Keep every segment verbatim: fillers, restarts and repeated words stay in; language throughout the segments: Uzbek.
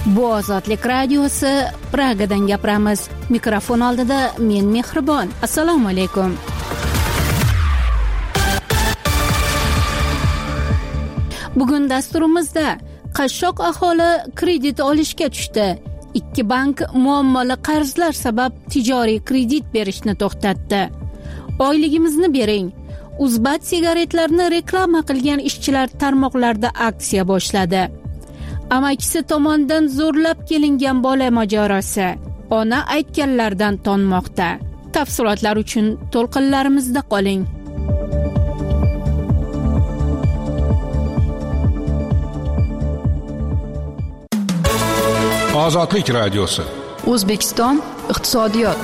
Bu Ozodlik radiosi, Pragadan gapiramiz. Mikrofon oldida men Mehribon. Assalomu alaykum. Bugun dasturimizda qashshoq aholi kredit olishga tushdi. Ikki bank muammoli qarzlar sabab tijoriy kredit berishni to'xtatdi. Oyligimizni bering. Uzbat sigaretlarni reklama qilgan ishchilar tarmoqlarda aksiya boshladi. Amakisi tomonidan zo'rlab kelingan bola mojarosi. Ona aytganlardan tonmoqda. Tafsilotlar uchun to'lqinlarimizda qoling. Ozodlik radiosi. O'zbekiston iqtisodiyot.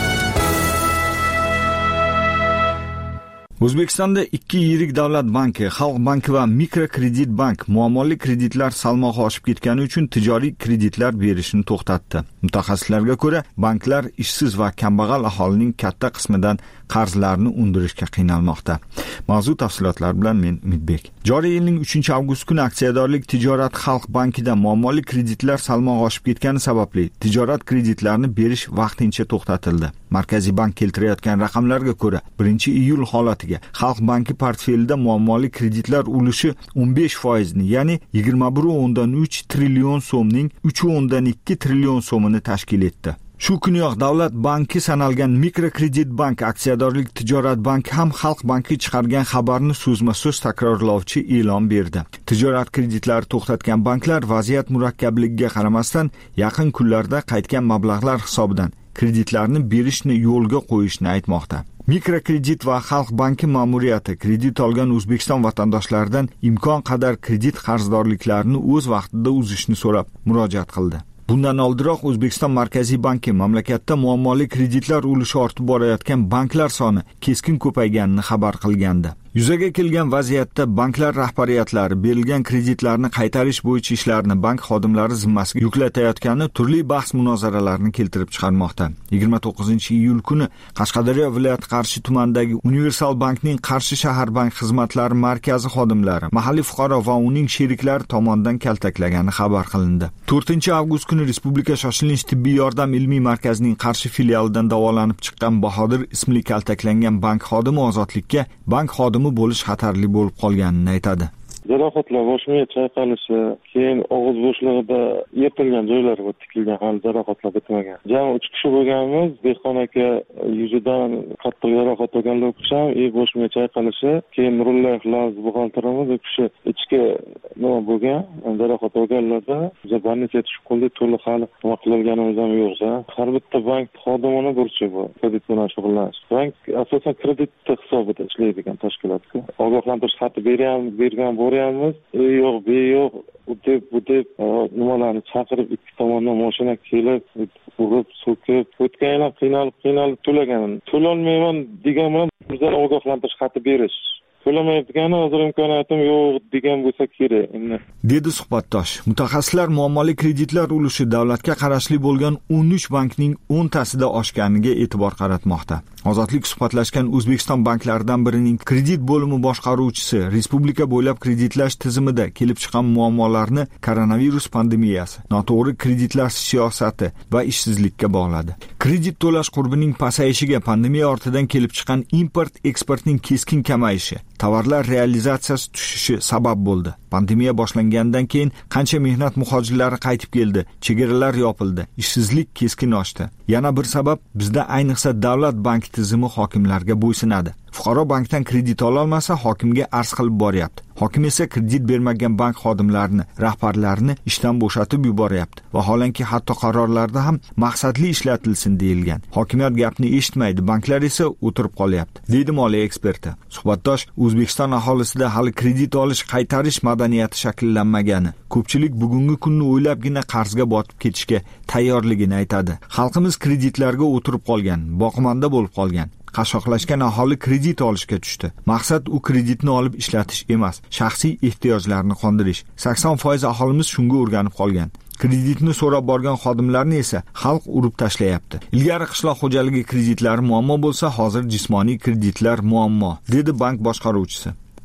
O'zbekistonda ikki yirik davlat banki, Xalq banki va Mikrokredit bank muammoli kreditlar salmog'i oshib ketgani uchun tijoriy kreditlar berishni to'xtatdi. Mutaxassislarga ko'ra, banklar ishsiz va kambag'al aholining katta qismidan qarzlarni undirishga qiynalmoqda. Mavzu tafsilotlar bilan men Umidbek. Joriy yilning uchinchi avgust kuni aksiyadorlik tijorat Xalq bankida muammoli kreditlar salmog'i oshib ketgani sababli tijorat kreditlarini berish vaqtincha to'xtatildi. Markaziy bank keltirayotgan raqamlarga ko'ra, birinchi iyul holatiga Xalq banki portfelida muammoli kreditlar ulushi o'n besh foizni, ya'ni yigirma bir o'ndan uch trillion so'mning uch o'ndan ikki trillion so'mini tashkil etdi. Shu kuniyoq davlat banki sanalgan Mikrokredit bank aksiyadorlik tijorat banki ham Xalq banki chiqargan xabarni so'zma-so'z takrorlovchi e'lon berdi. Tijorat kreditlari to'xtatgan banklar vaziyat murakkabligiga qaramasdan yaqin kunlarda qaytgan mablag'lar hisobidan kreditlarni berishni yo'lga qo'yishni aytmoqda. Mikrokredit va Xalq banki ma'muriyati kredit olgan O'zbekiston vatandoshlaridan imkon qadar kredit qarzdorliklarini o'z vaqtida uzishni so'rab murojaat qildi. Bundan oldinroq O'zbekiston Markaziy banki mamlakatda muammoli kreditlar ulushi ortib borayotgan banklar soni keskin ko'payganini xabar qilgandi. Yuzaga kelgan vaziyatda banklar rahbariyatlari berilgan kreditlarni qaytarish bo'yicha ishlarni bank xodimlari zimmasiga yuklatayotgani turli bahs munozaralarni keltirib chiqarmoqda. yigirma to'qqizinchi iyul kuni Qashqadaryo viloyati Qarshi tumanidagi Universal bankning Qarshi shahar bank xizmatlari markazi xodimlari mahalliy fuqaro va uning sheriklari tomonidan kaltaklagani xabar qilindi. to'rtinchi avgust kuni Respublika shoshilinch tibbiy yordam ilmiy markazining Qarshi filialidan davolanib chiqqan Bahodir ismli kaltaklangan bank xodimi ozodlikka bank xodimi bo'lish xatarli bo'lib qolganini aytadi. Jarohatlar boshimga chayqalishi, keyin og'iz bo'shlig'ida yirtilgan joylari va tikilgan hali jarohatlar bitmagan. Jami uch kishi bo'lganmiz. Dehqon aka yuzidan qattiq jarohat olganlar ham, e boshimga chayqalishi, keyin Nurullayev Laz buxgalterimiz u kishi ichki nima bo'lgan, jarohat olganlarda biz больницаga tushib qoldik, to'liq hali nima qilinganimiz ham yo'q. Har bitta bank xodimini burchi bu kredit bilan shug'ullanish. Bank asosan kredit hisobida ishlaydigan tashkilotku. Ogohlantirish xati bergan, bergan bo'ryapmiz. E yo'q, be yo'q, u deb, bu deb nimalarni chaqirib ikki tomondan mashina kelib, urib, so'kib, o'tgan ham qiynalib, qiynalib to'lagan. To'lolmayman degan bilan bizlar ogohlantirish xati berish. To'lamayotgani hozir imkoniyatim yo'q degan bo'lsa kerak. Dedi suhbatdosh. Mutaxassislar muammoli kreditlar ulushi davlatga qarashli bo'lgan o'n uch bankning o'ntasida oshganiga e'tibor qaratmoqda. Ozodlik suhbatlashgan O'zbekiston banklaridan birining kredit bo'limi boshqaruvchisi respublika bo'ylab kreditlash tizimida kelib chiqqan muammolarni koronavirus pandemiyasi, noto'g'ri kreditlash siyosati va ishsizlikka bog'ladi. Kredit to'lash qurbining pasayishiga pandemiya ortidan kelib chiqqan import-eksportning keskin kamayishi, tovarlar realizatsiyasi tushishi sabab bo'ldi. Pandemiya boshlangandan keyin qancha mehnat muhojirlari qaytib keldi, chegaralar yopildi, ishsizlik keskin oshdi. Yana bir sabab bizda ayniqsa davlat bank tizimi hokimlarga bo'ysunadi. Fuqaro bankdan kredit ola olmasa hokimga arz qilib boryapti. Hokim esa kredit bermagan bank xodimlarini, rahbarlarini ishdan bo'shatib yuboryapti. Vaholanki hatto qarorlarda ham maqsadli ishlatilsin deyilgan. Hokimiyat gapni eshitmaydi, banklar esa o'tirib qolyapti, deydi moliya eksperti. Suhbatdosh O'zbekiston aholisida hali kredit olish, qaytarish madaniyati shakllanmagani, ko'pchilik bugungi kunni o'ylabgina qarzga botib ketishga tayyorligini aytadi. Xalqimiz kreditlarga o'tirib qolgan, boqimanda bo'lib qolgan. Qashshoqlashgan aholi kredit olishga tushdi. Maqsad u kreditni olib ishlatish emas, shaxsiy ehtiyojlarni qondirish. sakson foiz aholimiz shunga o'rganib qolgan. Kreditni so'rab borgan xodimlarni esa xalq urib tashlayapti. Ilgari qishloq xo'jaligi kreditlari muammo bo'lsa, hozir jismoniy kreditlar muammo, dedi bank boshqaruvchisi.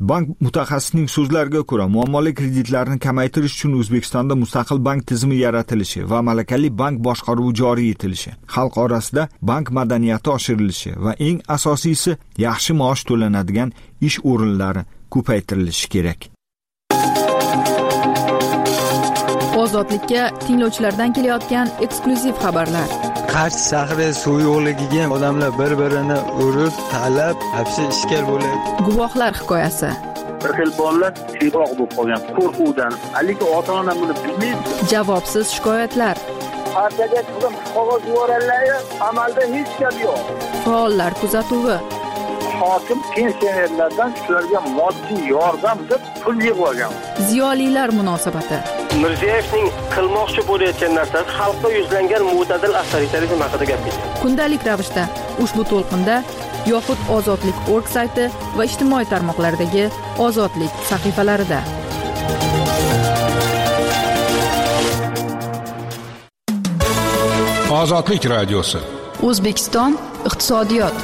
Bank mutaxassisining so'zlariga ko'ra, muammoli kreditlarni kamaytirish uchun O'zbekistonda mustaqil bank tizimi yaratilishi va malakali bank boshqaruvi joriy etilishi, xalq orasida bank madaniyati oshirilishi va eng asosiysi yaxshi maosh to'lanadigan ish o'rinlari ko'paytirilishi kerak. Ozodlikka tinglovchilardan kelayotgan eksklyuziv xabarlar. Qarshi shahri suv yo'qligiga odamlar bir-birini urib, talab, hapsi ishkal bo'ladi. Guvohlar hikoyasi. Bir xil bolalar tiyroq bo'lib qolgan qo'rquvdan. Aliki ota-ona buni bilmaydi. Javobsiz shikoyatlar. Partiyaga qilib qog'oz yuborganlar, amalda hech gap yo'q. Faollar kuzatuvi. Hokim pensionerlardan shularga moddiy yordam deb pul yig'ib olgan. Ziyolilar munosabati. Mirziyevning qilmoqchi bo'layotgan narsasi xalqqa yuzlangan mo'tadil avtoritarizm haqida gapirdi. Kundalik ravishda ushbu to'lqinda yoxud Ozodlik nokta org sayti va ijtimoiy tarmoqlardagi Ozodlik sahifalarida. Ozodlik radiosi. O'zbekiston iqtisodiyot.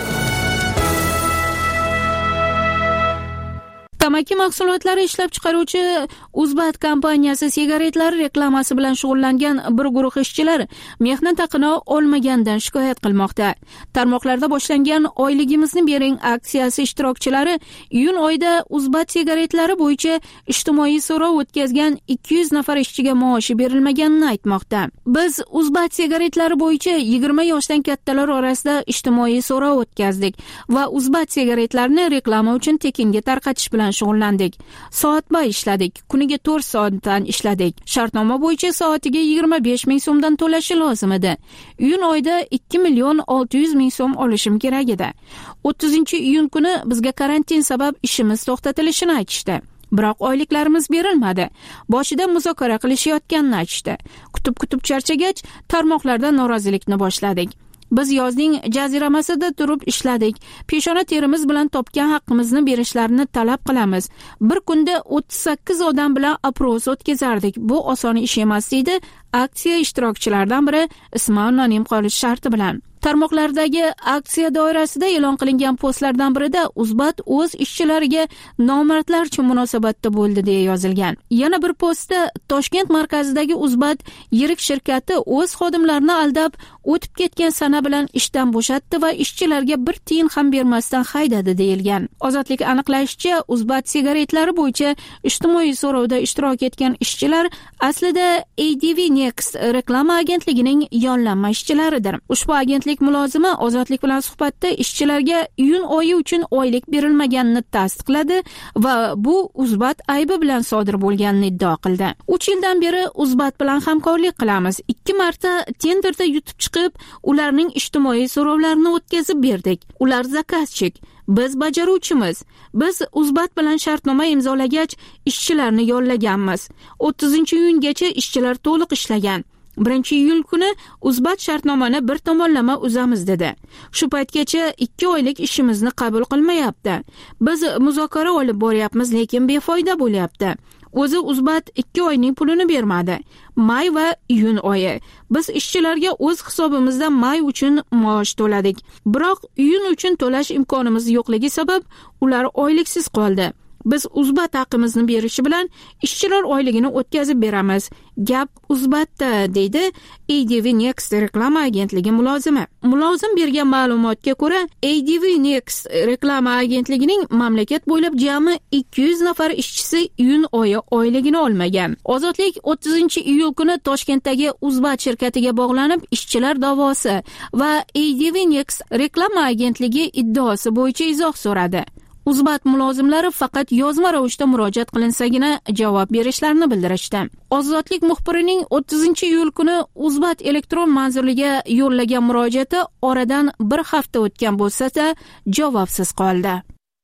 Tamaki mahsulotlari ishlab chiqaruvchi Uzbat kompaniyasi sigaretlar reklamasi bilan shug'ullangan bir guruh ishchilar mehnat haqini olmagandan shikoyat qilmoqda. Tarmoqlarda boshlangan oyligimizni bering aksiyasi ishtirokchilari iyun oyida Uzbat sigaretlari bo'yicha ijtimoiy so'rov o'tkazgan ikki yuz nafar ishchiga maoshi berilmaganini aytmoqda. Biz Uzbat sigaretlari bo'yicha yigirma yoshdan kattalar orasida ijtimoiy so'rov o'tkazdik va Uzbat sigaretlarini reklama uchun tekinga tarqatish bilan shug'ullandik. Soatbay ishladik. Kuniga to'rt soatdan ishladik. Shartnoma bo'yicha soatiga yigirma besh ming so'mdan to'lashi lozim edi. Iyun oyida ikki million olti yuz ming so'm olishim kerak edi. o'ttizinchi iyun kuni bizga karantin sabab ishimiz to'xtatilishini aytishdi. Biroq oyliklarimiz berilmadi. Boshida muzokara qilishayotganini aytishdi. Kutib-kutib charchagach, tarmoqlarda norozilikni boshladik. Biz yozning jaziramasida turib ishladik. Peshona terimiz bilan topgan haqqimizni berishlarini talab qilamiz. Bir kunda o'ttiz sakkiz odam bilan oпрос o'tkazardik. Bu oson ish emas deydi aksiya ishtirokchilaridan biri ismi anonim qolish sharti bilan. Tarmoqlardagi aksiya doirasida e'lon qilingan postlardan birida Uzbat o'z ishchilariga nomardlarcha munosabatda bo'ldi deya yozilgan. Yana bir postda Toshkent markazidagi Uzbat yirik shirkati o'z xodimlarini aldab, o'tib ketgan sana bilan ishdan bo'shatdi va ishchilarga bir tiyin ham bermasdan haydadi deyilgan. Ozodlik aniqlashicha, Uzbat sigaretlari bo'yicha ijtimoiy so'rovda ishtirok etgan ishchilar aslida A D V Next reklama agentligining yollanma ishchilaridir. Ushbu agentlik mulozimi Ozodlik bilan suhbatda ishchilarga iyun oyi uchun oylik berilmaganini tasdiqladi va bu Uzbat aybi bilan sodir bo'lganini iddao qildi. uch yildan beri Uzbat bilan hamkorlik qilamiz. ikki marta tenderda yutib chiqib, ularning ijtimoiy so'rovlarini o'tkazib berdik. Ular zakazchik, biz bajaruvchimiz. Biz Uzbat bilan shartnoma imzolagach, ishchilarni yollaganmiz. o'ttizinchi iyungacha ishchilar to'liq ishlagan. birinchi iyul kuni Uzbat shartnomani bir tomonlama uzamiz dedi. Shu paytgacha ikki oylik ishimizni qabul qilmayapti. Biz muzokara olib boryapmiz, lekin befoyda bo'lyapti. O'zi Uzbat ikki oyning pulini bermadi. May va iyun oyi. Biz ishchilarga o'z hisobimizdan may uchun maosh to'ladik. Biroq iyun uchun to'lash imkonimiz yo'qligi sabab ular oyliksiz qoldi. Biz Uzbat haqimizni berishi bilan ishchilar oyligini o'tkazib beramiz. Gap Uzbatda, deydi A D V Next reklama agentligi mulozimi. Mulozim bergan ma'lumotga ko'ra, A D V Next reklama agentligining mamlakat bo'ylab jami ikki yuz nafar ishchisi iyun oyi oyligini olmagan. Ozodlik o'ttizinchi iyul kuni Toshkentdagi Uzbat shirkatiga bog'lanib, ishchilar da'vosi va A D V Next reklama agentligi iddaosi bo'yicha izoh so'radi. Uzbat mulozimlari faqat yozma ravishda murojaat qilinsagina javob berishlarini bildirishdi. Ozodlik muxbirining o'ttizinchi iyul kuni Uzbat elektron manziliga yo'llagan murojaati oradan bir hafta o'tgan bo'lsa-da, javobsiz qoldi.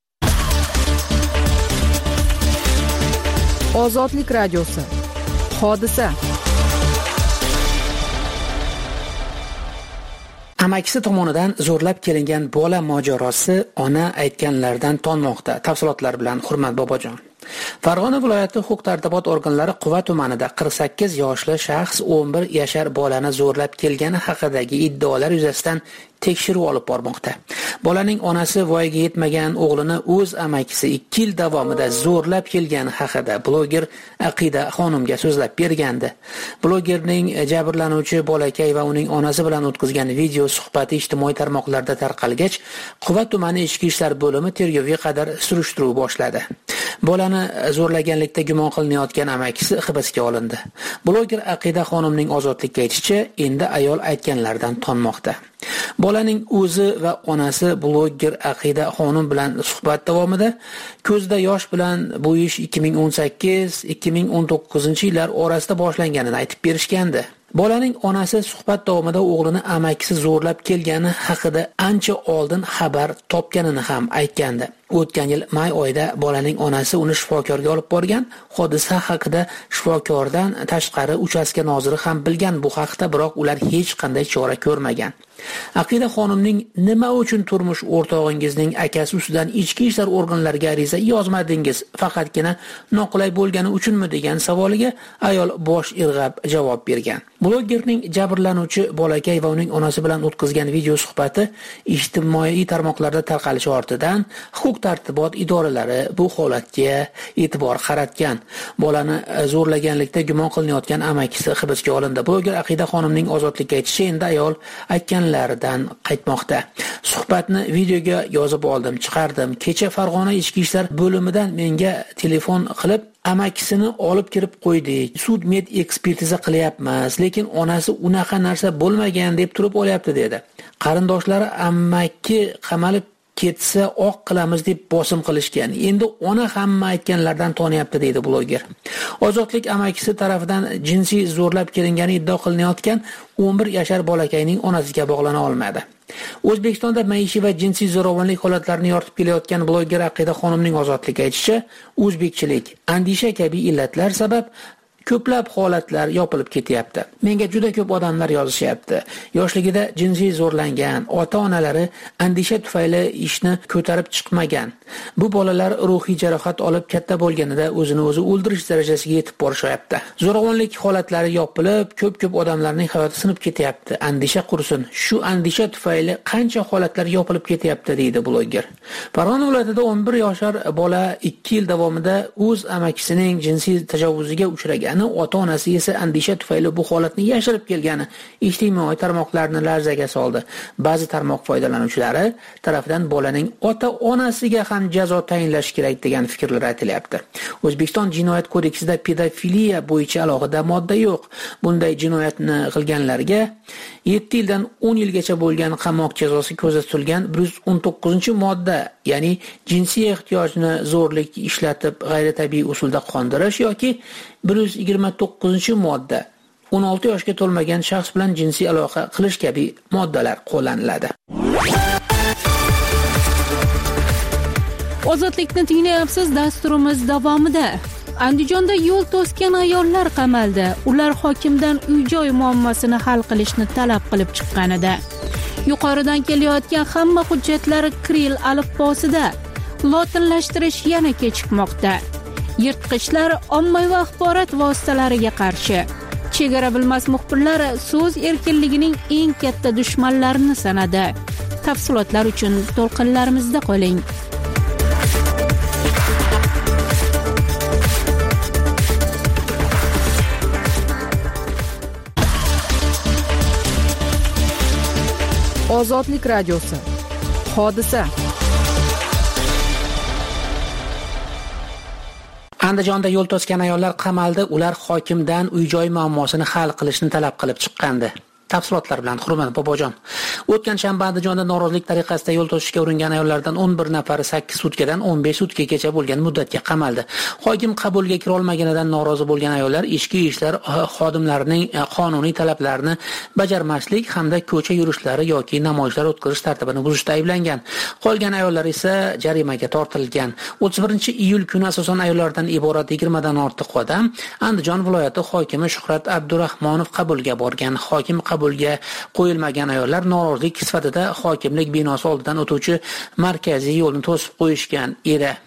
Ozodlik radiosi. Hodisa. Amakisi tomonidan zo'rlab kelingan bola mojarosi ona aytganlardan tonmoqda. Tafsilotlar bilan Hurmat Bobojon. Farg'ona viloyati huquq-tartibot organlari Quva tumanida qirq sakkiz yoshli shaxs o'n bir yashar bolani zo'rlab kelgani haqidagi iddaolar yuzasidan tekshiruv olib bormoqda. Bolaning onasi voyaga yetmagan o'g'lini o'z amakisi ikki yil davomida zo'rlab kelgani haqida bloger Aqida xonimga so'zlab bergandi. Blogerning jabrlanuvchi bolakay va uning onasi bilan o'tkazgan video suhbati ijtimoiy tarmoqlarda tarqalgach, Quva tumani ichki ishlar bo'limi tergovga qadar surishtiruv boshladi. Bolani zo'rlaganlikda gumon qilinayotgan amakisi hibsga olindi. Bloger Aqida xonimning ozodlikka aytishicha, endi ayol aytganlardan tonmoqda. Bolaning o'zi va onasi bloger Aqida xonim bilan suhbat davomida ko'zda yosh bilan bu ish ikki ming o'n sakkiz ikki ming o'n to'qqizinchi yillar orasida boshlanganini aytib berishgandi. Bolaning onasi suhbat davomida o'g'lini amakisi zo'rlab kelgani haqida ancha oldin xabar topganini ham aytgandi. O'tgan yil may oyida bolaning onasi uni shifokorga olib borgan. Hodisa haqida shifokordan tashqari uchastka noziri ham bilgan bu haqda, biroq ular hech qanday chora ko'rmagan. Aqida xonimning nima uchun turmush o'rtog'ingizning akasi ustidan ichki ishlar organlariga ariza yozmadingiz, faqatgina noqulay bo'lgani uchunmi degan savoliga ayol bosh irg'ab javob bergan. Blogerning jabrlanuvchi bolakay va uning onasi bilan o'tkazgan video suhbati ijtimoiy tarmoqlarda tarqalishi ortidan huquq-tartibot idoralari bu holatga e'tibor qaratgan. Bolani zo'rlaganlikda gumon qilinayotgan amakisi hibsga olindi. Bloger Aqida xonimning ozodlikka aytishicha, endi ayol aytganlaridan qaytmoqda. Suhbatni videoga yozib oldim, chiqardim. Kecha Farg'ona ichki ishlar bo'limidan menga telefon qilib, amakisini olib kirib qo'ydik. Sud med ekspertiza qilyapmiz, lekin onasi unaqa narsa bo'lmagan deb turib olyapti dedi. Qarindoshlari amaki qamalib ketsa oq qilamiz deb bosim qilishgan. Endi ona hamma aytganlardan tonyapti deydi bloger. Ozodlik amakisi tarafidan jinsiy zo'rlab kelingani iddao qilinayotgan o'n bir yashar bolakayning onasiga bog'lana olmadi. O'zbekistonda maishiy va jinsiy zo'ravonlik holatlarini yoritib kelayotgan bloger Aqida xonimning ozodlikka aytishicha, o'zbekchilik, andisha kabi illatlar sabab ko'plab holatlar yopilib ketyapti. Menga juda ko'p odamlar yozishyapti. Yoshligida jinsiy zo'rlangan, ota-onalari andisha tufayli ishni ko'tarib chiqmagan. Bu bolalar ruhiy jarohat olib katta bo'lganida o'zini o'zi o'ldirish darajasiga yetib borishyapti. Zo'ravonlik holatlari yopilib, ko'p-ko'p odamlarning hayoti sinib ketyapti. Andisha qursin. Shu andisha tufayli qancha holatlar yopilib ketyapti deydi bloger. Farg'ona viloyatida o'n bir yashar bola ikki yil davomida o'z amakisining jinsiy tajovuzga uchragan. Ota-onasi esa andisha tufayli bu holatni yashirib kelgani ijtimoiy tarmoqlarni larzaga soldi. Ba'zi tarmoq foydalanuvchilari tomonidan bolaning ota-onasiga ham jazo tayinlash kerak degan fikrlar aytilyapti. O'zbekiston Jinoyat kodeksida pedofiliya bo'yicha alohida modda yo'q. Bunday jinoyatni qilganlarga yetti yildan o'n yilgacha bo'lgan qamoq jazosi ko'zda tutilgan bir yuz o'n to'qqizinchi modda, ya'ni jinsiy ehtiyojni zo'rlik ishlatib g'ayritabiiy usulda qondirish yoki bir yuz yigirma to'qqizinchi modda, o'n olti yoshga to'lmagan shaxs bilan jinsiy aloqa qilish kabi moddalar qo'llaniladi. Ozodlikni tinglayapsiz. Dasturimiz davomida Andijonda yo'l to'sgan ayollar qamaldi. Ular hokimdan uy-joy muammosini hal qilishni talab qilib chiqqanida. Yuqoridan kelayotgan hamma hujjatlari Kiril alifbosida. Lotinlashtirish yana kechikmoqda. Yirtqichlar ommaviy axborot vositalariga qarshi. Chegara bilmas muxbirlar so'z erkinligining eng katta dushmanlarini sanadi. Tafsilotlar uchun to'lqinlarimizda qoling. Ozodlik radiosi. Hodisa. Andijonda yo'l to'sgan ayollar qamaldi. Ular hokimdan uy-joy muammosini hal qilishni talab qilib chiqqandi. Tafsilotlar bilan Hurmat Bobojon. O'tgan shanba Andijonda norozilik tariqasida yo'l to'sishga uringan ayollardan o'n bir nafari sakkiz sutkadan o'n besh sutkagacha bo'lgan muddatga qamaldi. Hokim qabulga kira olmaganidan norozi bo'lgan ayollar ichki ishlar xodimlarining qonuniy talablarini bajarmaslik hamda ko'cha yurishlari yoki namoyishlar o'tkazish tartibini buzishda ayblangan. Qolgan ayollar esa jarimaga tortilgan. o'ttiz birinchi iyul kuni asosan ayollardan iborat yigirma dan ortiq odam Andijon viloyati hokimi Shuhrat Abdurahmonov qabulga borgan. Hokim qabulga qo'yilmagan ayollar norozilik sifatida hokimlik binosi oldidan o'tuvchi markaziy yo'lni to'sib qo'yishgan edi.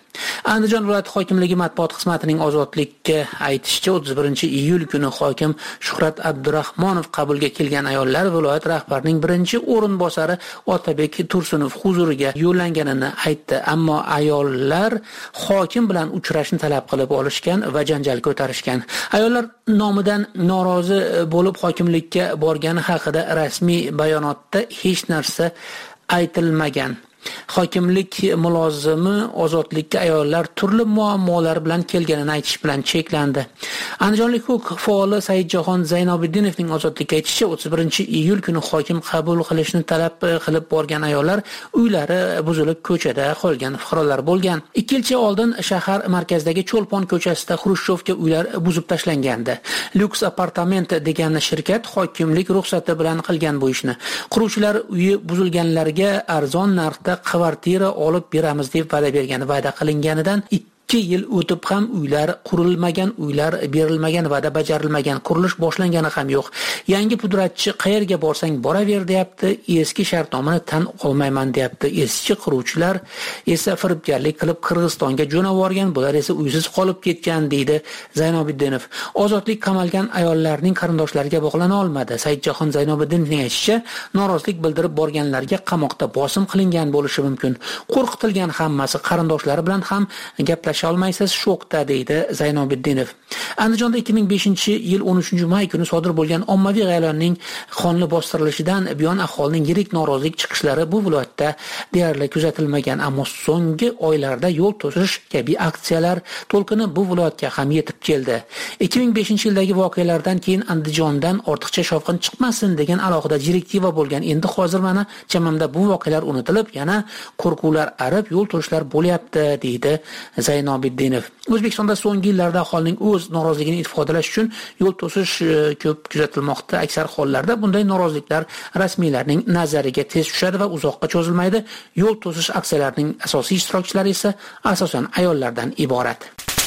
Andijon viloyati hokimligi matbuot xizmatining Ozodlikka aytishicha, o'ttiz birinchi iyul kuni hokim Shuhrat Abdurahmonov qabulga kelgan ayollar viloyat rahbarining birinchi o'rinbosari Otabek Tursunov huzuriga yo'llanganini aytdi. Ammo ayollar hokim bilan uchrashni talab qilib olishgan va janjal ko'tarishgan. Ayollar nomidan norozi bo'lib hokimlikka borgani haqida rasmiy bayonotda hech narsa aytilmagan. Hokimlik mulozimi Ozodlikka ayollar turli muammolar bilan kelganini aytish bilan cheklandi. Andijonlik huquq faoli Saidjahon Zaynobiddinovning Ozodlikka aytishicha, o'ttiz birinchi iyul kuni hokim qabul qilishni talab qilib borgan ayollar uylari buzilib ko'chada qolgan fuqarolar bo'lgan. ikki yilcha oldin shahar markazidagi Cho'lpon ko'chasida Xrushchevka uylar buzib tashlangandi. Lux apartament degan shirkat hokimlik ruxsati bilan qilgan bu ishni. Quruvchilar uyi buzilganlarga arzon narxda kvartira olib beramiz deb va'da bergan. Va'da qilinganidan ikki yil o'tib ham uylar qurilmagan, uylar berilmagan, va'da bajarilmagan, qurilish boshlangani ham yo'q. Yangi pudratchi qayerga borsang boraver deyapti, eski shartnomani tan olmayman deyapti. Eski quruvchilar esa firibgarlik qilib Qirg'izistonga jo'nab borgan, bular esa uysiz qolib ketgan deydi Zaynobiddinov. Ozodlik qamalgan ayollarning qarindoshlariga bog'lana olmadi. Saidjahon Zaynobiddinovning aytishicha, norozilik bildirib borganlarga qamoqda bosim qilingan bo'lishi mumkin. Qo'rqitilgan hammasi, qarindoshlari bilan ham gaplash olmaysiz, shokda deydi Zaynobiddinov. Andijonda ikki ming beshinchi yil o'n uchinchi may kuni sodir bo'lgan ommaviy g'ayronning qonli bostirilishidan buyon aholining yirik norozilik chiqishlari bu viloyatda deyarli kuzatilmagan, ammo so'nggi oylarda yo'l to'sish kabi aksiyalar to'lqini bu viloyatga ham yetib keldi. ikki ming beshinchi yildagi voqealardan keyin Andijondan ortiqcha shovqin chiqmasin degan alohida direktiva bo'lgan. Endi hozir mana chamamda bu voqealar unutilib, yana qo'rquvlar arib, yo'l to'sishlar bo'lyapti deydi Zaynobiddinov. O'zbekistonda so'nggi yillarda aholining o'z noroziligini ifodalash uchun yo'l to'sish ko'p kuzatilmoqda. Aksar hollarda bunday noroziliklar rasmiylarning nazariga tez tushadi va uzoqqa cho'zilmaydi. Yo'l to'sish aksiyalarining asosiy ishtirokchilari esa asosan ayollardan iborat.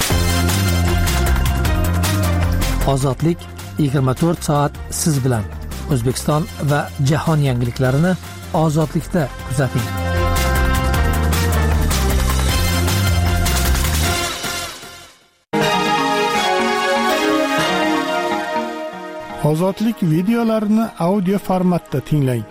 Ozodlik yigirma to'rt soat siz bilan. O'zbekiston va jahon yangiliklarini Ozodlikda kuzating. Ozodlik videolarini audio formatda tinglang.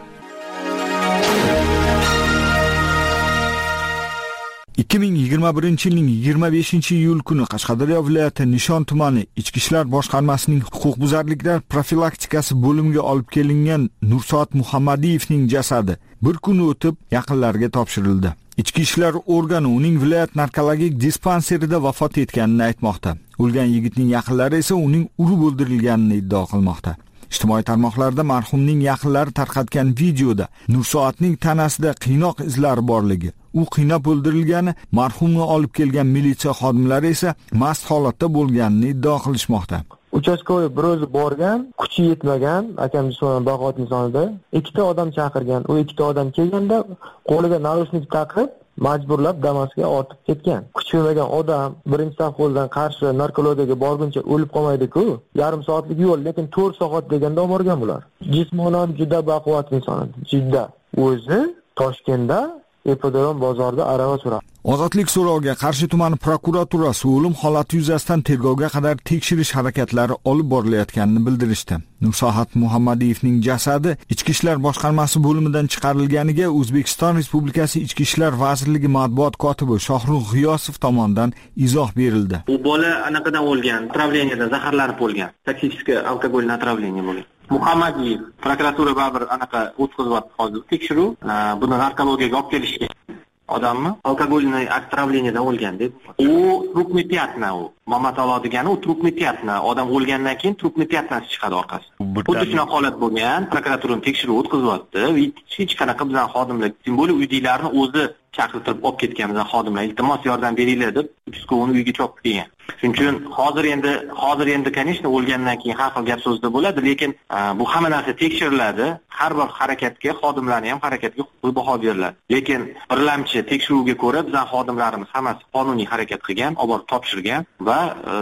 ikki ming yigirma birinchi yilning yigirma beshinchi iyul kuni Qashqadaryo viloyati Nishon tumani Ichki ishlar boshqarmasining huquqbuzarliklar profilaktikasi bo'limiga olib kelingan Nursot Muhammadiyevning jasadi bir kun o'tib yaqinlariga topshirildi. Ichki ishlar organi uning viloyat narkologik dispanserida vafot etganini aytmoqda. O'lgan yigitning yaqinlari esa uning urib o'ldirilganini iddao qilmoqda. Ijtimoiy tarmoqlarda marhumning yaqinlari tarqatgan videoda Nursoatning tanasida qiynoq izlari borligi, u qiynab o'ldirilgani, marhumni olib kelgan militsiya xodimlari esa mast holatda bo'lganini iddao qilishmoqda. Uchastkovoy bir o'zi borgan, kuchi yetmagan, akam jismonan baquvvat insonida ikkita odam chaqirgan. U ikkita odam kelganda qo'liga narushnik taqib majburlab Damasga ortib ketgan. Kuch yetmagan odam birinchi safholdan qarshi narkologiyaga borguncha o'lib qolmaydi-ku. Yarim soatlik yo'l, lekin to'rt soat deganda borgan bular. Jismonan juda baquvvat inson, juda. O'zi Toshkentda Epodrom bozorida arava suradi. Ozodlik so'roviga Qarshi tumani prokuraturasi o'lim holati yuzasidan tergovga qadar tekshirish harakatlari olib borilayotganini bildirishdi. Nursoat Muhammadiyevning jasadi Ichki ishlar boshqarmasi bo'limidan chiqarilganiga O'zbekiston Respublikasi Ichki ishlar vazirligi matbuot kotibi Shohrux G'iyosov tomonidan izoh berildi. U bola anaqadan o'lgan, otravleniyadan zaharlanib o'lgan. Toksik alkogolni otravleniya bo'lgan. Muhammadiyev prokuratura baribir anaqa o'tkazib hozir tekshiruv, buni narkologiyaga olib kelishgan. Odammi alkogolni otravleniyadan o'lgan deb. U trupni pyatna u. Mamatalo degani u trupni pyatna. Odam o'lgandan keyin trupni pyatnasi chiqadi orqasi. Xuddi shunaqa holat bo'lgan. Prokuratura tekshiruv o'tkazyapti. Hech qanaqa bizning xodimlar, tем более uydagilarni o'zi chaqirtirib olib ketgan bizning xodimlar, iltimos yordam beringlar deb uchastkovni uyiga chopib kelgan. Shuning uchun hozir endi hozir endi конечно o'lgandan keyin har xil gap so'zda bo'ladi, lekin bu hamma narsa tekshiriladi. Har bir harakatga xodimlarning ham harakatiga huquqiy baho beriladi. Lekin birlamchi tekshiruvga ko'ra bizning xodimlarimiz hammasi qonuniy harakat qilgan, olib borib topshirgan va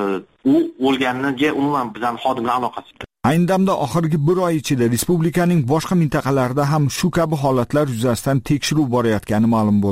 u o'lganiga umuman bizning xodimlar aloqasi. Ayni damda oxirgi bir oy ichida respublikaning boshqa mintaqalarida ham shu kabi holatlar yuzasidan tekshiruv borayotgani ma'lum bo'ldi.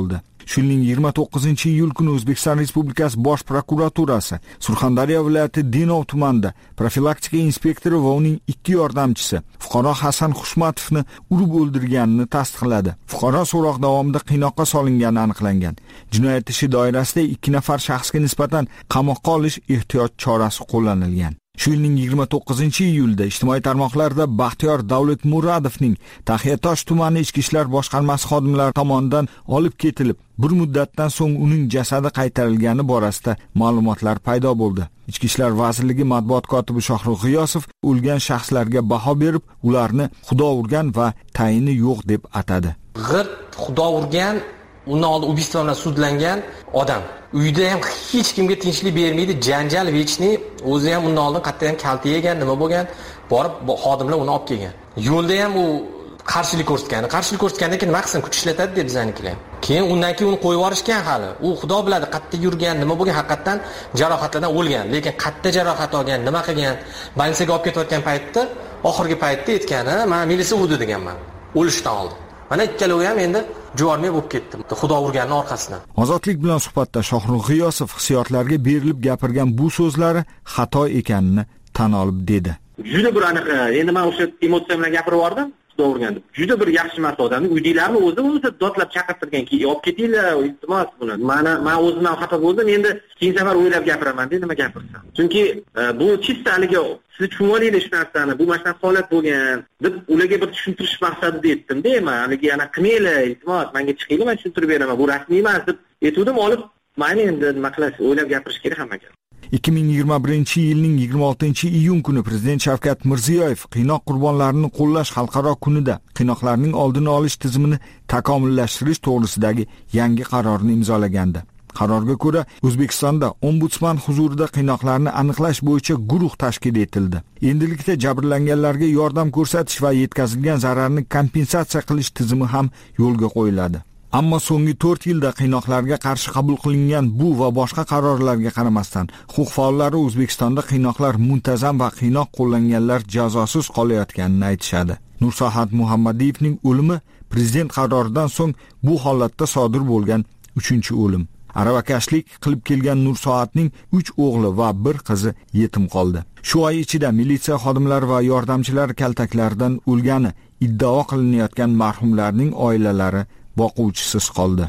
Shu yilning yigirma to'qqizinchi iyul kuni O'zbekiston Respublikasi Bosh prokuraturasi Surxondaryo viloyati Denov tumanida profilaktika inspektori va uning ikki yordamchisi fuqaro Hasan Xushmatovni urib o'ldirganini tasdiqladi. Fuqaro so'roq davomida qiynoqqa solingani aniqlangan. Jinoyat ishi doirasida ikki nafar shaxsga nisbatan qamoqqa olish ehtiyot chorasi qo'llanilgan. Shu yilning yigirma to'qqizinchi iyulda ijtimoiy tarmoqlarda Baxtiyor Davlatmuradovning Taxiyatosh tumani ichki ishlar boshqarmasi xodimlari tomonidan olib ketilib, bir muddatdan so'ng uning jasadi qaytarilgani borasida ma'lumotlar paydo bo'ldi. Ichki ishlar vazirligi matbuot kotibi Shohruh G'iyosov o'lgan shaxslarga baho berib, ularni xudo urgan va tayini yo'q deb atadi. G'irt xudo urgan, undan oldin ubiystvo bilan sudlangan odam. Uyda ham hech kimga tinchlik bermaydi, janjal vechni, o'zi ham undan oldin qayerdan kalta yegan, nima bo'lgan, borib xodimlar uni olib kelgan. Yo'lda ham u qarshilik ko'rsatgan. Qarshilik ko'rsatgandan keyin nima qilsin, kuch ishlatadi deb bizanikilar. Keyin undan keyin uni qo'yib yuborishgan hali. U xudo biladi, qayerda yurgan, nima bo'lgan, haqiqatan jarohatlardan o'lgan. Lekin qayerda jarohat olgan, nima qilgan, больницаga olib ketayotgan paytda, oxirgi paytda aytgani, "Men militsiya urdi" deganman. O'lishdan oldin. Mana ikkalovi ham endi juvonmay bo'lib ketdi. Xudo urganning orqasidan. Ozodlik bilan suhbatda Shohruh G'iyosov hissiyotlarga berilib gapirgan bu so'zlari xato ekanini tan olib dedi. Juda bir aniq, endi men o'sha emotsiya bilan gapirib bordim. Xudo urgan deb. Juda bir yaxshi marta odamni uydilarni o'zi o'zi dotlab chaqirtirganki, olib ketinglar, iltimos buni. Mana men o'zimdan xato bo'ldim, endi keyin safar o'ylab gapiraman deb nima gapirsam. Chunki bu chista haligi siz tushunib olaylik shu narsani, bu mana shunaqa holat bo'lgan deb ularga bir tushuntirish maqsadida aytdim-da, men haligi yana qilmanglar, iltimos, menga chiqinglar, men tushuntirib beraman, bu rasmiy emas deb aytdim, olib, mayli endi nima qilasiz, o'ylab gapirish kerak hammaga. ikki ming yigirma birinchi yilning yigirma oltinchi iyun kuni Prezident Shavkat Mirziyoyev qiynoq qurbonlarini qo'llash xalqaro kunida qiynoqlarning oldini olish tizimini takomillashtirish to'g'risidagi yangi qarorni imzolagandi. Qarorga ko'ra, O'zbekistonda ombudsman huzurida qiynoqlarni aniqlash bo'yicha guruh tashkil etildi. Endilikda jabrlanganlarga yordam ko'rsatish va yetkazilgan zararni kompensatsiya qilish tizimi ham yo'lga qo'yiladi. Ammo so'nggi to'rt yilda qiynoqlarga qarshi qabul qilingan bu va boshqa qarorlarga qaramasdan, huquq faollari O'zbekistonda qiynoqlar muntazam va qiynoq qo'llanganlar jazosiz qolayotganini aytishadi. Nursohat Muhammadiyevning o'limi prezident qaroridan so'ng bu holatda sodir bo'lgan uchinchi o'lim. Aravakashlik qilib kelgan Nursoatning uch o'g'li va bir qizi yetim qoldi. Shu oy ichida militsiya xodimlari va yordamchilar kaltaklaridan o'lgani iddao qilinayotgan marhumlarning oilalari boquvchisiz qoldi.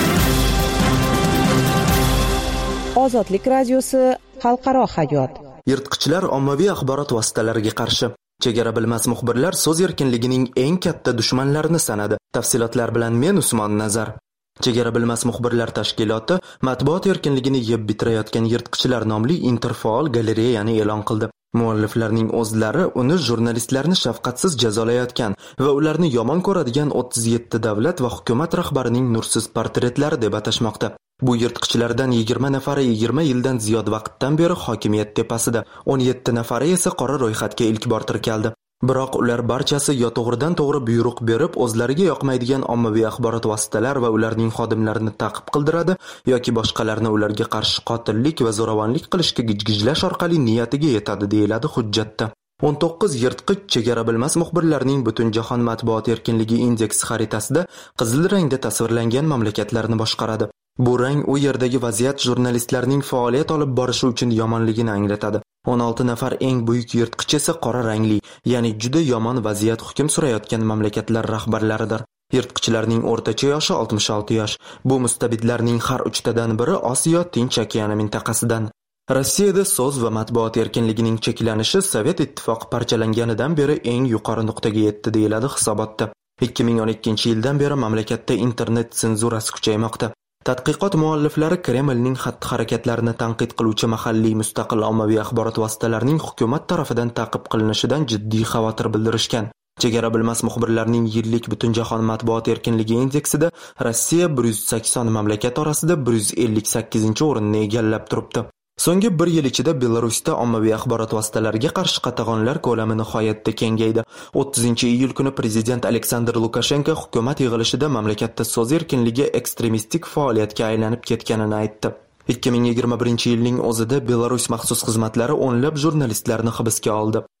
Ozodlik radiosi xalqaro hayot. Yirtqichlar ommaviy axborot vositalariga qarshi. Chegara bilmas muxbirlar so'z erkinligining eng katta dushmanlarini sanadi. Tafsilotlar bilan men Usmon Nazar. Chegara bilmas muxbirlar tashkiloti matbuot erkinligini yeb bitirayotgan yirtqichlar nomli interfaol galereyani e'lon qildi. Mualliflarning o'zlari uni jurnalistlarni shafqatsiz jazolayotgan va ularni yomon ko'radigan o'ttiz yetti davlat va hukumat rahbarining nursiz portretlari deb atashmoqda. Bu yirtqichlardan yigirma nafari yigirma yildan ziyod vaqtdan beri hokimiyat tepasida, o'n yetti nafari esa qora ro'yxatga ilk bor kirkaldi. Biroq ular barchasi yo to'g'ridan to'g'ri buyruq berib, o'zlariga yoqmaydigan ommaviy axborot vositalar va ularning xodimlarini ta'qib qildiradi yoki boshqalarni ularga qarshi qotillik va zo'ravonlik qilishga gijgijlash orqali niyatiga yetadi, deyiladi hujjatda. o'n to'qqiz yirtqich chegara bilmas muxbirlarning Butunjahon matbuot erkinligi indeksi xaritasida qizil rangda tasvirlangan mamlakatlarni boshqaradi. Bu rang u yerdagi vaziyat jurnalistlarning faoliyat olib borishi uchun yomonligini anglatadi. o'n olti nafar eng buyuk yirtqich esa qora rangli, ya'ni juda yomon vaziyat hukm surayotgan mamlakatlar rahbarlaridir. Yirtqichlarning o'rtacha yoshi oltmish olti yosh. Bu mustabidlarning har uchtadan biri Osiyo Tinch okeani mintaqasidan. Rossiyada so'z va matbuot erkinligining cheklanishi Sovet ittifoqi parchalanganidan beri eng yuqori nuqtaga yetdi, deyiladi hisobotda. ikki ming o'n ikkinchi yildan beri mamlakatda internet senzurasi kuchaymoqda. Tadqiqot mualliflari Kremlning xatti-harakatlarini tanqid qiluvchi mahalliy mustaqil ommaviy axborot vositalarining hukumat tarafidan ta'qib qilinishidan jiddiy xavotir bildirishgan. Chegara bilmas muxbirlarning yillik Butunjahon matbuot erkinligi indeksida Rossiya bir yuz sakson mamlakat orasida bir yuz ellik sakkizinchi o'rinni egallab turibdi. So'nggi bir yil ichida Belarusda ommaviy axborot vositalariga qarshi qatag'onlar ko'lami nihoyatda kengaydi. o'ttizinchi iyul kuni prezident Aleksandr Lukashenko hukumat yig'ilishida mamlakatda so'z erkinligi ekstremistik faoliyatga aylanib ketganini aytdi. ikki ming yigirma birinchi yilning o'zida Belarus maxsus xizmatlari o'nlab jurnalistlarni hibsga oldi.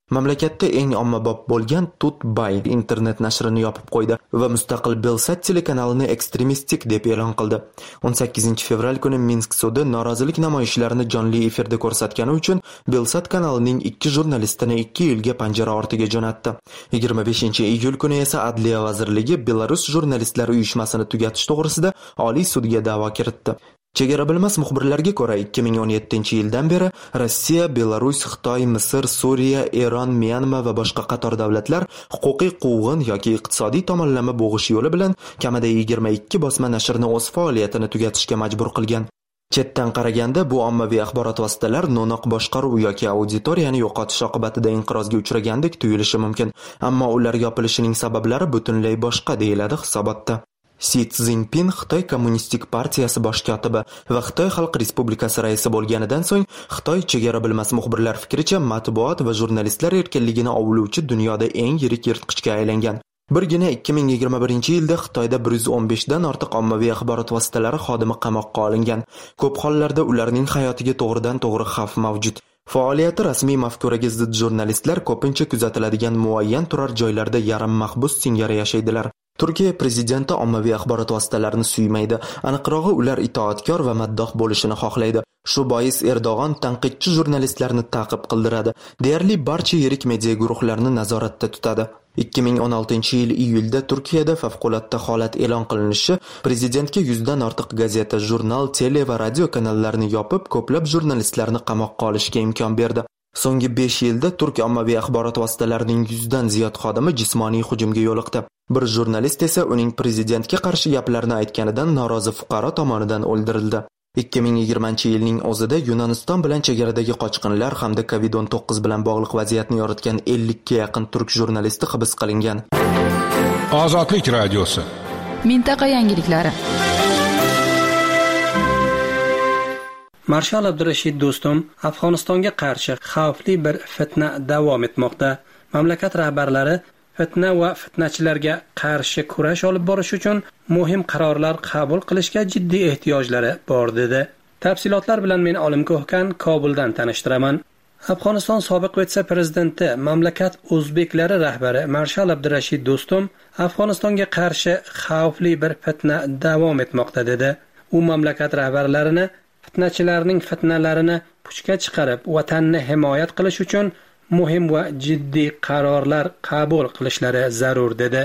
Mamlakatda eng ommabop bo'lgan Tutbay internet nashrini yopib qo'ydi va mustaqil Belsat telekanalini ekstremistik deb e'lon qildi. o'n sakkizinchi fevral kuni Minsk sudi norozilik namoyishlarini jonli efirda ko'rsatgani uchun Belsat kanalining ikki jurnalistini ikki yilga panjara ortiga jo'natdi. yigirma beshinchi iyul kuni esa Adliya vazirligi Belarus jurnalistlar uyushmasini tugatish to'g'risida Oliy sudga da'vo kiritdi. Chegara bilmas muxbirlarga ko'ra ikki ming o'n yettinchi yildan beri Rossiya, Belarus, Xitoy, Misr, Suriya, Eron, Myanma va boshqa qator davlatlar huquqiy quvg'in yoki iqtisodiy tomonlama bo'g'ish yo'li bilan kamida yigirma ikki bosma nashrni o'z faoliyatini tugatishga majbur qilgan. Chetdan qaraganda bu ommaviy axborot vositalar no'noq boshqaruv yoki auditoriyani yo'qotish oqibatida inqirozga uchragandek tuyulishi mumkin, ammo ular yopilishining sabablari butunlay boshqa deyiladi hisobotda. Si Szinpin Xitoy Kommunistik partiyasi bosh kotibi va Xitoy Xalq Respublikasi raisi bo'lganidan so'ng Xitoy chegara bilmas muxbirlar fikricha matbuot va jurnalistlar erkinligini ovlovchi dunyoda eng yirik yirtqichga aylangan. Birgina ikki ming yigirma birinchi yilda Xitoyda bir yuz o'n besh dan ortiq ommaviy axborot vositalari xodimi qamoqqa olingan. Ko'p hollarda ularning hayotiga to'g'ridan-to'g'ri xavf mavjud. Faoliyati rasmiy mafkuraga zid jurnalistlar ko'pincha kuzatiladigan muayyan turar joylarda yarim mahbus singari yashaydilar. Turkiya prezidenti ommaviy axborot vositalarini suymaydi, aniqrog'i ular itoatkor va maddoh bo'lishini xohlaydi. Shu bois Erdo'g'on tanqidchi jurnalistlarni ta'qib qildiradi. Deyarli barcha yirik media guruhlarini nazoratda tutadi. ikki ming o'n oltinchi yil iyulda Turkiyada favqulodda holat e'lon qilinishi prezidentga yuzdan ortiq gazeta, jurnal, tele va radio kanallarni yopib, ko'plab jurnalistlarni qamoqqa olishga imkon berdi. So'nggi besh yilda Turk ommaviy axborot vositalarining yuzdan ziyod xodimi jismoniy hujumga yo'liqdi. Bir jurnalist esa uning prezidentga qarshi gaplarni aytganidan norozi fuqaro tomonidan o'ldirildi. ikki ming yigirmanchi yilning o'zida Yunoniston bilan chegaradagi qochqinlar hamda kovid o'n to'qqiz bilan bog'liq vaziyatni yoritgan ellikka yaqin turk jurnalisti hibs qilingan. Ozodlik radiosi. Mintaqa yangiliklari. Marshal Abdurashid Do'stum, Afg'onistonga qarshi xavfli bir fitna davom etmoqda. Mamlakat rahbarlari fitna va fitnachilarga qarshi kurash olib borish uchun muhim qarorlar qabul qilishga jiddiy ehtiyojlari bor dedi. Tafsilotlar bilan men Olim Ko'hkan Kobuldan tanishtiraman. Afg'oniston sobiq vitse-prezidenti, mamlakat o'zbeklari rahbari Marshal Abdurashid Do'stum Afg'onistonga qarshi xavfli bir fitna davom etmoqda dedi. U mamlakat rahbarlarini fitnachilarning fitnalarini puchga chiqarib, vatanni himoyat qilish uchun muhim va jiddiy qarorlar qabul qilishlari zarur dedi.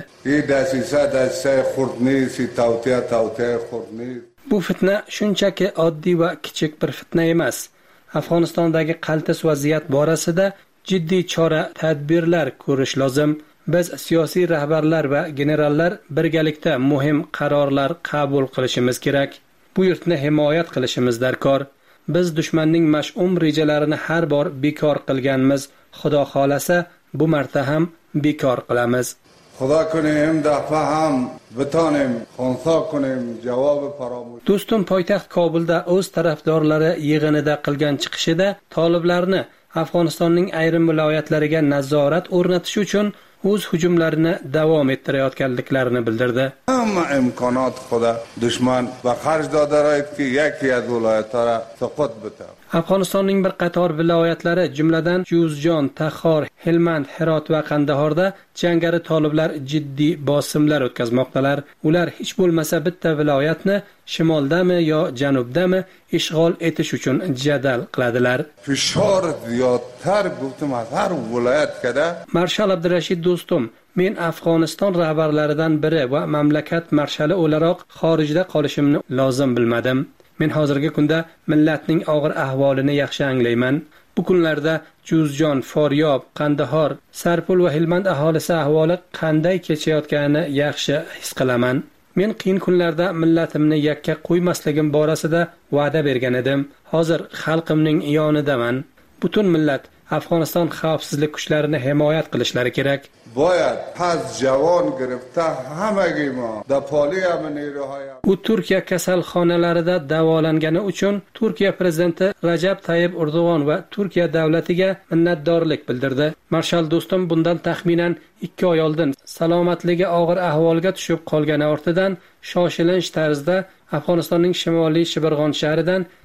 Bu fitna shunchaki oddiy va kichik bir fitna emas. Afg'onistondagi qaltis vaziyat borasida jiddiy chora tadbirlar ko'rish lozim. Biz siyosiy rahbarlar va generallar birgalikda muhim qarorlar qabul qilishimiz kerak. Bu yurtni himoyat qilishimiz darkor. Biz dushmanning mash'um rejalarini har bor bekor qilganmiz. Xudo xolasa bu marta ham bekor qilamiz. Xudo kunim dafa ham bitonim xonsa kunim javobi faromush. Do'stum poytaxt Kobulda o'z tarafdorlari yig'inida qilgan chiqishida toliblarni Afg'onistonning ayrim viloyatlariga nazorat o'rnatish uchun o'z hujumlarini davom ettirayotganliklarini bildirdi. Hamma imkoniyat xudo dushman va qarz dodaraytki yaki az viloyatlara saqot bitar. Afg'onistonning bir qator viloyatlari, jumladan Juzjon, Taxor, Helmand, Herot va Qandahorda jangari toliblar jiddiy bosimlar o'tkazmoqdalar. Ular hech bo'lmasa bitta viloyatni shimoldami yo janubdami ishg'ol etish uchun jadal qiladilar. Fishor ziyodtar guftum har viloyatkada. Marshal Abdurashid Do'stum, men Afg'oniston rahbarlaridan biri va mamlakat marshali o'laroq xorijda qolishimni lozim bilmadim. Men hozirgi kunda millatning og'ir ahvolini yaxshi anglayman. Bu kunlarda Juzjon, Foryob, Qandahor, Sarpul va Helmand aholisi ahvoli qanday kechayotganini yaxshi his qilaman. Men qiyin kunlarda millatimni yakka qo'ymasligim borasida va'da bergan edim. Hozir xalqimning yonidaman. Butun millat Afg'oniston xavfsizlik kuchlarini himoyat qilishlari kerak. Boyad paz javon girifta hamagi ma da poliya menirohaya. U Turkiya kasalxonalarida davolangani uchun Turkiya prezidenti Rajab Tayyip Erdo'g'on va Turkiya davlatiga minnatdorlik bildirdi. Marshal Do'stum bundan taxminan ikki oy oldin salomatligi og'ir ahvolga tushib qolgani ortidan shoshilinch tarzda Afg'onistonning shimoliy Shibirg'on shahridan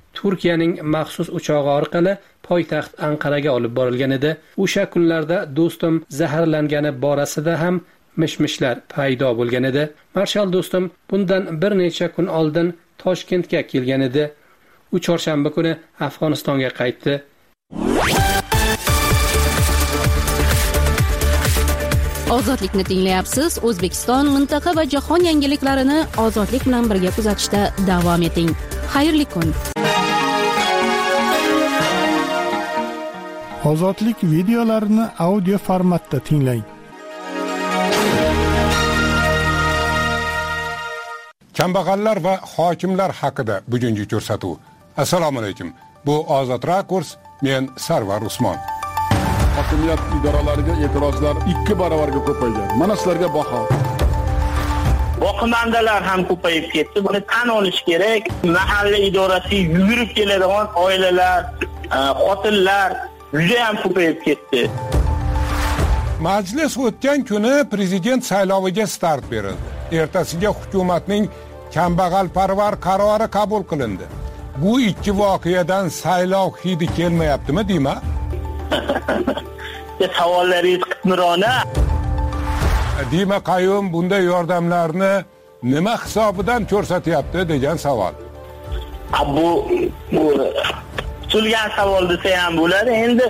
Turkiyaning maxsus uchog'i orqali poytaxt Anqaraga olib borilgan edi. O'sha kunlarda do'stim zaharlangani borasida ham mishmishlar paydo bo'lgan edi. Marshal do'stim bundan bir necha kun oldin Toshkentga kelgan edi. U chorshanba kuni Afg'onistonga qaytdi. Ozodlikni tinglayapsiz. O'zbekiston, mintaqa va jahon yangiliklarini ozodlik bilan birga kuzatishda davom eting. Xayrli kun. Ozodlik videolarini audio formatda tinglang. Kambag'allar va hokimlar haqida bugungi ko'rsatuv. Assalomu alaykum. Bu Ozod Rakurs, men Sarvar Usmon. Hokimiyat idoralariga e'tirozlar ikki barobarga ko'paygan. Mana sizlarga baho. Boqmandalar ham ko'payib ketdi. Buni tan olish kerak. Mahalla idorasiga yugurib keladigan oilalar, xotinlar juda ham ko'payib ketdi. Majlis o'tgan kuni prezident sayloviga start berildi. Ertasiga hukumatning kambag'alparvar qarori qabul qilindi. Bu ikki voqeadan saylov hidi kelmayaptimi, deyma? Savollaringiz qitmirona. Dima Qayum bunday yordamlarni nima hisobidan ko'rsatyapti degan savol. Bu bu tutilgan savol desa ham bo'ladi. Endi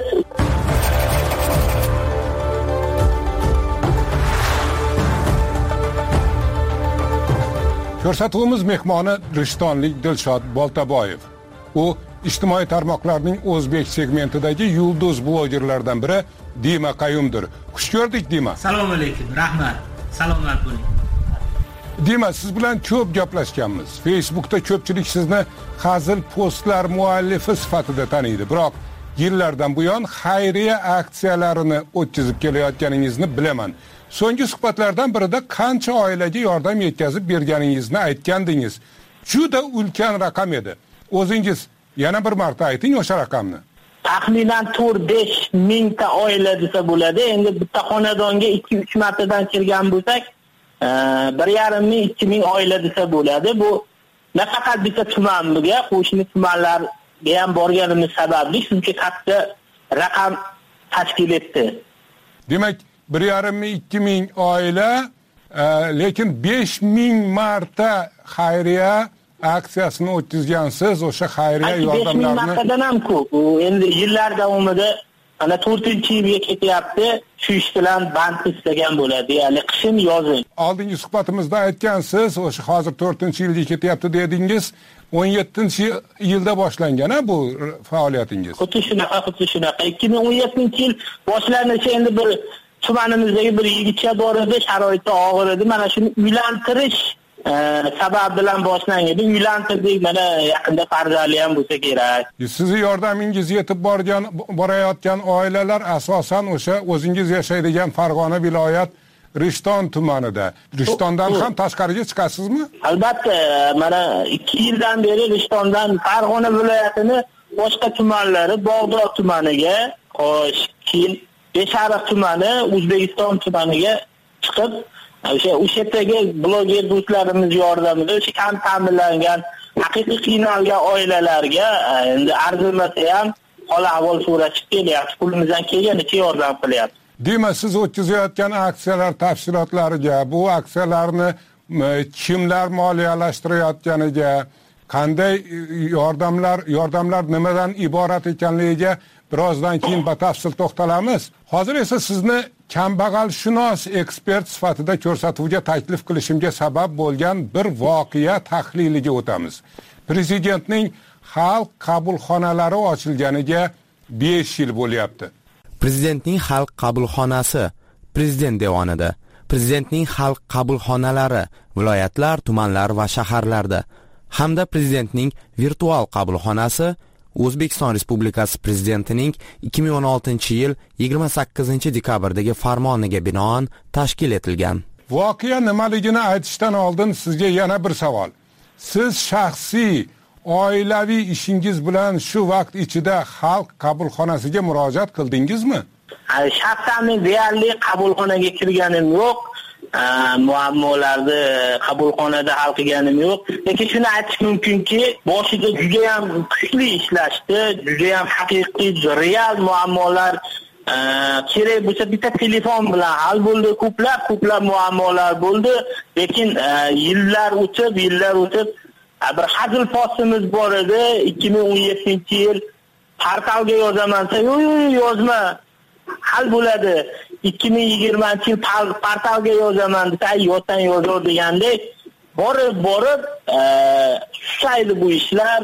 ko'rsatuvimiz mehmoni rishtonlik Dilshod Boltaboyev. U ijtimoiy tarmoqlarning o'zbek segmentidagi yulduz blogerlardan biri Dima Qayumdir. Xush ko'rdik Dima. Assalomu alaykum. Rahmat. Salomat bo'ling. Dima, siz bilan ko'p gaplashganmiz. Facebookda ko'pchilik sizni hazil postlar muallifi sifatida taniydi. Biroq yillardan buyon xayriya aksiyalarini o'tkazib kelayotganingizni bilaman. So'nggi suhbatlardan birida qancha oilaga yordam yetkazib berganingizni aytgandingiz. Juda ulkan raqam edi. O'zingiz yana bir marta ayting o'sha raqamni. Taxminan to'rt besh mingta oila desa bo'ladi. Endi bitta xonadonga ikki uch martadan kirgan bo'lsak, bir yarim ming ikki ming oila desa bo'ladi. Bu nafaqat bitta tumanga, qo'shni tumanlarga ham borganimiz sababli shuncha katta raqam tashkil etdi. Demak, bir yarim ming ikki ming oila, lekin besh ming marta xayriya aksiyasini o'tkazgansiz. O'sha xayriya yordamlarini besh ming martadan ham ko'p. U endi yillar davomida ana to'rtinchi yilga ketyapti. Shu ish bilan band istagan bo'ladi, ya'ni qishin yozin. Oldingi suhbatimizda aytgansiz, o'sha hozir to'rtinchi yilga ketyapti dedingiz. o'n yettinchi yilda boshlangan bu faoliyatingiz. Xuddi shunaqa, xuddi shunaqa. ikki ming o'n yettinchi yil boshlanishi endi bir tumanimizdagi bir yigitcha bor edi, sharoiti og'ir edi. Mana shuni uylantirish sabab bilan boshlangan. Uylantirdik, mana yaqinda farzandli ham bo'lsa kerak. Sizni yordamingiz yetib borgan borayotgan oilalar asosan o'sha o'zingiz yashaydigan Farg'ona viloyat Rishton tumanida. Rishtondan ham tashqariga chiqasizmi? Albatta, mana ikki yildan beri Rishtondan Farg'ona viloyatini boshqa tumanlari, Bog'dod tumaniga, Qo'shkin, Beshariq tumani, O'zbekiston tumaniga chiqib, o'sha o'sha yerdagi bloger do'stlarimiz yordamida o'sha kam ta'minlangan, haqiqiy qiynalgan oilalarga endi arzimasa ham hol ahvol so'rashib kelyapti. Qo'limizdan kelganicha yordam qilyapti. Demak, siz o'tkazayotgan aksiyalar tafsilotlariga, bu aksiyalarni kimlar moliyalashtirayotganiga, qanday yordamlar, yordamlar nimadan iborat ekanligiga birozdan keyin batafsil to'xtalamiz. Hozir esa sizni kambag'alshunos ekspert sifatida ko'rsatuvga taklif qilishimga sabab bo'lgan bir voqea tahliliga o'tamiz. Prezidentning xalq qabulxonalari ochilganiga besh yil bo'lyapti. Prezidentning xalq qabulxonasi Prezident devonida, Prezidentning xalq qabulxonalari viloyatlar, tumanlar va shaharlarda hamda Prezidentning virtual qabulxonasi O'zbekiston Respublikasi Prezidentining ikki ming o'n oltinchi yil yigirma sakkizinchi dekabrdagi farmoniga binoan tashkil etilgan. Voqea nimaligini aytishdan oldin sizga yana bir savol. Siz shaxsiy oilaviy ishingiz bilan shu vaqt ichida xalq qabulxonasiga murojaat qildingizmi? Shaxsan men deyarli qabulxonaga kirganim yo'q. muammolarni qabulxonada hal qilganim yo'q. Lekin shuni aytish mumkinki, boshida juda ham kuchli ishlashdi, juda ham haqiqiy, real muammolar kerak bo'lsa bitta telefon bilan hal bo'ldi, ko'plab ko'plab muammolar bo'ldi. Lekin yillar o'tib, yillar o'tib bir hazil postimiz bor edi, ikki ming o'n yettinchi yil portalga yozaman, yo'q yo'q yozma, hal bo'ladi. ikki ming yigirmanchi yil portalga yozaman desa, yotdan yozaver degandek, borib borib susaydi bu ishlar.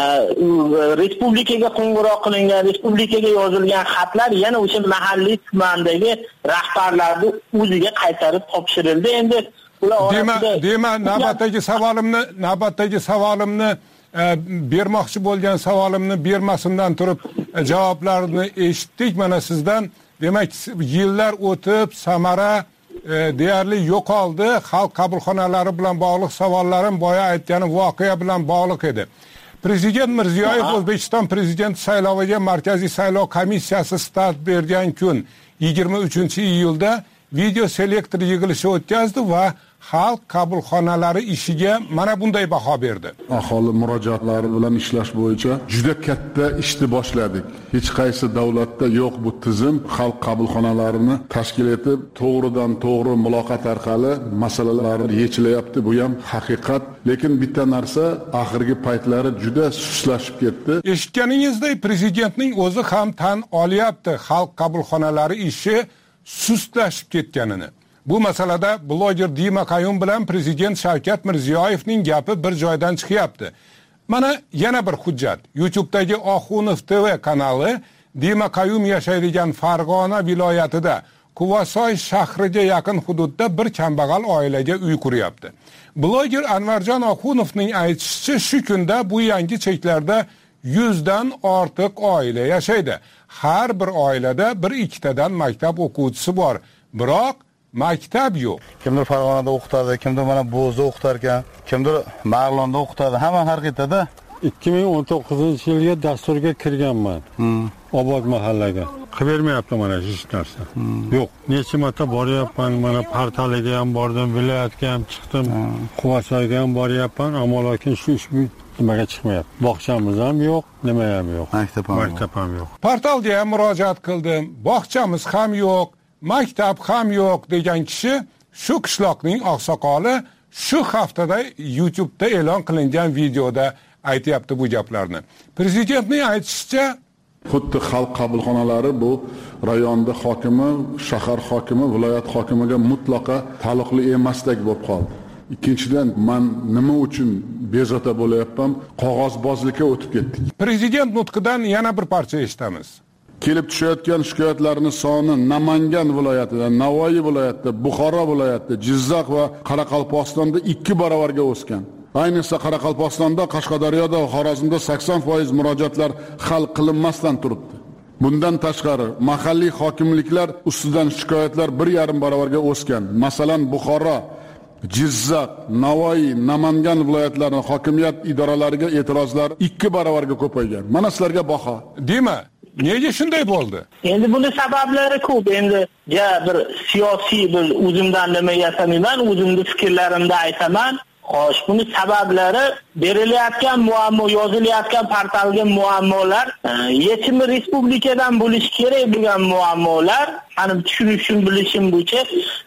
Respublikaga qo'ng'iroq qilingan, respublikaga yozilgan xatlar yana o'sha mahalliy tumandagi rahbarlarni o'ziga qaytarib topshirildi. Endi ular orasida dema navbatdagi savolimni, navbatdagi savolimni bermoqchi bo'lgan savolimni bermasimdan turib javoblarni eshitdik mana sizdan. Demak, yillar o'tib samara deyarli yo'qoldi. Xalq qabulxonalari bilan bog'liq savollarim boya aytganim voqea bilan bog'liq edi. Prezident Mirziyoyev O'zbekiston prezident sayloviga Markaziy saylov komissiyasi start bergan kun yigirma uchinchi iyulda video selektor yig'ilishi o'tkazdi va xalq qabulxonalari ishiga mana bunday baho berdi. Aholi murojaatlari bilan ishlash bo'yicha juda katta ishni boshladik. Hech qaysi davlatda yo'q bu tizim. Xalq qabulxonalarini tashkil etib, to'g'ridan to'g'ri muloqot orqali masalalar yechilyapti. Bu ham haqiqat. Lekin bitta narsa, oxirgi paytlari juda suslashib ketdi. Eshitganingizdek, prezidentning o'zi ham tan olyapti xalq qabulxonalari ishi suslashib ketganini. Bu masalada bloger Dima Qayum bilan prezident Shavkat Mirziyoyevning gapi bir joydan chiqyapti. Mana yana bir hujjat. YouTube'dagi Oxunov T V kanali Dima Qayum yashaydigan Farg'ona viloyatida Quvasoy shahriga yaqin hududda bir kambag'al oilaga uy quryapti. Bloger Anvarjon Oxunovning aytishicha, shu kunda bu yangi cheklarda yuzdan ortiq oila yashaydi. Har bir oilada bir ikkitadan maktab o'quvchisi bor. Biroq maktab yo'q. Kimdir Farg'onada o'qitadi, kimdir mana Bo'zda o'qitar ekan, kimdir Marg'ilonda o'qitadi. Hamma har qayerda. ikki ming o'n to'qqizinchi yilga dasturga kirganman. Obod mahallaga. Qilib bermayapti mana hech narsa. Yo'q. Necha marta boryapman, mana portaliga ham bordim, viloyatga ham chiqdim, Quvasoyga ham boryapman, ammo lekin shu ish nimaga chiqmayapti. Bog'chamiz ham yo'q, nima ham yo'q. Maktab ham yo'q. Portalga ham murojaat qildim. Bog'chamiz ham yo'q. Maktab ham yo'q degan kishi shu qishloqning oqsoqoli shu haftada YouTube'da e'lon qilingan videoda aytayapti bu gaplarni. Prezidentning aytishicha, xuddi xalq qabulxonalari bu rayonda hokimi, shahar hokimi, viloyat hokimiga mutlaqo taalluqli emasdek bo'lib qoldi. Ikkinchidan, men nima uchun bezovta bo'layapman? Qog'ozbozlikka o'tib ketdik. Prezident nutqidan yana bir parcha eshitamiz. Kelib tushayotgan shikoyatlarning soni Namangan viloyatida, Navoiy viloyatida, Buxoro viloyatida, Jizzax va Qoraqalpog'istonda ikki barobarga o'sgan. Ayniqsa Qoraqalpog'istonda, Qashqadaryoda va Xorazmda sakson foiz murojaatlar hal qilinmasdan turibdi. Bundan tashqari, mahalliy hokimliklar ustidan shikoyatlar bir yarim barobarga o'sgan. Masalan, Buxoro, Jizzax, Navoiy, Namangan viloyatlarining hokimiyat idoralariga e'tirozlar ikki barobarga ko'paygan. Mana sizlarga baho. Dema, nega shunday bo'ldi? Endi buni sabablari ko'p. Endi ja bir siyosiy bir o'zimdan nima yasamayman, o'zimning fikrlarimda aytaman. Xo'sh, buni sabablari berilayotgan muammo, yozilayotgan portalga muammolar, yechimi respublikadan bo'lishi kerak bo'lgan muammolar, hani tushunishim, bilishim bo'yicha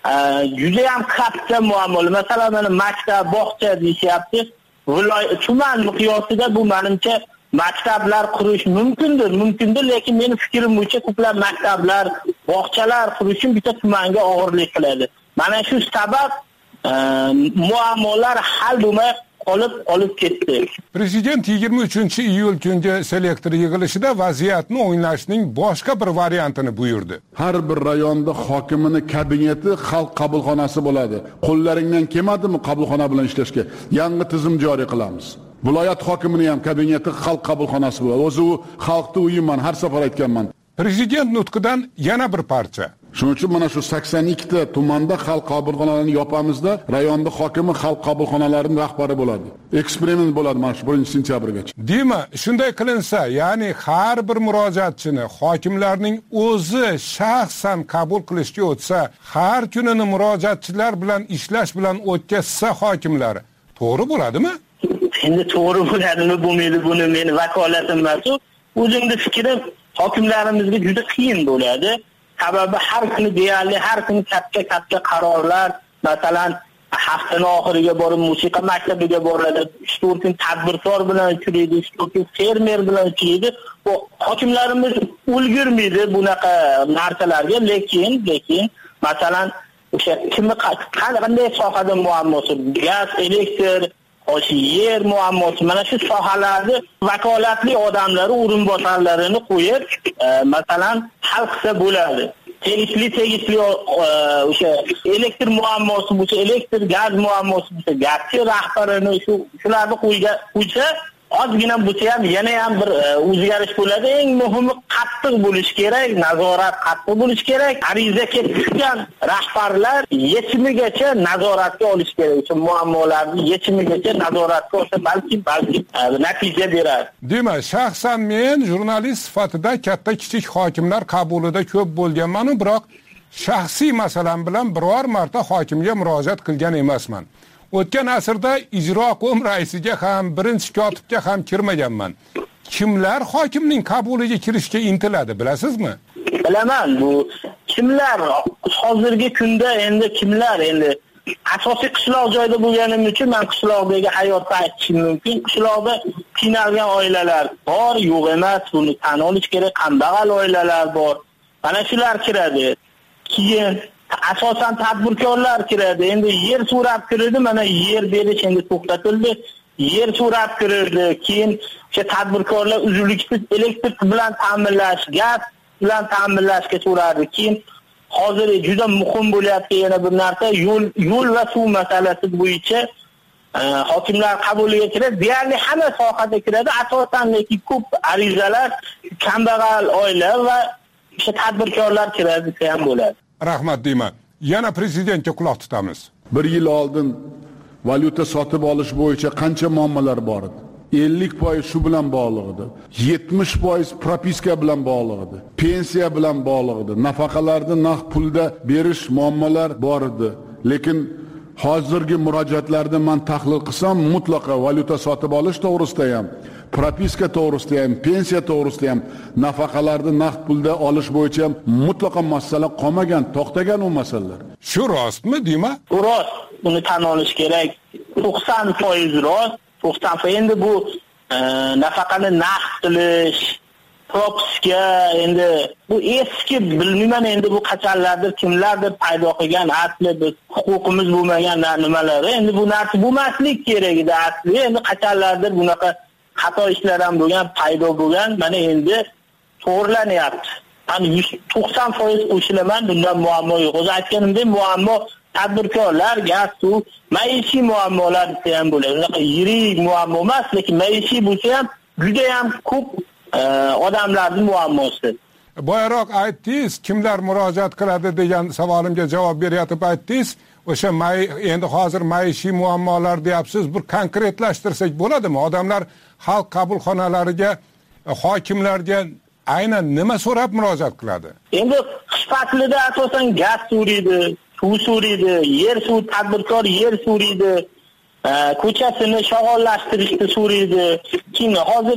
juda ham katta muammolar. Masalan, mana maktab, bog'cha deyapti. Viloyat tuman miqyosida bu menimcha maktablar qurish mumkindir, mumkindir, lekin mening fikrim bo'yicha ko'plab maktablar, bog'chalar qurishim bitta tumanga og'irlik qiladi. Mana shu sabab muammolar hal bo'lmay qolib olib ketdi. Prezident yigirma uchinchi iyul kungi selektor yig'ilishida vaziyatni o'ynashning boshqa bir variantini buyurdi. Har bir rayonda hokimini kabineti xalq qabulxonasi bo'ladi. Qo'llaringdan kelmadimi qabulxona bilan ishlashga? Yangi tizim joriy qilamiz. Viloyat hokimining ham kabineti xalq qabulxonasi bo'ladi. O'zi u xalqning uyiman, har safar aytganman. Prezident nutqidan yana bir parcha. Shuning uchun mana shu sakson ikkita tumanda xalq qabulxonalarini yopamizda, rayonda hokimi xalq qabulxonalarining rahbari bo'ladi. Eksperiment bo'ladi mana shu birinchi sentyabrgacha. Deymi, shunday qilinsa, ya'ni har bir murojaatchini hokimlarning o'zi shaxsan qabul qilishga o'tsa, har kunini murojaatchilar bilan ishlash bilan o'tkazsa hokimlar, to'g'ri bo'ladimi? Endi to'g'ri bo'ladimi, bo'lmaydi, buni meni vakolatim emas. O'zimning fikrim, hokimlarimizga juda qiyin bo'ladi. Sababi har kuni deyarli har kuni katta-katta qarorlar, masalan, haftaning oxiriga borib musiqa maktabiga boradi, uch to'rt kun tadbirkor bilan uchraydi, uch to'rt kun fermer bilan uchraydi. Bu hokimlarimiz ulgurmaydi bunaqa narsalarga, lekin, lekin masalan, o'sha kimni qanday sohada muammosi, gaz, elektr, oshi yer muammosi, mana shu sohalarni vakolatli odamlari o'rinbosarlarini qo'yib, e, masalan, hal qilsa bo'ladi. Tegishli tegishli o'sha elektr muammosi bo'lsa, elektr, gaz muammosi bo'lsa, gazchi rahbarini shu shularni qo'yga qo'ysa, ozgina bo'lsa ham yana ham bir o'zgarish bo'ladi. Eng muhimi qattiq bo'lish kerak, nazorat qattiq bo'lish kerak. Ariza kelib tushgan rahbarlar yechimigacha nazoratga olish kerak. Shu muammolarni yechimigacha nazoratga olsa, balki balki natija beradi. Demak, shaxsan men jurnalist sifatida katta kichik hokimlar qabulida ko'p bo'lganman, biroq shaxsiy masalam bilan biror marta hokimga murojaat qilgan emasman. O'tgan asrda ijro qo'm raisiga ham, birinchi kotibga ham kirmaganman. Kimlar hokimning qabuliga kirishga intiladi, bilasizmi? Bilaman, bu kimlar hozirgi kunda endi kimlar endi asosiy qishloq joyda bo'lganim uchun men qishloqdagi hayotni aytishim mumkin. Qishloqda qiynalgan oilalar bor, yo'q emas, buni tan olish kerak. Kambag'al oilalar bor. Mana shular kiradi. Keyin asosan tadbirkorlar kiradi. Endi yer so'rab kirdi, mana yer berish endi to'xtatildi. Yer so'rab kirdi. Keyin o'sha tadbirkorlar uzluksiz elektr bilan ta'minlash, gaz bilan ta'minlashga so'radi. Keyin hozir juda muhim bo'layotgan yana bir narsa yo'l yo'l va suv masalasi bo'yicha hokimlar qabuliga kiradi. Deyarli hamma sohada kiradi. Asosan lekin ko'p arizalar kambag'al oila va o'sha tadbirkorlar kiradi ham bo'ladi. Rahmat deyman. Yana prezidentga quloq tutamiz. Bir yil oldin valyuta sotib olish bo'yicha qancha muammolar bor edi? ellik foiz shu bilan bog'liq edi. yetmish foiz propiska bilan bog'liq edi. Pensiya bilan bog'liq edi. Nafaqalarni naqd pulda berish muammolar bor edi. Lekin hozirgi murojaatlarni men tahlil qilsam, mutlaqo valyuta sotib olish to'g'risida ham, propiska to'g'risida ham, pensiya to'g'risida ham, nafaqalarni naqd pulda olish bo'yicha ham mutlaqo masala qolmagan, to'xtagan u masalalar. Shu rostmi, deyma? Bu rost. Buni tan olish kerak. to'qson foiz rost. to'qson foiz endi bu e, nafaqani naqd qilish, propiska endi bu eski bilmayman endi bu qachonlardir kimlardir paydo qilgan asli biz huquqimiz bo'lmagan nimalar. Endi bu narsa bo'lmaslik kerak edi asli. Endi qachonlardir bunaqa xato ishlar ham bo'lgan, paydo bo'lgan. Mana endi to'g'rilanyapti. Ani to'qson foiz qo'shilaman, bundan muammo yo'q. O'zi aytganimdek, muammo tadbirkorlar, gaz, suv, maishiy muammolar ham bo'ladi. Unaqa yirik muammo emas, lekin maishiy bo'lsa ham juda ham ko'p odamlarning muammosi. Boyaroq aytdingiz, kimlar murojaat qiladi degan savolimga javob beryapti aytdingiz. O'sha endi hozir maishiy muammolar deyapsiz, bir konkretlashtirsak bo'ladimi? Odamlar xalq qabulxonalariga, hokimlarga aynan nima so'rab murojaat qiladi? Endi qish faslida asosan gaz so'raydi, suv so'raydi, yer suv tadbirkor yer so'raydi, ko'chasini shog'ollashtirishni so'raydi. Keyin hozir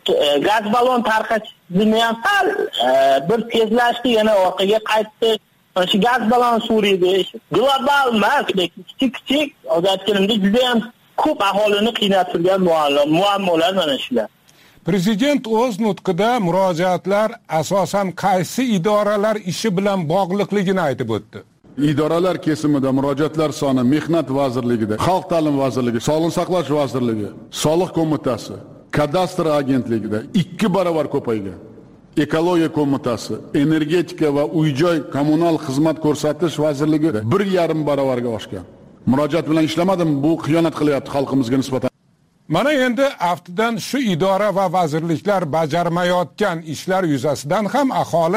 gaz balon tarqatishni ham sal bir tezlashdi, yana orqaga qaytdi. Mana shu gaz balon so'raydi. Global emas, lekin kichik-kichik odatchilimda juda ham ko'p aholini qiynab turgan muammolar mana shular. Prezident o'z nutqida murojaatlar asosan qaysi idoralar ishi bilan bog'liqligini aytib o'tdi. Idoralar kesimida murojaatlar soni Mehnat vazirligida, Xalq ta'lim vazirligi, Sog'liqni saqlash vazirligi, Soliq qo'mitasi, Kadastr agentligida ikki barobar ko'paygan. Ekologiya qo'mitasi, Energetika va uy-joy kommunal xizmat ko'rsatish vazirligi bir yarim barobarga oshgan. Murojaat bilan ishlamadim, bu xiyonat qilyapti xalqimizga nisbatan. Mana endi aftidan shu idora va vazirliklar bajarmayotgan ishlar yuzasidan ham aholi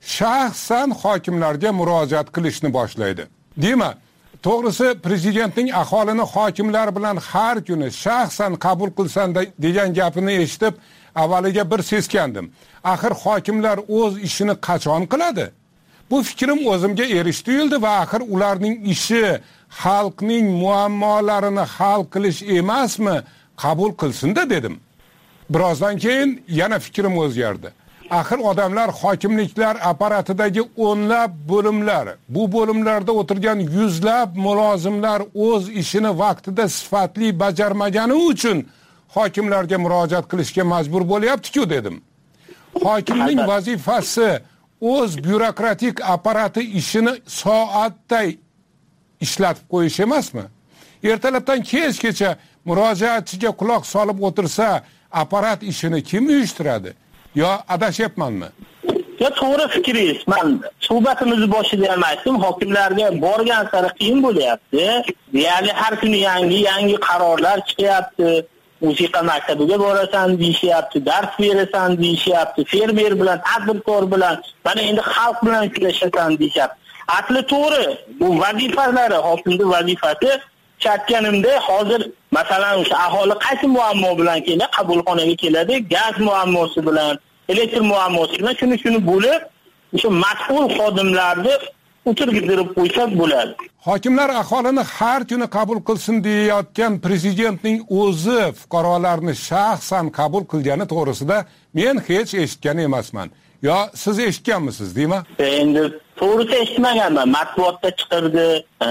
shaxsan hokimlarga murojaat qilishni boshlaydi. Deymi? To'g'risi prezidentning aholini hokimlar bilan har kuni shaxsan qabul qilsan degan gapini eshitib, avvaliga bir seskandim. Axir hokimlar o'z ishini qachon qiladi? Bu fikrim o'zimga erish tuyuldi va axir ularning ishi xalqning muammolarini hal qilish emasmi? Qabul qilsin-da dedim. Birozdan keyin yana fikrim o'zgardi. Axir odamlar hokimliklar apparatidagi o'nlab bo'limlar, bu bo'limlarda o'tirgan yuzlab mulozimlar o'z ishini vaqtida sifatli bajarmagani uchun hokimlarga murojaat qilishga majbur bo'lyapti-ku dedim. Hokimning vazifasi o'z byurokratik apparati ishini soatday ishlatib qo'yish emasmi? Ertalabdan kechgacha murojaatchiga quloq solib o'tirsa, apparat ishini kim uyushtiradi? Yo adashyapmanmi? Yo to'g'ri fikringiz. Men suhbatimizni boshida ham aytdim, hokimlarga borgan sari qiyin bo'lyapti. Ya'ni har kuni yangi yangi qarorlar chiqyapti. Musiqa maktabiga borasan deyishyapti, dars berasan deyishyapti, fermer bilan, tadbirkor bilan, mana endi xalq bilan kurashasan deyishyapti. Asli to'g'ri, bu vazifalari, hokimning vazifasi. Chakkanimda hozir masalan o'sha aholi qaysi muammo bilan keladi, qabulxonaga keladi, gaz muammosi bilan, elektr muammosi bilan shuni shuni bo'lib, o'sha mas'ul xodimlarni o'tirgizib qo'ysak bo'ladi. Hokimlar aholini har kuni qabul qilsin deyayotgan prezidentning o'zi fuqarolarni shaxsan qabul qilgani to'g'risida men hech eshitgan emasman. Yo siz eshitganmisiz, deymi? Endi to'g'risi eshitmaganman. Matbuotda chiqirdi,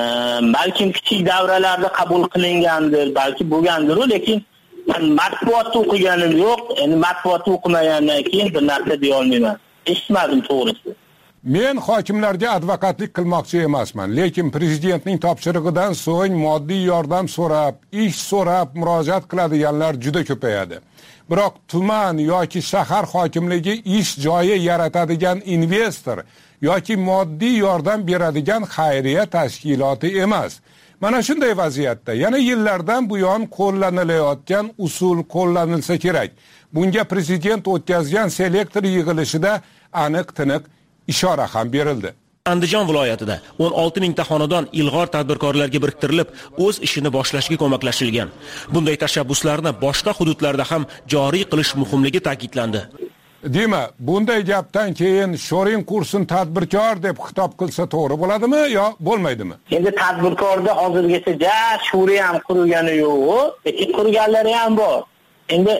balkim kichik davralarda qabul qilingandir, balki bo'lgandir, lekin men matbuotda o'qiganim yo'q. Endi matbuotda o'qimagandan keyin bir narsa deya olmayman. Eshitmadim to'g'risi. Men hokimlarga advokatlik qilmoqchi emasman, lekin prezidentning topshirig'idan so'ng moddiy yordam so'rab, ish so'rab murojaat qiladiganlar juda ko'payadi. Biroq tuman yoki shahar hokimligi ish joyi yaratadigan investor yoki moddiy yordam beradigan xayriya tashkiloti emas. Mana shunday vaziyatda yana yillardan buyon qo'llanilayotgan usul qo'llanilsa kerak. Bunga prezident o'tkazgan selektor yig'ilishida aniq-tiniq ishora ham berildi. Andijon viloyatida o'n olti mingta xonadon ilg'or tadbirkorlarga biriktirilib, o'z ishini boshlashga ko'maklashilgan. Bunday tashabbuslarni boshqa hududlarda ham joriy qilish muhimligi ta'kidlandi. Deymi, bunday gapdan keyin shoring kursin tadbirkor deb xitob qilsa to'g'ri bo'ladimi yo bo'lmaydimi? Endi tadbirkorda hozirgacha ja shuri ham qurilgani yo'q, lekin qurganlari ham bor. Endi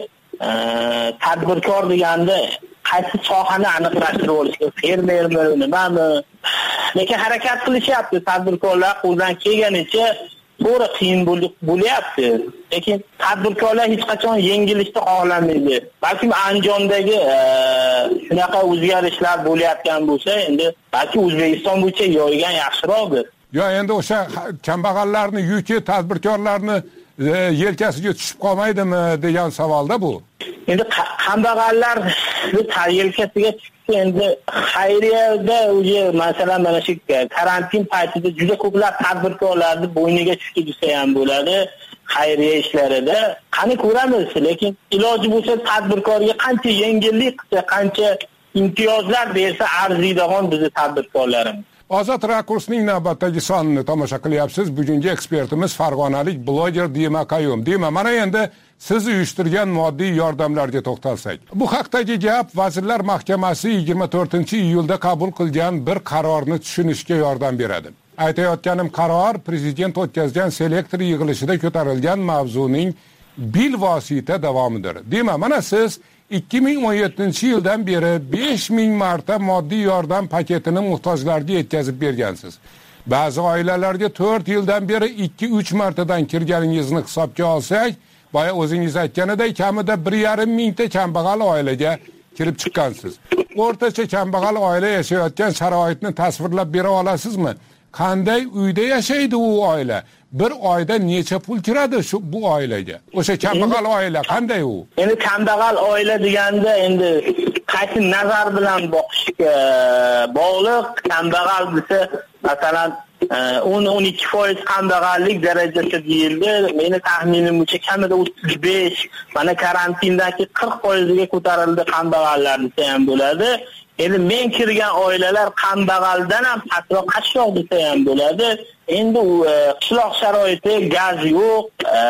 tadbirkor deganda qaysi sohani aniqlashtirib olishga, fermermi, nimami? Lekin harakat qilishyapti tadbirkorlar qo'ldan kelganicha, to'g'ri qiyin bo'lyapti. Lekin tadbirkorlar hech qachon yengilishni xohlamaydi. Balki Andijondagi shunaqa o'zgarishlar bo'layotgan bo'lsa, endi balki O'zbekiston bo'yicha yo'ygan yaxshiroqdir. Yo, endi o'sha kambag'allarning yuki tadbirkorlarni yelkasiga tushib qolmaydimi degan savolda bu. Endi kambag'allar yelkasiga tushsa, endi xayriyada o'zi masalan mana shu karantin paytida juda ko'plab tadbirkorlarni bo'yniga tushib desa ham bo'ladi xayriya ishlarida. Qani ko'ramiz, lekin iloji bo'lsa tadbirkorga qancha yengillik qilsa, qancha imtiyozlar bersa arziydigan bizning tadbirkorlarimiz. Ozod rakursning navbatdagi sonini tomosha qilyapsiz. Bugungi ekspertimiz farg'onalik bloger Dima Qayum. Dima, mana endi siz uyushtirgan moddiy yordamlarga to'xtalsak. Bu haqdagi gap Vazirlar Mahkamasi yigirma to'rtinchi iyulda qabul qilgan bir qarorni tushunishga yordam beradi. Aytayotganim qaror prezident o'tkazgan selektor yig'ilishida ko'tarilgan mavzuning bilvosita davomidir. Dima, mana siz ikki ming o'n yettinchi yildan beri besh ming marta moddiy yordam paketini muhtojlarga yetkazib bergansiz. Ba'zi oilalarga to'rt yildan beri ikki uch martadan kirganingizni hisobga olsak, boya o'zingiz aytganidek kamida bir yarim mingta kambag'al oilaga kirib chiqqansiz. O'rtacha kambag'al oila yashayotgan sharoitni tasvirlab bera olasizmi? Qanday uyda yashaydi u oila? Bir oyda necha pul kiradi shu bu oilaga? O'sha kambag'al oila qanday u? Endi kambag'al oila deganda endi qaysi nazar bilan boqishga bog'liq. Kambag'al desa, masalan, o'n o'n ikki foiz kambag'allik darajasi deyildi. Meni taxminim bo'yicha kamida o'ttiz besh, mana karantindan keyin qirq foizga ko'tarildi kambag'allar desa ham bo'ladi. Endi men kirgan oilalar kambag'aldan ham pastroq qashshoq desa ham bo'ladi. Endi u qishloq sharoiti, gaz yo'q,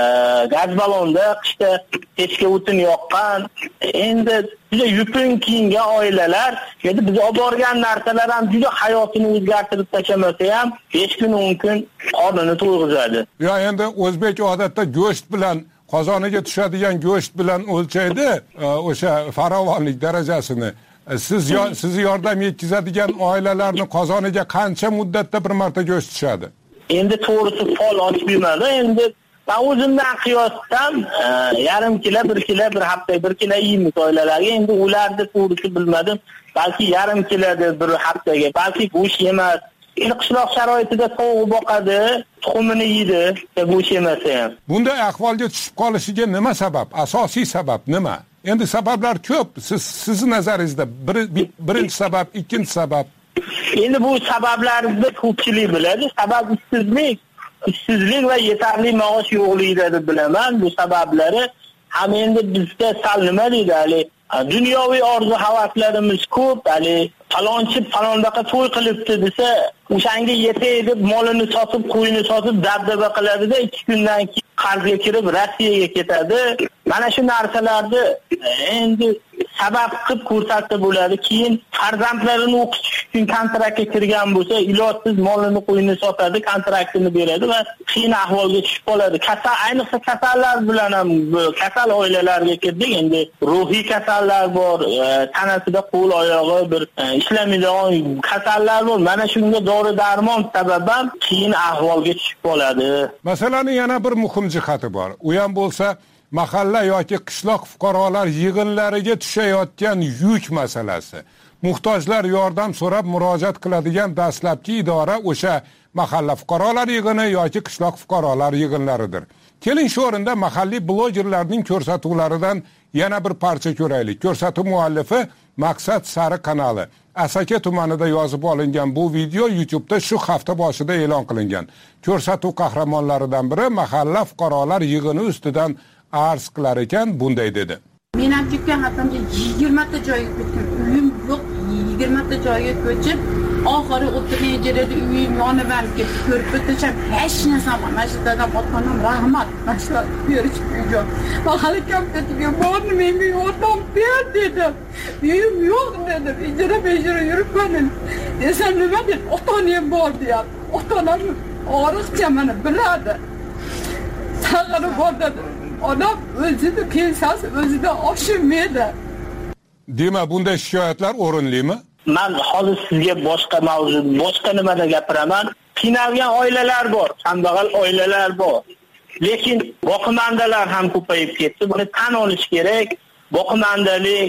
gaz balonda qishda pechka o'tin yoqqan. Endi juda yupun kiyingan oilalar, endi biz olib borgan narsalar ham juda hayotini o'zgartirib tashlamasa ham besh kun o'n kun qornini to'yg'izadi. Ya endi o'zbek odatda go'sht bilan qozoniga tushadigan go'sht bilan o'lchaydi o'sha farovonlik darajasini. Siz sizni yordam yetkazadigan oilalarning qozoniga qancha muddatda bir marta go'sht tushadi? Endi to'g'risi fol ochib yurmadi. Endi men o'zimdan qiyoslasam yarim kilo, bir kilo, bir hafta bir kilo yeymiz oilalarga. Endi ularni to'g'risi bilmadim. Balki yarim kiloda bir haftaga, balki go'sht emas. Endi qishloq sharoitida tovuq boqadi, tuxumini yeydi, go'sht yemasa ham. Bunday ahvolga tushib qolishiga nima sabab? Asosiy sabab nima? Endi sabablar ko'p. Siz sizni nazaringizda bir, birinchi sabab, ikkinchi sabab. Endi bu sabablarni ko'pchilik biladi. Sabab ishsizlik, ishsizlik va yetarli maosh yo'qligida deb bilaman. Bu sabablari ham endi bizda sal nima deydi, hali dunyoviy orzu havaslarimiz ko'p, hali falonchi falondaqa to'y qilibdi desa, o'shanga yetay deb molini sotib, qo'yini sotib dabdaba qiladi-da, ikki kundan keyin qarzga kirib Rossiyaga ketadi. Mana shu narsalarni endi sabab qilib ko'rsatsa bo'ladi. Keyin farzandlarini o'qitish uchun kontraktga kirgan bo'lsa, ilojsiz molini qo'yini sotadi, kontraktini beradi va qiyin ahvolga tushib qoladi. Kasal, ayniqsa kasallar bilan ham kasal oilalarga kirdik. Endi ruhiy kasallar bor, tanasida qo'l oyog'i bir ishlamaydigan kasallar bor. Mana shunga dori darmon sababam qiyin ahvolga tushib qoladi. Masalaning yana bir muhim jihati bor. U ham bo'lsa mahalla yoki qishloq fuqarolar yig'inlariga tushayotgan yuk masalasi. Muhtojlar yordam so'rab murojaat qiladigan dastlabki idora o'sha mahalla fuqarolar yig'ini yoki qishloq fuqarolar yig'inlaridir. Keling shu o'rinda mahalliy blogerlarning ko'rsatuvlaridan yana bir parcha ko'raylik. Ko'rsatuv muallifi Maqsad Sari kanali. Asaka tumanida yozib olingan bu video YouTube'da shu hafta boshida e'lon qilingan. Ko'rsatuv qahramonlaridan biri mahalla fuqarolar yig'ini ustidan arz qilar ekan, bunday dedi. Men ham ketgan haftamda yigirma ta joyga ketdim. Uyim yo'q, yigirma ta joyga ko'chib, oxiri o'tirgan yerda uyim yonib ketdi. Ko'rib o'tisham hech narsa bo'lmadi. Mana shu dadam otganam rahmat. Mana shu berish joy. Va hali kam ketga bordim, menga yordam ber dedim. Uyim yo'q dedim. Ijara bejara yuribman. Desam nima deb ota-onam bor deyapti. Ota-onam oriqcha meni biladi. Sag'iri bor dedim. Odam o'zida pensiyasi o'zida oshirmaydi. Demak, bunday shikoyatlar o'rinlimi? Men hozir sizga boshqa mavzu, boshqa nimada gapiraman. Qiynalgan oilalar bor, kambag'al oilalar bor. Lekin boqmandalar ham ko'payib ketdi. Buni tan olish kerak. Boqmandalik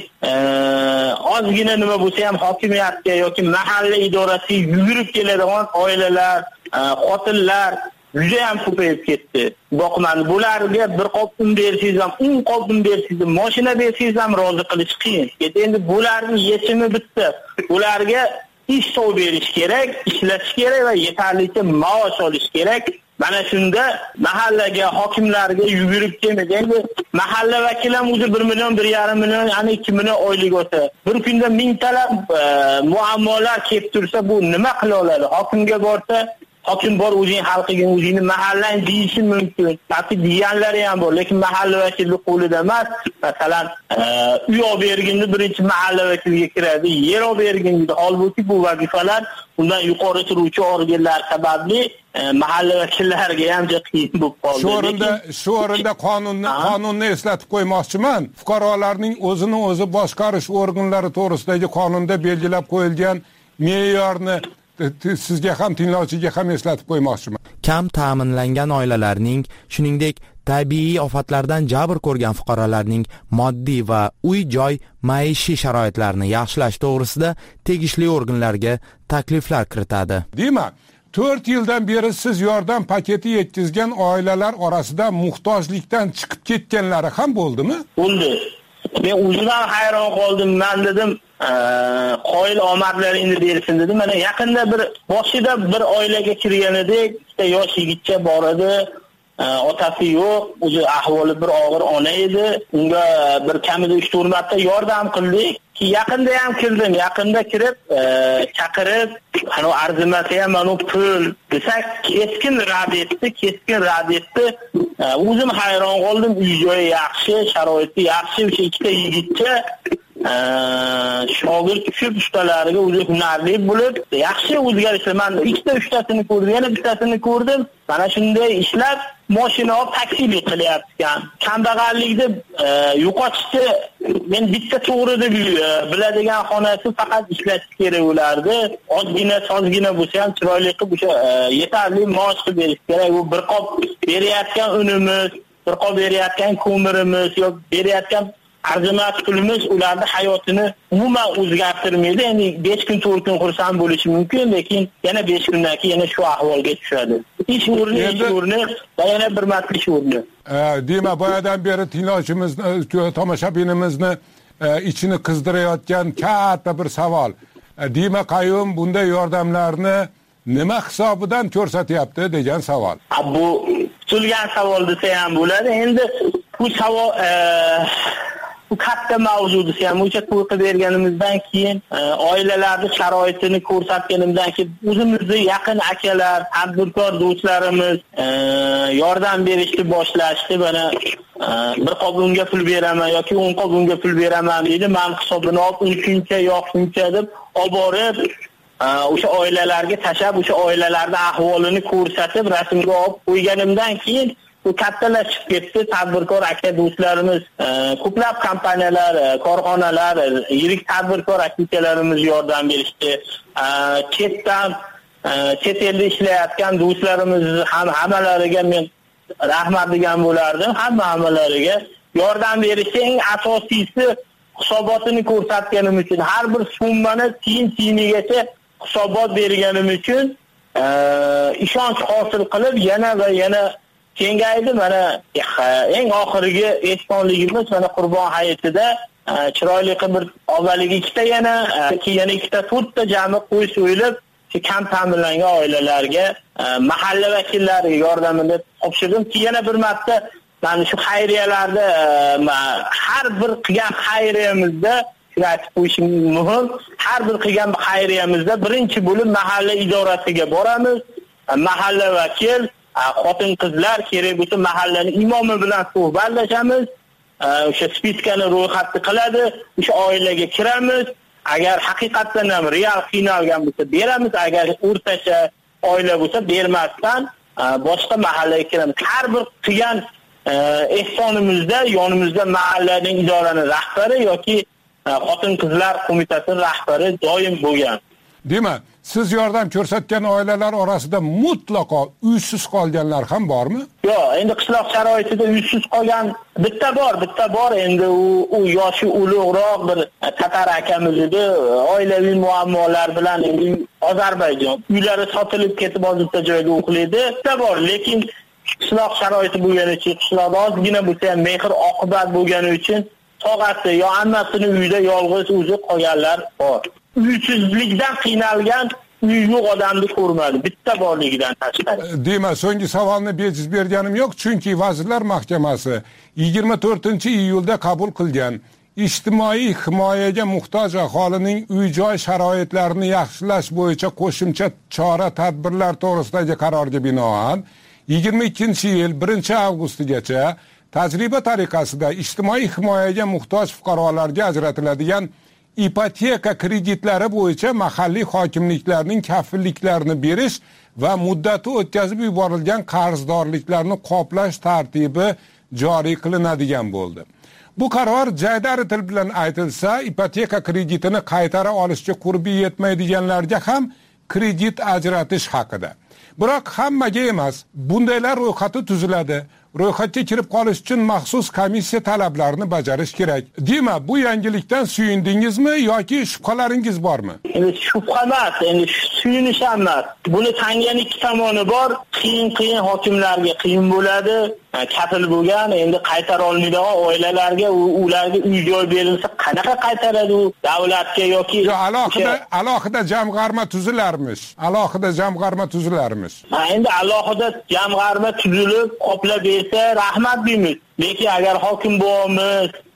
ozgina nima bo'lsa ham hokimiyatga yoki mahalla idorasiga yugurib keladigan oilalar, xotinlar juda ham ko'payib ketdi. Boqmani bularga bir qop un bersangiz ham, o'n qop un bersangiz ham, mashina bersangiz ham rozi qilish qiyin. Endi bularning yechimi bitta. Ularga ish topib berish kerak, ishlash kerak va yetarlicha maosh olish kerak. Mana shunda mahallaga, hokimlarga yugurib kelmaydi. Endi mahalla vakili ham o'zi bir million, bir yarim million, ya'ni ikki million oylik olsa, bir kunda mingtalab muammolar kelib tursa, bu nima qila oladi? Hokimga borsa, hokim bor o'zining xalqiga, o'zining mahallang deyishi mumkin. Hatto deganlari ham bor, lekin mahalla vakili qo'lida emas. Masalan, uy olib berganda birinchi mahalla vakiliga kiradi, yer olib berganda, holbuki bu vazifalar undan yuqori turuvchi organlar sababli mahalla vakillariga ham qiyin bo'lib qoldi. Shu o'rinda, shu o'rinda qonunni qonunni eslatib qo'ymoqchiman. Fuqarolarning o'zini o'zi boshqarish organlari to'g'risidagi qonunda belgilab qo'yilgan me'yorni sizga ham tinglovchiga ham eslatib qo'ymoqchiman. Kam ta'minlangan oilalarning, shuningdek tabiiy ofatlardan jabr ko'rgan fuqarolarning moddiy va uy-joy maishiy sharoitlarini yaxshilash to'g'risida tegishli organlarga takliflar kiritadi. Demak, to'rt yildan beri siz yordam paketi yetkazgan oilalar orasida muhtojlikdan chiqib ketganlari ham bo'ldimi? Bo'ldi. Men o'zimdan hayron qoldim. Men dedim, qoyil omadlaringni bersin dedim. Mana yaqinda bir boshida bir oilaga kirgan edik. Ikkita yosh yigitcha bor edi. Otasi yo'q, o'zi ahvoli bir og'ir ona edi. Unga bir kamida uch to'rt marta yordam qildik. Yaqinda ham kirdim, yaqinda kirib, chaqirib, ana arzimasi ham mana pul desak, keskin rad etdi, keskin rad etdi. O'zim hayron qoldim, uy-joyi yaxshi, sharoiti yaxshi, o'sha ikkita yigitcha shogird tushib ustalariga o'zi hunarli bo'lib, yaxshi o'zgarishlar. Men ikkita uchtasini ko'rdim, yana bittasini ko'rdim. Mana shunday ishlab mashina olib taksilik qilyapti-kan. Kambag'allikni yo'qotishni men bitta to'g'ri deb biladigan xonasi faqat ishlatish kerak ularni. Ozgina, sozgina bo'lsa ham chiroyli qilib o'sha yetarli maosh qilib berish kerak. U bir qop berayotgan unimiz, bir qop berayotgan ko'mirimiz yoki berayotgan arzimat pulimiz ularning hayotini umuman o'zgartirmaydi. Endi besh kun, to'rt kun xursand bo'lishi mumkin, lekin yana besh kundan keyin yana shu ahvolga tushadi. Ish o'rni, ish o'rni va yana bir marta ish o'rni. Demak, boyadan beri tinglovchimizni, tomoshabinimizni ichini qizdirayotgan katta bir savol. Demak, qayyum bunday yordamlarni nima hisobidan ko'rsatyapti degan savol. Bu tutilgan savol desa ham bo'ladi. Endi bu savol bu katta mavzu desa ham, o'sha to'y qilib berganimizdan keyin, oilalarning sharoitini ko'rsatganimdan keyin o'zimizning yaqin akalar, tadbirkor do'stlarimiz yordam berishni boshlashdi. Mana bir qop unga pul beraman yoki o'n qop unga pul beraman deydi. Men hisobini olib, uncha yo'q shuncha deb olib borib o'sha oilalarga tashab, o'sha oilalarning ahvolini ko'rsatib, rasmga olib qo'yganimdan keyin bu kattalashib ketdi. Tadbirkor aka do'stlarimiz, ko'plab kompaniyalar, korxonalar, yirik tadbirkor akalarimiz yordam berishdi. Chetdan, chet elda ishlayotgan do'stlarimiz ham hammalariga men rahmat degan bo'lardim. Hamma hammalariga yordam berishdi. Eng asosiysi hisobotini ko'rsatganim uchun, har bir summani tiyin-tiyinigacha hisobot berganim uchun ishonch hosil qilib, yana va yana kengaydi. Mana eng oxirgi ehsonligimiz mana Qurbon hayitida chiroyli qilib bir avvaliga ikkita yana keyin ikkita to'rtta jami qo'y so'yilib, kam ta'minlangan oilalarga mahalla vakillariga yordamini topshirdim. Yana bir marta mana shu xayriyalarda har bir qilgan xayriyamizda aytib qo'yishim muhim. Har bir qilgan xayriyamizda birinchi bo'lib mahalla idorasiga boramiz. Mahalla vakil, xotin-qizlar kerak bo'lsa mahallaning imomi bilan suhbatlashamiz. O'sha spiskani ro'yxatni qiladi. O'sha oilaga kiramiz. Agar haqiqatan ham real qiynalgan bo'lsa beramiz, agar o'rtacha oila bo'lsa bermasdan boshqa mahallaga kiramiz. Har bir qilgan ehsonimizda yonimizda mahallaning idoraning rahbari yoki xotin-qizlar qo'mitasining rahbari doim bo'lgan. Demak, siz yordam ko'rsatgan oilalar orasida mutlaqo uysiz qolganlar ham bormi? Yo'q, endi qishloq sharoitida uysiz qolgan bitta bor, bitta bor. Endi u u yoshi ulug'roq bir tatar akamiz edi. Oilaviy muammolar bilan endi Ozarbayjon uylari sotilib ketib hozircha joyda o'qiydi. Bitta bor, lekin qishloq sharoiti bo'lgani uchun, qishloqda ozgina bo'lsa ham mehr oqibat bo'lgani uchun tog'asi yo ammasining uyida yolg'iz o'zi qolganlar bor. Uysizlikdan qiynalgan uy yo'q odamni ko'rmadi, bitta borligidan tashqari. Demak, so'nggi savolni bejiz berganim yo'q, chunki Vazirlar Mahkamasi yigirma to'rtinchi iyulda qabul qilgan ijtimoiy himoyaga muhtoj aholining uy-joy sharoitlarini yaxshilash bo'yicha qo'shimcha chora-tadbirlar to'g'risidagi qarorga binoan yigirma ikkinchi yil birinchi avgustgacha tajriba tariqasida ijtimoiy himoyaga muhtoj fuqarolarga ajratiladigan ipoteka kreditlari bo'yicha mahalliy hokimliklarning kafilliklarini berish va muddati o'tkazib yuborilgan qarzdorliklarni qoplash tartibi joriy qilinadigan bo'ldi. Bu qaror jaydari til bilan aytilsa, ipoteka kreditini qaytara olishga qurbi yetmaydiganlarga ham kredit ajratish haqida. Biroq hammaga emas, bundaylar ro'yxati tuziladi. Ro'yxatga kirib qolish uchun maxsus komissiya talablarini bajarish kerak. Demak, bu yangilikdan suyundingizmi yoki shubhalaringiz bormi? Endi shubha emas, endi suyunish emas. Buni tangan ikki tomoni bor. Qiyin-qiyin hokimlarga qiyin bo'ladi. Kafil bo'lgan, endi qaytara olmaydigan oilalarga ularga uy-joy berilsa, qanaqa qaytaradi u davlatga yoki alohida alohida jamg'arma tuzilarmish. Alohida jamg'arma tuzilarmish. Ha, endi alohida jamg'arma tuzilib, qoplab bersa rahmat deymiz. Lekin agar hokim bo'lamiz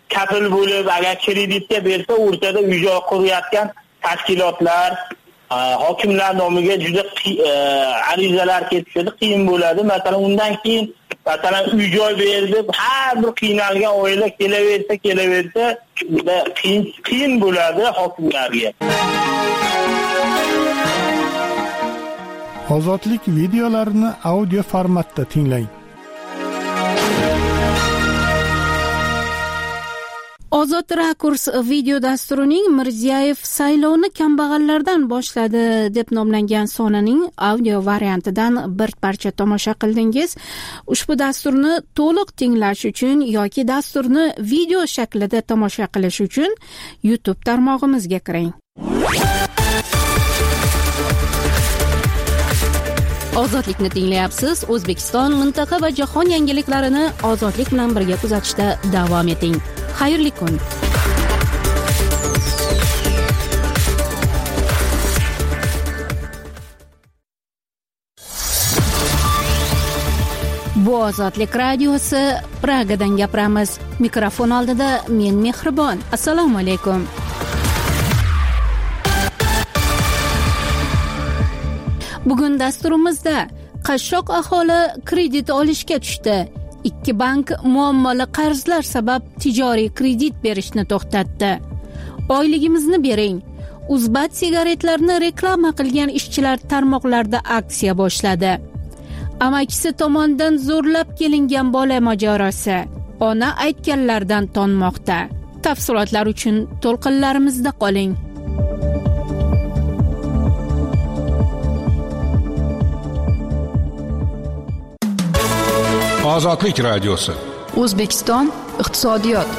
kafil bo'lib agar kreditga bersa o'rtada uy-joy qurayotgan tashkilotlar, hokimlar nomiga juda arizalar ketishadi, qiyin bo'ladi. Masalan, undan keyin masalan uy-joy berdi, har bir qiynalgan oila kelaversa, kelaversa juda qiyin qiyin bo'ladi hokimlarga. Ozodlik videolarini audio formatda tinglang. Ozod Rakurs video dasturining Mirziyoyev saylovni kambag'allardan boshladi deb nomlangan sonining audio variantidan bir parcha tomosha qildingiz. Ushbu dasturni to'liq tinglash uchun yoki dasturni video shaklida tomosha qilish uchun YouTube tarmog'imizga kiring. Ozodlikni tinglayapsiz. O'zbekiston, mintaqa va jahon yangiliklarini ozodlik bilan birga kuzatishda davom eting. Xayrli kun. Bu Ozodlik radiosi, Pragadan gapiramiz. Mikrofon oldida men Mehribon. Assalomu alaykum. Bugun dasturimizda qashshoq aholi kredit olishga tushdi. Ikki bank muammoli qarzlar sabab tijoriy kredit berishni to'xtatdi. Oyligimizni bering. Uzbat sigaretlarni reklama qilgan ishchilar tarmoqlarda aksiya boshladi. Amakisi tomonidan zo'rlab kelingan bola mojarosi. Ona aytganlardan tonmoqda. Tafsilotlar uchun to'lqinlarimizda qoling. Ozodlik radiosi. O'zbekiston iqtisodiyot.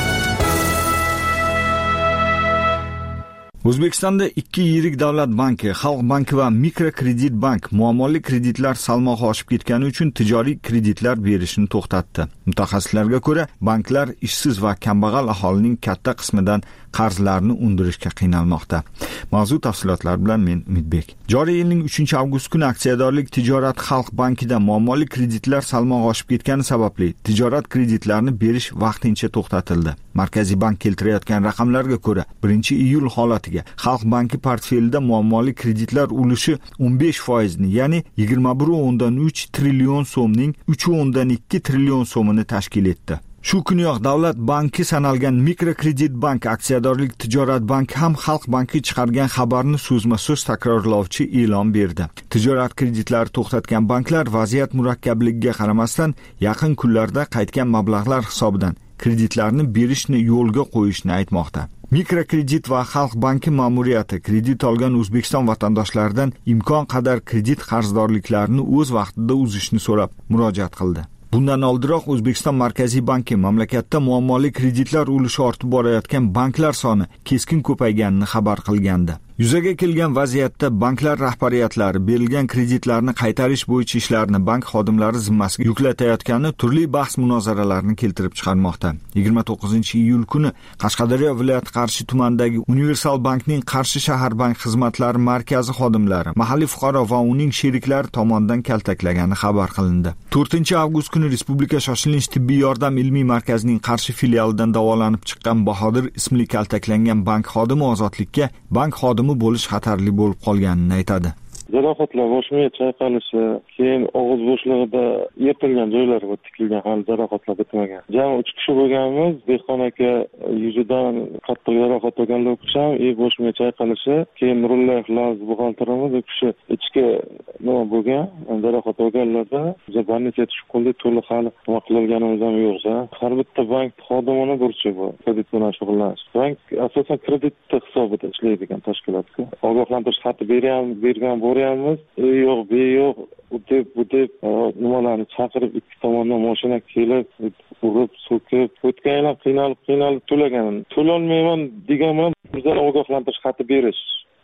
O'zbekistonda ikki yirik davlat banki, Xalq banki va Mikrokredit bank muammoli kreditlar salmog'i oshib ketgani uchun tijoriy kreditlar berishni to'xtatdi. Mutaxassislarga ko'ra, banklar ishsiz va kambag'al aholining katta qismidan qarzlarni undirishga qiynalmoqda. Mavzu tafsilotlar bilan men Umidbek. Joriy yilning uchinchi avgust kuni aksiyadorlik tijorat Xalq bankida muammoli kreditlar salmog'i oshib ketgani sababli tijorat kreditlarini berish vaqtincha to'xtatildi. Markaziy bank keltirayotgan raqamlarga ko'ra, birinchi iyul holatiga Xalq banki portfelida muammoli kreditlar ulushi o'n besh foiz ni, ya'ni yigirma bir o'ndan uch trillion so'mning uch o'ndan ikki trillion so'mini tashkil etdi. Shu kuniyoq davlat banki sanalgan Mikrokredit bank aksiyadorlik tijorat banki ham Xalq banki chiqargan xabarni so'zma-so'z takrorlovchi e'lon berdi. Tijorat kreditlari to'xtatgan banklar vaziyat murakkabligiga qaramasdan yaqin kunlarda qaytgan mablag'lar hisobidan kreditlarni berishni yo'lga qo'yishni aytmoqda. Mikrokredit va Xalq banki ma'muriyati kredit olgan O'zbekiston vatandoshlaridan imkon qadar kredit qarzdorliklarini o'z vaqtida uzishni so'rab murojaat qildi. Bundan oldinroq O'zbekiston Markaziy banki mamlakatda muammoli kreditlar ulushi ortib borayotgan banklar soni keskin ko'payganini xabar qilgandi. Yuzaga kelgan vaziyatda banklar rahbariyatlari berilgan kreditlarni qaytarish bo'yicha ishlarni bank xodimlari zimmasiga yuklatayotgani turli bahs munozaralarni keltirib chiqarmoqda. yigirma to'qqizinchi iyul kuni Qashqadaryo viloyati Qarshi tumanidagi Universal bankning Qarshi shahar bank xizmatlari markazi xodimlari mahalliy fuqaro va uning sheriklari tomonidan kaltaklagani xabar qilindi. to'rtinchi avgust kuni Respublika shoshilinch tibbiy yordam ilmiy markazining Qarshi filialidan davolanib chiqqan Bahodir ismli kaltaklangan bank xodimi ozodlikka bank xodimi bo'lish xatarli bo'lib qolganini aytadi. Jarohatlar boshimga chayqalishi, keyin og'iz bo'shlig'ida yirtilgan joylar va tikilgan hali jarohatlar bitmagan. Jami uch kishi bo'lganmiz. Dehqon aka yuzidan qattiq jarohat olganlar uchun e boshimga chayqalishi, keyin Nurullayev Laz buxgalterimiz u kishi ichki nima bo'lgan, jarohat olganlarda zabanniga tushib qoldi, to'liq hali nima qilganimiz ham yo'q. Har bitta bank xodimini burchi bu kredit bilan shug'ullanish. Bank asosan kredit hisobida ishlaydigan tashkilotga ogohlantirish xati bergan, bergan bo'ryapmiz. E yo'q, be yo'q, u deb, bu deb nimalarni chaqirib ikki tomondan mashina kelib, urib, so'kib, o'tgan qiynalib, qiynalib to'lagan. To'lolmayman degan bilan bizdan ogohlantirish xati berish.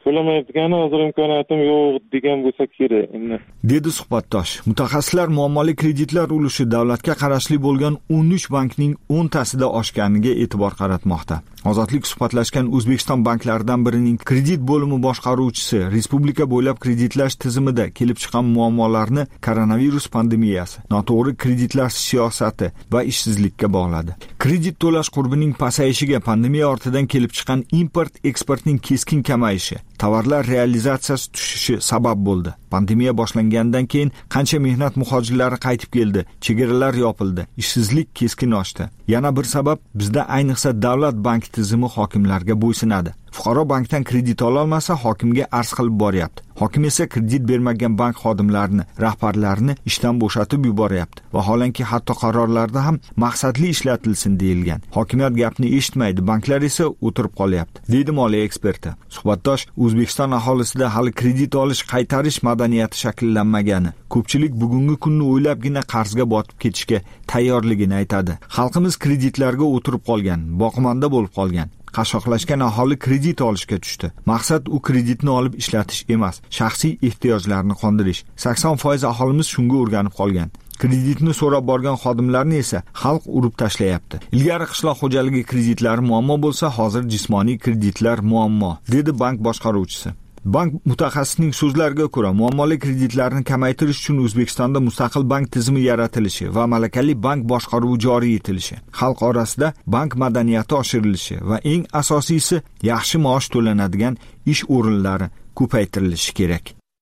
to'lamayotgani hozir imkoniyatim yo'q degan bo'lsa kerak. Dedi suhbatdosh. Mutaxassislar muammoli kreditlar ulushi davlatga qarashli bo'lgan o'n uch bankning o'ntasida oshganiga e'tibor qaratmoqda. Ozodlik suhbatlashgan O'zbekiston banklaridan birining kredit bo'limi boshqaruvchisi respublika bo'ylab kreditlash tizimida kelib chiqqan muammolarni koronavirus pandemiyasi, noto'g'ri kreditlash siyosati va ishsizlikka bog'ladi. Kredit to'lash qurbining pasayishiga pandemiya ortidan kelib chiqqan import-eksportning keskin kamayishi, tovarlar realizatsiyasi tushishi sabab bo'ldi. Pandemiya boshlangandan keyin qancha mehnat muhojirlari qaytib keldi, chegaralar yopildi, ishsizlik keskin oshdi. Yana bir sabab bizda ayniqsa davlat bank tizimi hokimlarga bo'ysunadi. Fuqaro bankdan kredit ola olmasa hokimga arz qilib boryapti. Hokim esa kredit bermagan bank xodimlarini, rahbarlarini ishdan bo'shatib yuboryapti. Vaholanki hatto qarorlarda ham maqsadli ishlatilsin deyilgan. Hokimiyat gapni eshitmaydi, banklar esa o'tirib qolyapti, deydi moliya eksperti. Suhbatdosh O'zbekiston aholisida hali kredit olish, qaytarish madaniyati shakllanmagani, ko'pchilik bugungi kunni o'ylabgina qarzga botib ketishga tayyorligini aytadi. Xalqimiz kreditlarga o'tirib qolgan, boqimanda bo'lib qolgan. Qashshoqlashgan aholi kredit olishga tushdi. Maqsad u kreditni olib ishlatish emas, shaxsiy ehtiyojlarni qondirish. sakson foiz aholimiz shunga o'rganib qolgan. Kreditni so'rab borgan xodimlarni esa xalq urib tashlayapti. Ilgari qishloq xo'jaligi kreditlari muammo bo'lsa, hozir jismoniy kreditlar muammo, dedi bank boshqaruvchisi. Bank mutaxassisining so'zlariga ko'ra, muammoli kreditlarni kamaytirish uchun O'zbekistonda mustaqil bank tizimi yaratilishi va malakali bank boshqaruvi joriy etilishi, xalq orasida bank madaniyati oshirilishi va eng asosiysi yaxshi maosh to'lanadigan ish o'rinlari ko'paytirilishi kerak.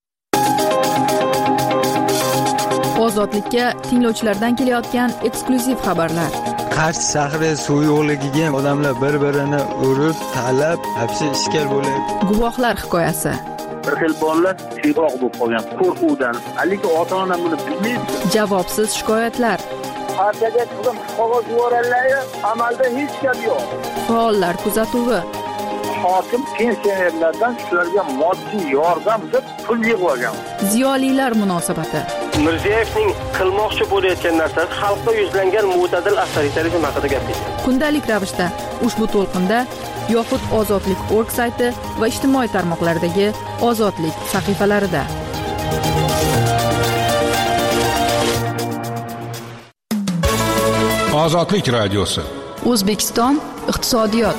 Ozodlikka tinglovchilardan kelayotgan eksklyuziv xabarlar. Qarshi shahri suv yo'qligiga odamlar bir-birini urib, talab, hapsi ishkal bo'lyapti. Guvohlar hikoyasi. Bir xil bolalar siyroq bo'lib qolgan qo'rquvdan. Haligi ota-ona buni bilmaydi. Javobsiz shikoyatlar. Partiyaga qilib qog'oz yuborganlar, amalda hech gap yo'q. Faollar kuzatuvi. Hokim pensionerlardan shularga moddiy yordam deb pul yig'ib Ziyolilar munosabati. Mirziyevning qilmoqchi bo'layotgan narsasi xalqqa yuzlangan mo'tadil avtoritarizm haqida gapirdi. Kundalik ravishda ushbu to'lqinda yoxud ozodlik точка org sayti va ijtimoiy tarmoqlardagi Ozodlik sahifalarida. Ozodlik radiosi. O'zbekiston iqtisodiyot.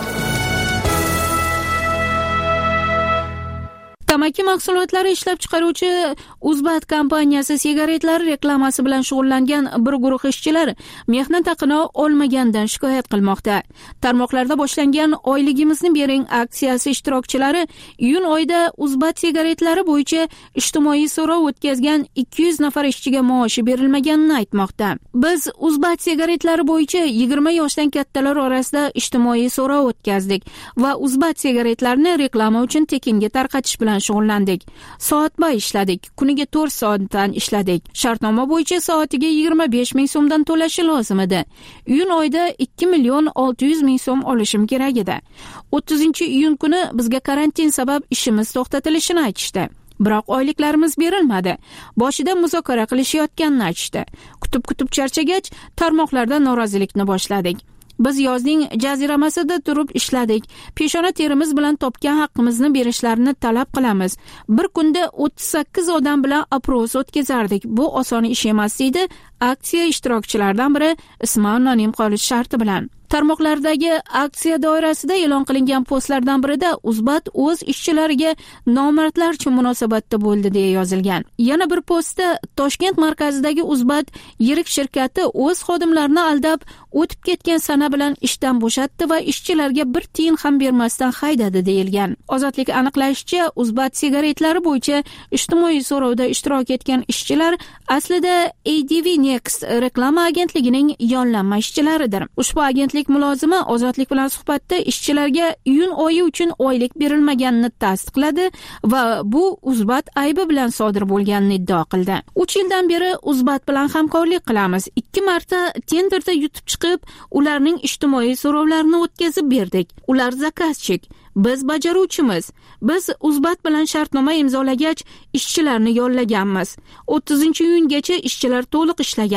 Tamaki mahsulotlari ishlab chiqaruvchi Uzbat kompaniyasi sigaretlar reklamasi bilan shug'ullangan bir guruh ishchilar mehnat haqini olmagandan shikoyat qilmoqda. Tarmoqlarda boshlangan oyligimizni bering aksiyasi ishtirokchilari iyun oyida Uzbat sigaretlari bo'yicha ijtimoiy so'rov o'tkazgan ikki yuz nafar ishchiga maoshi berilmaganini aytmoqda. Biz Uzbat sigaretlari bo'yicha yigirma yoshdan kattalar orasida ijtimoiy so'rov o'tkazdik va Uzbat sigaretlarini reklama uchun tekinga tarqatish bilan shug'ullandik. Soatbay ishladik, kuniga to'rt soatdan ishladik. Shartnoma bo'yicha soatiga yigirma besh ming so'mdan to'lashi lozim edi. Iyun oyida ikki million olti yuz ming so'm olishim kerak edi. o'ttizinchi iyun kuni bizga karantin sabab ishimiz to'xtatilishini aytishdi. Biroq oyliklarimiz berilmadi. Boshida muzokara qilishayotganini aytishdi. Kutib-kutib charchagach, tarmoqlarda norozilikni boshladik. Biz yozning jaziramasida turib ishladik. Peshona terimiz bilan topgan haqqimizni berishlarini talab qilamiz. Bir kunda o'ttiz sakkiz odam bilan oпрос o'tkazardik. Bu oson ish emas deydi aksiya ishtirokchilaridan biri ismi anonim qolish sharti bilan. Tarmoqlardagi aksiya doirasida e'lon qilingan postlardan birida Uzbat o'z ishchilariga nomardlarcha munosabatda bo'ldi deya yozilgan. Yana bir postda Toshkent markazidagi Uzbat yirik shirkati o'z xodimlarini aldab, o'tib ketgan sana bilan ishdan bo'shatdi va ishchilarga bir tiyin ham bermasdan haydadi deyilgan. Ozodlik aniqlashicha, Uzbat sigaretlari bo'yicha ijtimoiy so'rovda ishtirok etgan ishchilar aslida A D V Next reklama agentligining yollanma ishchilaridir. Ushbu agentlik mulozimi Ozodlik bilan suhbatda ishchilarga iyun oyi uchun oylik berilmaganini tasdiqladi va bu Uzbat aybi bilan sodir bo'lganini iddao qildi. uch yildan beri Uzbat bilan hamkorlik qilamiz. ikki marta tenderda yutib chiqib, ularning ijtimoiy so'rovlarini o'tkazib berdik. Ular zakazchik, biz bajaruvchimiz. Biz Uzbat bilan shartnoma imzolagach, ishchilarni yollaganmiz. o'ttizinchi iyungacha ishchilar to'liq ishlagan.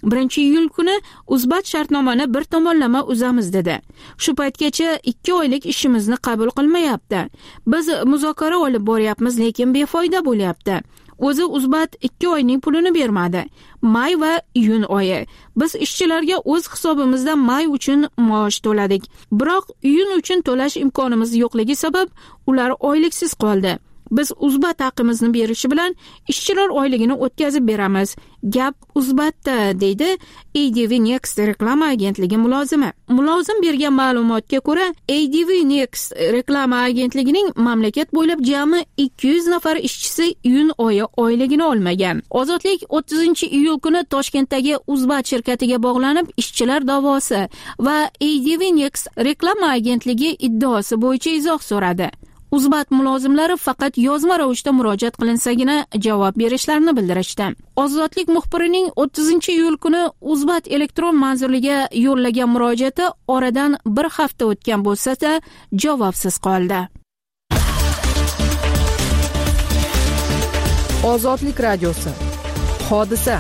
birinchi iyul kuni Uzbat shartnomani bir tomonlama uzamiz dedi. Shu paytgacha ikki oylik ishimizni qabul qilmayapti. Biz muzokara olib boryapmiz, lekin befoyda bo'lyapti. O'zi Uzbat ikki oyning pulini bermadi. May va iyun oyi. Biz ishchilarga o'z hisobimizdan may uchun maosh to'ladik. Biroq iyun uchun to'lash imkonimiz yo'qligi sabab ular oyliksiz qoldi. Biz Uzbat haqimizni berishi bilan ishchilar oyligini o'tkazib beramiz. Gap Uzbatda, deydi A D V Next reklama agentligi mulozimi. Mulozim bergan ma'lumotga ko'ra, A D V Next reklama agentligining mamlakat bo'ylab jami ikki yuz nafar ishchisi iyun oyi oyligini olmagan. Ozodlik o'ttizinchi iyul kuni Toshkentdagi Uzbat shirkatiga bog'lanib ishchilar da'vosi va A D V Next reklama agentligi iddaosi bo'yicha izoh so'radi. Uzbat mulozimlari faqat yozma ravishda murojaat qilinsagina javob berishlarini bildirishdi. Ozodlik muxbirining o'ttizinchi iyul kuni Uzbat elektron manziliga yo'llagan murojaati oradan bir hafta o'tgan bo'lsa-da, javobsiz qoldi. Ozodlik radiosi. Hodisa.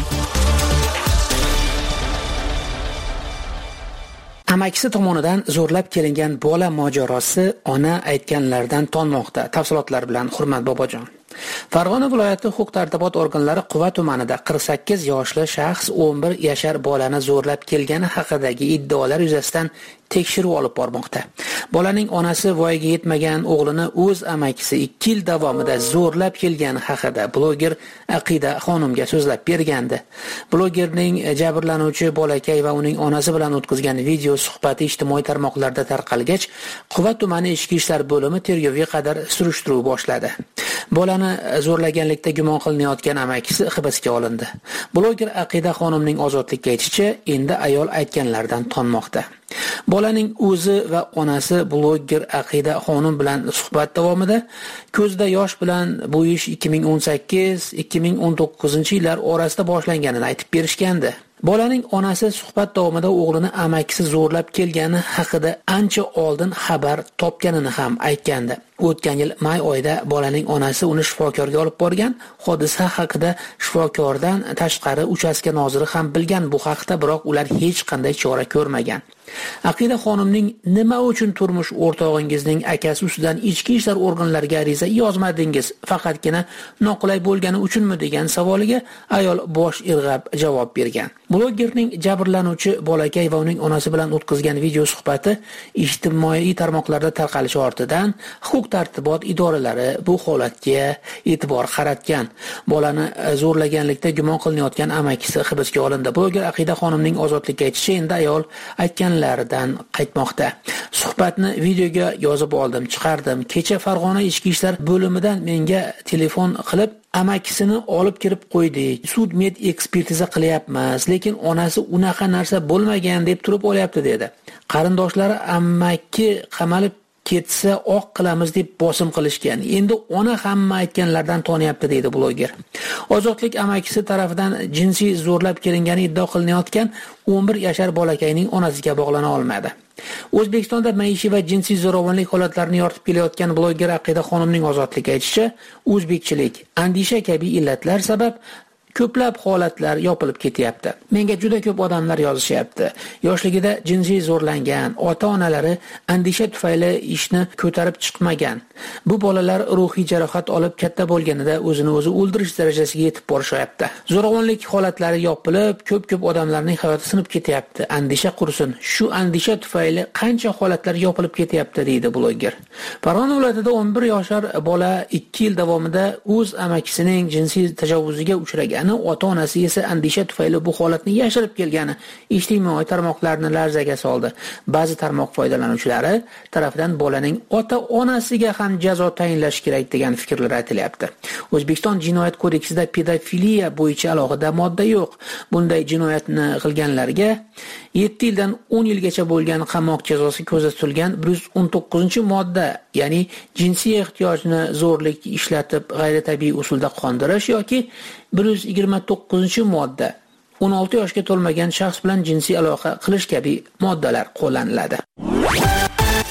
Amakisi tomonidan zo'rlab kelingan bola mojarosi ona aytganlardan tonmoqda. Tafsilotlar bilan Hurmat Bobojon. Farg'ona viloyati huquq-tartibot organlari Quva tumanida qirq sakkiz yoshli shaxs o'n bir yashar bolani zo'rlab kelgani haqidagi iddaolar yuzasidan tekshiruv olib bormoqda. Bolaning onasi voyaga yetmagan o'g'lini o'z amakisi ikki yil davomida zo'rlab kelgani haqida bloger Aqida xonimga so'zlab bergandi. Blogerning jabrlanuvchi bolakay va uning onasi bilan o'tkazgan video suhbati ijtimoiy tarmoqlarda tarqalgach, Quva tumani ichki ishlar bo'limi tergovga qadar surishtiruv boshladi. Bolani zo'rlaganlikda gumon qilinayotgan amakisi hibsga olindi. Bloger Aqida xonimning ozodlikka aytishicha, endi ayol aytganlardan tonmoqda. Bolaning o'zi va onasi bloger Aqida xonim bilan suhbat davomida ko'zda yosh bilan bu ish ikki ming o'n sakkiz ikki ming o'n to'qqizinchi yillar orasida boshlanganini aytib berishgandi. Bolaning onasi suhbat davomida o'g'lini amakisi zo'rlab kelgani haqida ancha oldin xabar topganini ham aytgandi. O'tgan yil may oyida bolaning onasi uni shifokorga olib borgan. Hodisa haqida shifokordan tashqari uchastka noziri ham bilgan bu haqda, biroq ular hech qanday chora ko'rmagan. Aqida xonimning nima uchun turmush o'rtog'ingizning akasi ustidan ichki ishlar organlariga ariza yozmadingiz, faqatgina noqulay bo'lgani uchunmi degan savoliga ayol bosh irg'ab javob bergan. Blogerning jabrlanuvchi bolakay va uning onasi bilan o'tkazgan video suhbati ijtimoiy tarmoqlarda tarqalishi ortidan huquq-tartibot idoralari bu holatga e'tibor qaratgan. Bolani zo'rlaganlikda gumon qilinayotgan amakisi hibsga olindi. Bloger Aqida xonimning ozodlikka aytishicha, endi ayol aytganlaridan qaytmoqda. Suhbatni videoga yozib oldim, chiqardim. Kecha Farg'ona ichki ishlar bo'limidan menga telefon qilib, amakisini olib kirib qo'ydik. Sud med ekspertiza qilyapmiz, lekin onasi unaqa narsa bo'lmagan deb turib olyapti dedi. Qarindoshlari amaki qamalib ketsa oq qilamiz deb bosim qilishgan. Endi ona hamma aytganlardan tonyapti deydi bloger. Ozodlik amakisi tarafidan jinsiy zo'rlab kelingani iddao qilinayotgan o'n bir yashar bolakayning onasiga bog'lana olmadi. O'zbekistonda maishiy va jinsiy zo'ravonlik holatlarini yoritib kelayotgan bloger Aqida xonimning ozodlikka aytishicha, o'zbekchilik, andisha kabi illatlar sabab ko'plab holatlar yopilib ketyapti. Menga juda ko'p odamlar yozishyapti. Yoshligida jinsiy zo'rlangan, ota-onalari andisha tufayli ishni ko'tarib chiqmagan. Bu bolalar ruhiy jarohat olib katta bo'lganida o'zini o'zi o'ldirish darajasiga yetib borishyapti. Zo'ravonlik holatlari yopilib, ko'p-ko'p odamlarning hayoti sinib ketyapti. Andisha qursin. Shu andisha tufayli qancha holatlar yopilib ketyapti deydi bloger. Farg'ona viloyatida o'n bir yoshar bola ikki yil davomida o'z amakisining jinsiy tajovuzga uchragan. Ota-onasi esa andisha tufayli bu holatni yashirib kelgani ijtimoiy tarmoqlarni larzaga soldi. Ba'zi tarmoq foydalanuvchilari tarafidan bolaning ota-onasiga ham jazo tayinlash kerak degan fikrlar aytilyapti. O'zbekiston jinoyat kodeksida pedofiliya bo'yicha alohida modda yo'q. Bunday jinoyatni qilganlarga yetti yildan o'n yilgacha bo'lgan qamoq jazosi ko'zda tutilgan bir yuz o'n to'qqizinchi modda, ya'ni jinsiy ehtiyojni zo'rlik ishlatib g'ayritabiiy usulda qondirish yoki bir yuz yigirma to'qqizinchi modda, o'n olti yoshga to'lmagan shaxs bilan jinsiy aloqa qilish kabi moddalar qo'llaniladi.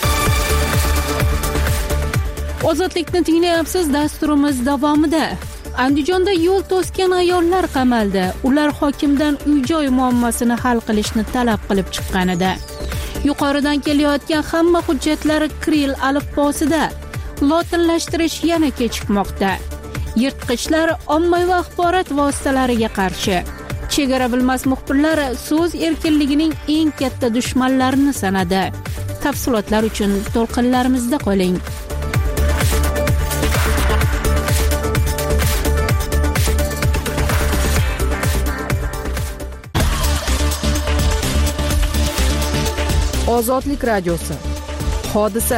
Ozodlikni tinglayapsiz. Dasturimiz davomida Andijonda yo'l to'sgan ayollar qamaldi. Ular hokimdan uy-joy muammosini hal qilishni talab qilib chiqqan edi. Yuqoridan kelayotgan hamma hujjatlar kiril alifbosida. Lotinlashtirish yana kechikmoqda. Yirtqichlar ommaviy axborot vositalariga qarshi. Chegara bilmas muxbirlar so'z erkinligining eng katta dushmanlarini sanadi. Tafsilotlar uchun to'lqinlarimizda qoling. Ozodlik radiosi. Hodisa.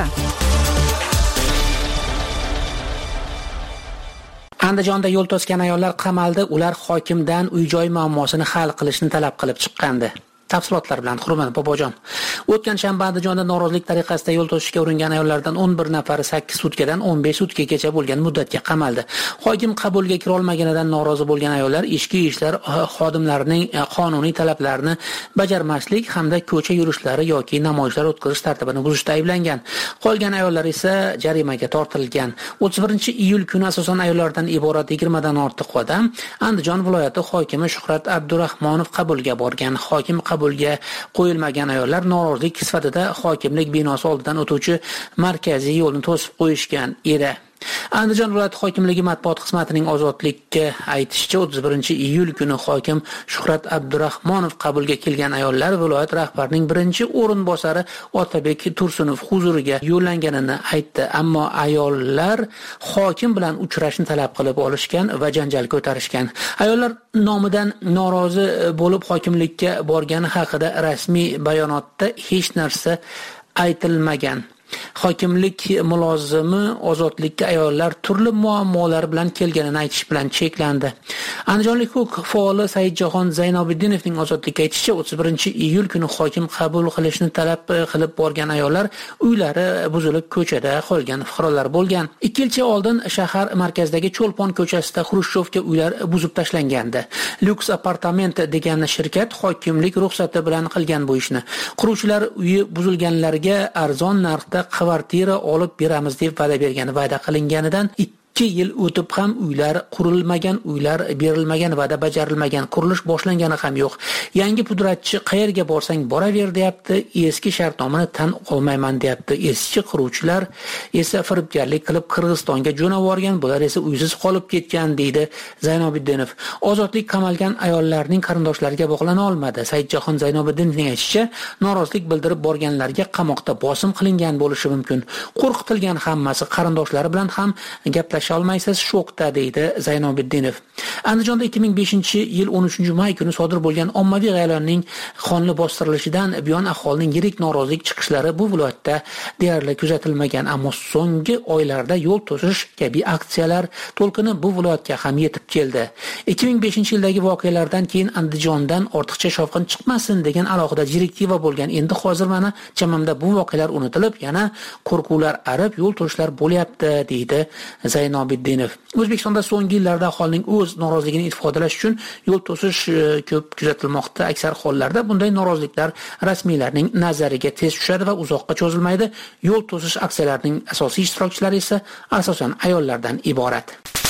Andijonda yo'l to'sgan ayollar qamaldi. Ular hokimdan uy-joy muammosini hal qilishni talab qilib chiqqandi. Tafsilotlar bilan Hurmat Bobojon. O'tgan shanba Andijonda norozilik tariqasida yo'l to'sishga uringan ayollardan o'n bir nafari sakkiz sutkadan o'n besh sutkagacha bo'lgan muddatga qamaldi. Hokim qabulga kira olmaganidan norozi bo'lgan ayollar ichki ishlar xodimlarining qonuniy talablarini bajarmaslik hamda ko'cha yurishlari yoki namoyishlar o'tkazish tartibini buzishda ayblangan. Qolgan ayollar esa jarimaga tortilgan. o'ttiz birinchi iyul kuni asosan ayollardan iborat yigirma dan ortiq odam Andijon viloyati hokimi Shuhrat Abdurahmonov qabulga borgan. Hokim qabulga qo'yilmagan ayollar norozilik sifatida hokimlik binosi oldidan o'tuvchi markaziy yo'lni to'sib qo'yishgan edi. Andijon viloyati hokimligi matbuot xizmatining ozodlikka aytishicha o'ttiz birinchi iyul kuni hokim Shuhrat Abdurahmonov qabulga kelgan ayollar viloyat rahbarining birinchi o'rinbosari Otabek Tursunov huzuriga yo'llanganini aytdi. Ammo ayollar hokim bilan uchrashni talab qilib olishgan va janjal ko'tarishgan. Ayollar nomidan norozi bo'lib hokimlikka borgani haqida rasmiy bayonotda hech narsa aytilmagan. Hokimlik mulozimi ozodlikka ayollar turli muammolar bilan kelganini aytish bilan cheklandi. Andijonlik huquq faoli Saidjahon Zaynobiddinovning ozodlikka aytishicha o'ttiz birinchi iyul kuni hokim qabul qilishni talab qilib borgan ayollar uylari buzilib ko'chada qolgan fuqarolar bo'lgan. ikki yilcha oldin shahar markazidagi Cho'lpon ko'chasida Xrushchovka uylar buzib tashlangandi. Lux apartament degan shirkat hokimlik ruxsati bilan qilgan bu ishni. Quruvchilar uyi buzilganlarga arzon narxda kvartira olib beramiz deb va'da bergan. Va'da qilinganidan ikki yil o'tib ham uylar qurilmagan, uylar berilmagan, va'da bajarilmagan, qurilish boshlangani ham yo'q. Yangi pudratchi qayerga borsang boraver deyapti, eski shartnomani tan olmayman deyapti. Eski quruvchilar esa firibgarlik qilib Qirg'izistonga jo'nab borgan, bular esa uysiz qolib ketgan deydi Zaynobiddinov. Ozodlik qamalgan ayollarning qarindoshlariga bog'lana olmadi. Saidjahon Zaynobiddinovning aytishicha, norozilik bildirib borganlarga qamoqda bosim qilingan bo'lishi mumkin. Qo'rqitilgan hammasi, qarindoshlari bilan ham gaplash olmaysiz, shokda deydi Zaynobiddinov. Andijonda ikki ming beshinchi yil o'n uchinchi may kuni sodir bo'lgan ommaviy g'ayratning qonli bostirilishidan buyon aholining yirik norozilik chiqishlari bu viloyatda deyarli kuzatilmagan, ammo so'nggi oylarda yo'l to'sish kabi aksiyalar to'lqini bu viloyatga ham yetib keldi. ikki ming beshinchi yildagi voqealardan keyin Andijondan ortiqcha shovqin chiqmasin degan alohida direktiva bo'lgan. Endi hozir mana chamamda bu voqealar unutilib, yana qo'rquvlar arib yo'l to'sishlar bo'lyapti deydi Zaynobiddinov. O'zbekistonda so'nggi yillarda aholining o'z noroziligini ifodalash uchun yo'l to'sish ko'p kuzatilmoqda. Aksar hollarda bunday noroziliklar rasmiylarning nazariga tez tushadi va uzoqqa cho'zilmaydi. Yo'l to'sish aksiyalarining asosiy ishtirokchilari esa asosan ayollardan iborat.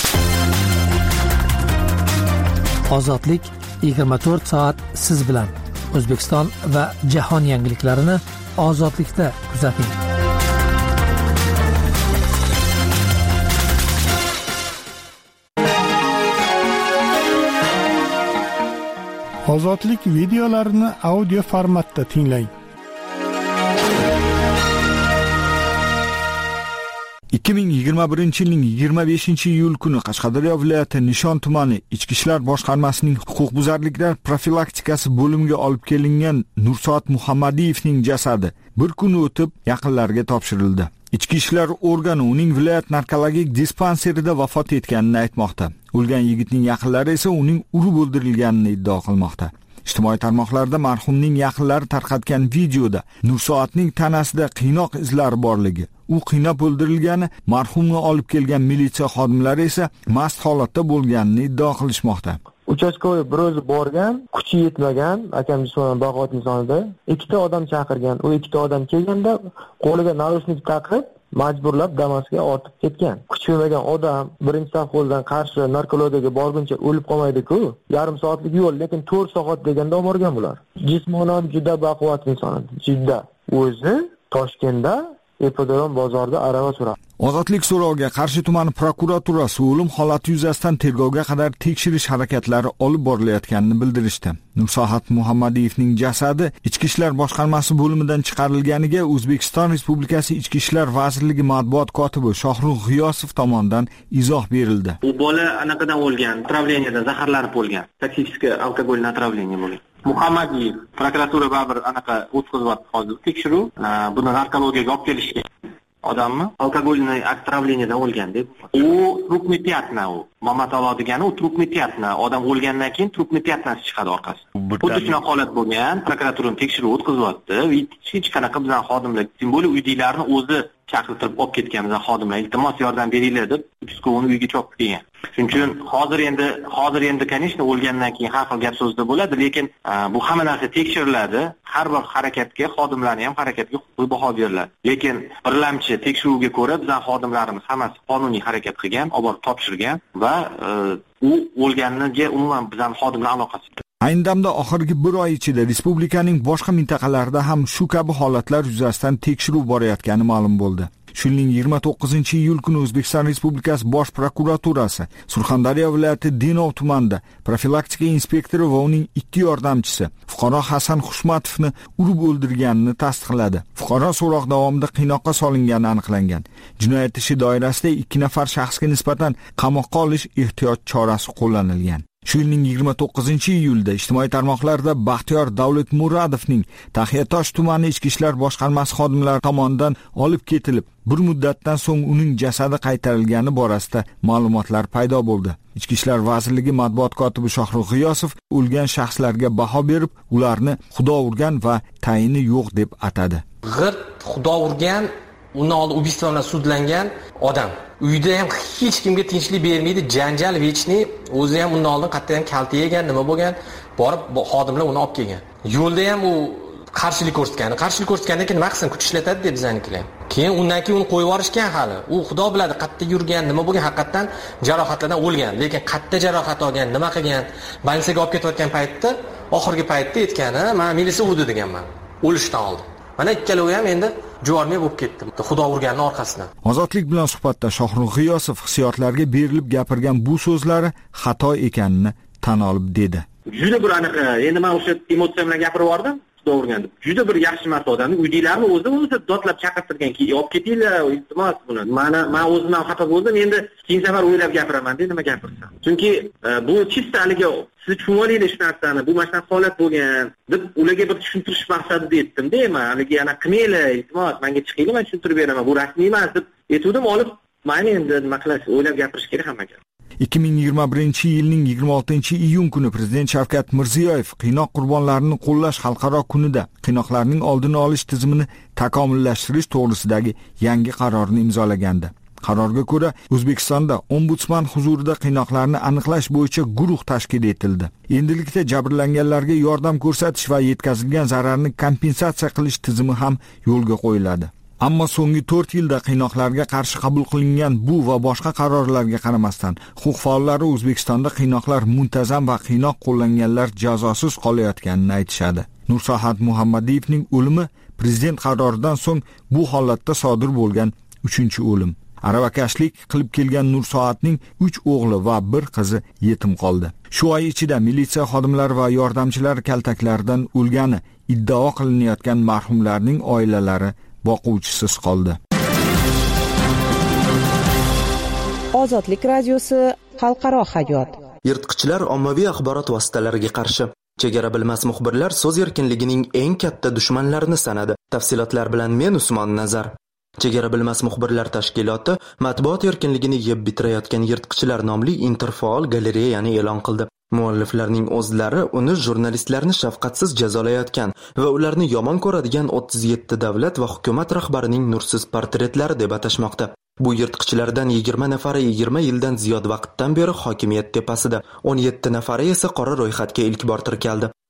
Ozodlik yigirma to'rt soat siz bilan. O'zbekiston va jahon yangiliklarini ozodlikda kuzating. Ozodlik videolarini audio formatda tinglang. ikki ming yigirma birinchi yilning yigirma beshinchi iyul kuni Qashqadaryo viloyati Nishon tumani Ichki ishlar boshqarmasining huquqbuzarliklar profilaktikasi bo'limiga olib kelingan Nursoat Muhammadiyevning jasadi bir kun o'tib yaqinlariga topshirildi. Ichki ishlar organi uning viloyat narkologik dispanserida vafot etganini aytmoqda. O'lgan yigitning yaqinlari esa uning urib o'ldirilganini iddao qilmoqda. Ijtimoiy tarmoqlarda marhumning yaqinlari tarqatgan videoda Nursoatning tanasida qiynoq izlari borligi, u qiynab o'ldirilgani, marhumni olib kelgan militsiya xodimlari esa mast holatda bo'lganini iddao qilishmoqda. Uchastkovoy bir o'zi borgan, kuchi yetmagan, akam jismonan bog'ot insonida ikkita odam chaqirgan. U ikkita odam kelganda qo'liga narushnik taqib, majburlab Damas'ga ortib ketgan. Kuch bermagan odam birinchi savxozdan Qarshi narkologiyaga borguncha o'lib qolmaydi-ku. Yarim soatlik yo'l, lekin to'rt soat deganda olib borgan bular. Jismonan juda baquvvat inson, juda. O'zi Toshkentda Epodrom bozorida arava suradi. Ozodlik so'roviga Qarshi tumani prokuraturasi o'lim holati yuzasidan tergovga qadar tekshirish harakatlari olib borilayotganini bildirishdi. Nursohat Muhammadiyevning jasadi Ichki ishlar boshqarmasi bo'limidan chiqarilganiga O'zbekiston Respublikasi Ichki ishlar vazirligi matbuot kotibi Shohrux G'iyosov tomonidan izoh berildi. U bola anaqadan o'lgan, otravleniyadan zaharlanib o'lgan. Toksik alkogolni otravleniya bo'lgan. Muhammadiyev prokuratura baribir anaqa o'tkazib hozir tekshiruv, buni narkologiyaga olib kelishgan. Odammi alkogolni otravleniyadan o'lgan deb. U trupni pyatna u. Mamatalo degani u trupni pyatna. Odam o'lgandan keyin trupni pyatnasi chiqadi orqasi. Xuddi shunaqa holat bo'lgan. Prokuratura tekshiruv o'tkazibdi. Hech qanaqa bizning xodimlar, tim bo'li uydagilarni o'zi chaqirtirib olib ketgan bizning xodimlar. Iltimos yordam beringlar deb uchkovni uyga chopib kelgan. Shuning uchun hozir endi hozir endi конечно o'lgandan keyin har xil gap so'zda bo'ladi, lekin bu hamma narsa tekshiriladi. Har bir harakatga xodimlarning ham harakatiga huquqiy baho beriladi. Lekin birlamchi tekshiruvga ko'ra bizning xodimlarimiz hammasi qonuniy harakat qilgan, olib borib topshirgan va u o'lganiga umuman bizning xodimlar aloqasi. Ayni damda oxirgi bir oy ichida respublikaning boshqa mintaqalarida ham shu kabi holatlar yuzasidan tekshiruv borayotgani ma'lum bo'ldi. Shu yilning yigirma to'qqizinchi iyul kuni O'zbekiston Respublikasi Bosh prokuraturasi Surxondaryo viloyati Denov tumanida profilaktika inspektori va uning ikki yordamchisi fuqaro Hasan Xushmatovni urib o'ldirganini tasdiqladi. Fuqaro so'roq davomida qiynoqqa solingani aniqlangan. Jinoyat ishi doirasida ikki nafar shaxsga nisbatan qamoqqa olish ehtiyot chorasi qo'llanilgan. Shu yilning yigirma to'qqizinchi iyulda ijtimoiy tarmoqlarda Baxtiyor Davlatmuradovning Taxiyatosh tumani ichki ishlar boshqarmasi xodimlari tomonidan olib ketilib, bir muddatdan so'ng uning jasadi qaytarilgani borasida ma'lumotlar paydo bo'ldi. Ichki ishlar vazirligi matbuot kotibi Shohrux G'iyosov o'lgan shaxslarga baho berib, ularni xudo urgan va tayini yo'q deb atadi. G'irt xudo urgan, undan oldin ubiystvo bilan sudlangan odam. Uyda ham hech kimga tinchlik bermaydi, janjal vechni, o'zi ham undan oldin qayerda ham kalta yegan, nima bo'lgan, borib xodimlar uni olib kelgan. Yo'lda ham u qarshilik ko'rsatgan. Qarshilik ko'rsatgandan keyin nima qilsin, kuch ishlatadi deb bizanikilar. Keyin undan keyin uni qo'yib yuborishgan hali. U xudo biladi, qayerda yurgan, nima bo'lgan, haqiqatan jarohatlardan o'lgan. Lekin qayerda jarohat olgan, nima qilgan, больницаga olib ketayotgan paytda, oxirgi paytda aytgani, "Men militsiya urdi" deganman. O'lishdan oldin. Mana ikkalovi ham endi juvonmay bo'lib ketdi. Xudo urganning orqasidan. Ozodlik bilan suhbatda Shohrux G'iyosov hissiyotlarga berilib gapirgan bu so'zlari xato ekanini tan olib dedi. Juda bir aniq, endi men o'sha emotsiya bilan gapirib bordim. Xudo urgan deb. Juda bir yaxshi marta odamni uydagilarni o'zi o'zi dotlab chaqirtirgan ki, olib ketinglar, iltimos buni. Mana men o'zimdan xato bo'ldim, endi keyin safar o'ylab gapiraman deb nima gapirsam. Chunki bu chista haliga siz tushunolinglar shu narsani, bu mana shunaqa holat bo'lgan deb ularga bir tushuntirish maqsadida aytdim-da, men haligi yana qilmanglar, iltimos, menga chiqinglar, men tushuntirib beraman, bu rasmiy emas deb aytdim, olib, mana endi nima qilasiz, o'ylab gapirish kerak hammaga. ikki ming yigirma birinchi yilning yigirma oltinchi iyun kuni Prezident Shavkat Mirziyoyev qiynoq qurbonlarini qo'llash xalqaro kunida qiynoqlarning oldini olish tizimini takomillashtirish to'g'risidagi yangi qarorni imzolagandi. Qarorga ko'ra, O'zbekistonda ombudsman huzurida qiynoqlarni aniqlash bo'yicha guruh tashkil etildi. Endilikda jabrlanganlarga yordam ko'rsatish va yetkazilgan zararni kompensatsiya qilish tizimi ham yo'lga qo'yiladi. Ammo so'nggi to'rt yilda qiynoqlarga qarshi qabul qilingan bu va boshqa qarorlarga qaramasdan, huquq faollari O'zbekistonda qiynoqlar muntazam va qiynoq qo'llanganlar jazosiz qolayotganini aytishadi. Nursohat Muhammadiyevning o'limi prezident qaroridan so'ng bu holatda sodir bo'lgan uchinchi o'lim. Aravakashlik qilib kelgan Nursoatning uch o'g'li va bir qizi yetim qoldi. Shu oy ichida militsiya xodimlari va yordamchilar kaltaklaridan o'lgani iddao qilinayotgan marhumlarning oilalari boquvchisiz qoldi. Ozodlik radiosi xalqaro hayot. Yirtqichlar ommaviy axborot vositalariga qarshi. Chegara bilmas muxbirlar so'z erkinligining eng katta dushmanlarini sanadi. Tafsilotlar bilan men Usmon Nazar. Chegara bilmas muxbirlar tashkiloti matbuot erkinligini yeb bitirayotgan yirtqichlar nomli interfaol galereyani e'lon qildi. Mualliflarning o'zlari uni jurnalistlarni shafqatsiz jazolayotgan va ularni yomon ko'radigan o'ttiz yetti davlat va hukumat rahbarining nursiz portretlari deb atashmoqda. Bu yirtqichlardan yigirma nafari yigirma yildan ziyod vaqtdan beri hokimiyat tepasida, o'n yetti nafari esa qora ro'yxatga ilk bor kirkaldi.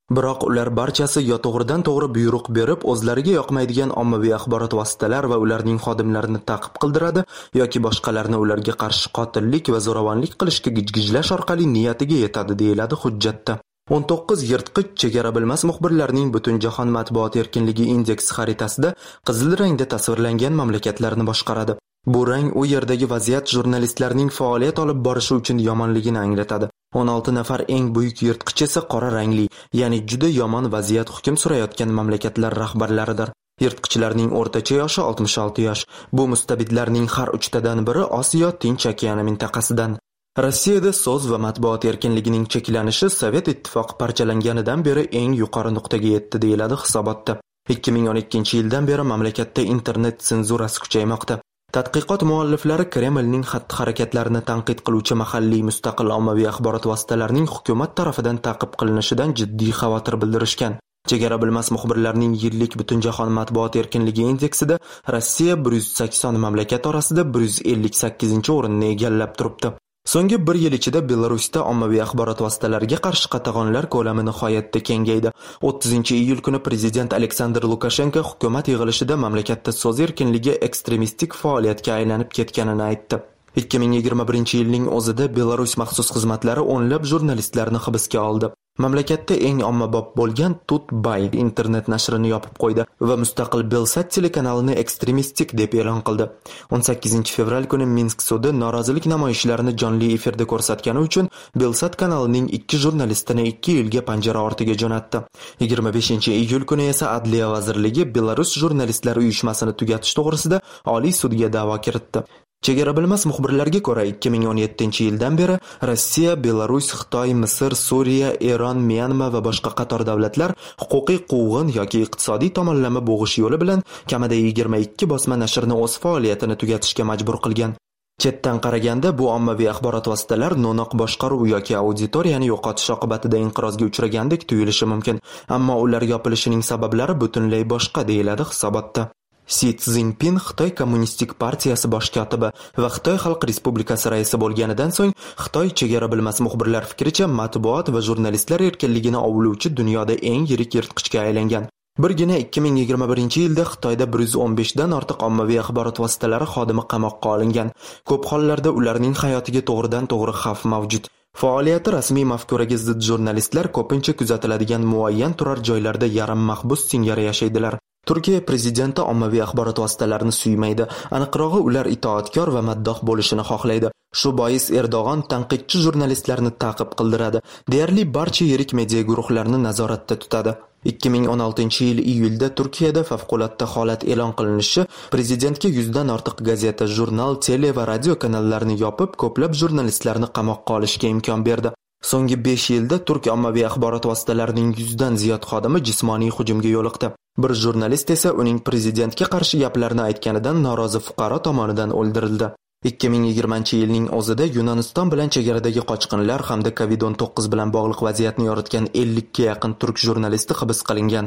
Biroq ular barchasi yo to'g'ridan to'g'ri buyruq berib, o'zlariga yoqmaydigan ommaviy axborot vositalar va ularning xodimlarini ta'qib qildiradi yoki boshqalarni ularga qarshi qotillik va zo'ravonlik qilishga gijgijlash orqali niyatiga yetadi, deyiladi hujjatda. o'n to'qqiz yirtqich chegara bilmas muxbirlarning Butunjahon matbuot erkinligi indeksi xaritasida qizil rangda tasvirlangan mamlakatlarni boshqaradi. Bu rang u yerdagi vaziyat jurnalistlarning faoliyat olib borishi uchun yomonligini anglatadi. o'n olti nafar eng buyuk yirtqich esa qora rangli, ya'ni juda yomon vaziyat hukm surayotgan mamlakatlar rahbarlaridir. Yirtqichlarning o'rtacha yoshi oltmish olti yosh. Bu mustabidlarning har uchtadan biri Osiyo Tinch okeani mintaqasidan. Rossiyada so'z va matbuot erkinligining cheklanishi Sovet ittifoqi parchalanganidan beri eng yuqori nuqtaga yetdi, deyiladi hisobotda. ikki ming o'n ikkinchi yildan beri mamlakatda internet senzurasi kuchaymoqda. Tadqiqot mualliflari Kremlning xatti-harakatlarini tanqid qiluvchi mahalliy mustaqil ommaviy axborot vositalarining hukumat tarafidan ta'qib qilinishidan jiddiy xavotir bildirishgan. Chegara bilmas muxbirlarning yillik Butunjahon matbuot erkinligi indeksida Rossiya bir yuz sakson mamlakat orasida bir yuz ellik sakkizinchi o'rinni egallab turibdi. So'nggi bir yil ichida Belarusda ommaviy axborot vositalariga qarshi qatag'onlar ko'lami nihoyatda kengaydi. o'ttizinchi iyul kuni prezident Aleksandr Lukashenko hukumat yig'ilishida mamlakatda so'z erkinligi ekstremistik faoliyatga aylanib ketganini aytdi. ikki ming yigirma birinchi yilning o'zida Belarus maxsus xizmatlari o'nlab jurnalistlarni hibsga oldi. Mamlakatda eng ommabop bo'lgan Tutbay internet nashrini yopib qo'ydi va mustaqil Belsat telekanalini ekstremistik deb e'lon qildi. o'n sakkizinchi fevral kuni Minsk sudi norozilik namoyishlarini jonli efirda ko'rsatgani uchun Belsat kanalining ikki jurnalistini ikki yilga panjara ortiga jo'natdi. yigirma beshinchi iyul kuni esa Adliya vazirligi Belarus jurnalistlari uyushmasini tugatish to'g'risida Oliy sudga da'vo kiritdi. Chegara bilmas muxbirlarga ko'ra ikki ming o'n yettinchi yildan beri Rossiya, Belarus, Xitoy, Misr, Suriya, Eron, Myanma va boshqa qator davlatlar huquqiy quvg'in yoki iqtisodiy tomonlama bo'g'ish yo'li bilan kamida yigirma ikki bosma nashrni o'z faoliyatini tugatishga majbur qilgan. Chetdan qaraganda bu ommaviy axborot vositalar no'noq boshqaruv yoki auditoriyani yo'qotish oqibatida inqirozga uchragandek tuyulishi mumkin, ammo ular yopilishining sabablari butunlay boshqa, deyiladi hisobotda. Si Szinpin Xitoy Kommunistik partiyasi bosh kotibi va Xitoy Xalq Respublikasi raisi bo'lganidan so'ng Xitoy chegara bilmas muxbirlar fikricha matbuot va jurnalistlar erkinligini ovlovchi dunyoda eng yirik yirtqichga aylangan. Birgina ikki ming yigirma birinchi yilda Xitoyda bir yuz o'n besh dan ortiq ommaviy axborot vositalari xodimi qamoqqa olingan. Ko'p hollarda ularning hayotiga to'g'ridan to'g'ri xavf mavjud. Faoliyati rasmiy mafkuraga zid jurnalistlar ko'pincha kuzatiladigan muayyan turar joylarda yarim mahbus singari yashaydilar. Turkiya prezidenti ommaviy axborot vositalarini suymaydi, aniqrog'i ular itoatkor va maddoh bo'lishini xohlaydi. Shu bois Erdo'g'on tanqidchi jurnalistlarni ta'qib qildiradi. Deyarli barcha yirik media guruhlarini nazoratda tutadi. ikki ming o'n oltinchi yil iyulda Turkiyada favqulodda holat e'lon qilinishi prezidentga yuzdan ortiq gazeta, jurnal, tele va radio kanallarni yopib, ko'plab jurnalistlarni qamoqqa olishga imkon berdi. So'nggi besh yilda turk ommaviy axborot vositalarining yuzdan ziyod xodimi jismoniy hujumga yo'liqdi. Bir jurnalist esa uning prezidentga qarshi gaplarni aytganidan norozi fuqaro tomonidan o'ldirildi. ikki ming yigirmanchi yilning o'zida Yunoniston bilan chegaradagi qochqinlar hamda kovid o'n to'qqiz bilan bog'liq vaziyatni yoritgan ellikka yaqin turk jurnalisti hibs qilingan.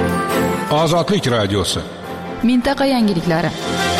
Ozodlik radiosi. Mintaqa yangiliklari.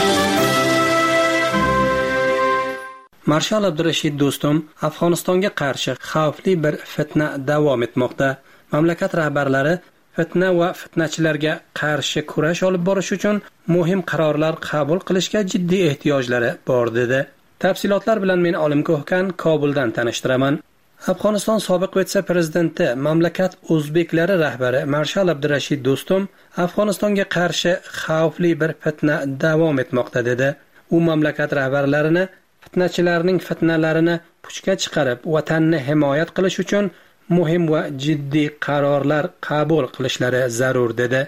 Marshal Abdurashid Do'stum, Afg'onistonga qarshi xavfli bir fitna davom etmoqda. Mamlakat rahbarlari fitna va fitnachilarga qarshi kurash olib borish uchun muhim qarorlar qabul qilishga jiddiy ehtiyojlari bor dedi. Tafsilotlar bilan men Olim Ko'hkan Kobuldan tanishtiraman. Afg'oniston sobiq vitse-prezidenti, mamlakat o'zbeklari rahbari Marshal Abdurashid Do'stum Afg'onistonga qarshi xavfli bir fitna davom etmoqda dedi. U mamlakat rahbarlarini fitnachilarning fitnalarini puchga chiqarib, vatanni himoyat qilish uchun muhim va jiddiy qarorlar qabul qilishlari zarur dedi.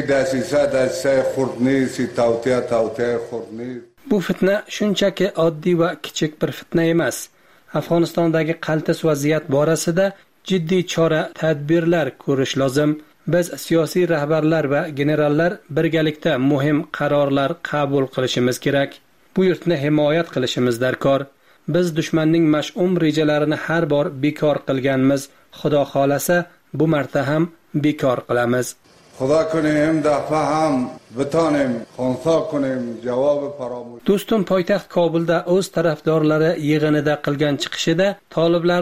Bu fitna shunchaki oddiy va kichik bir fitna emas. Afg'onistondagi qaltis vaziyat borasida jiddiy chora tadbirlar ko'rish lozim. Biz siyosiy rahbarlar va generallar birgalikda muhim qarorlar qabul qilishimiz kerak. Bu yurtni himoyat qilishimiz darkor. Biz dushmanning mash'um rejalarini har bor bekor qilganmiz. Xudo xolasa bu marta ham bekor qilamiz. Xudo kunim dafa ham bitonim xonsa kunim javobi faromush. Do'stum poytaxt Kobulda o'z tarafdorlari yig'inida qilgan chiqishida toliblarni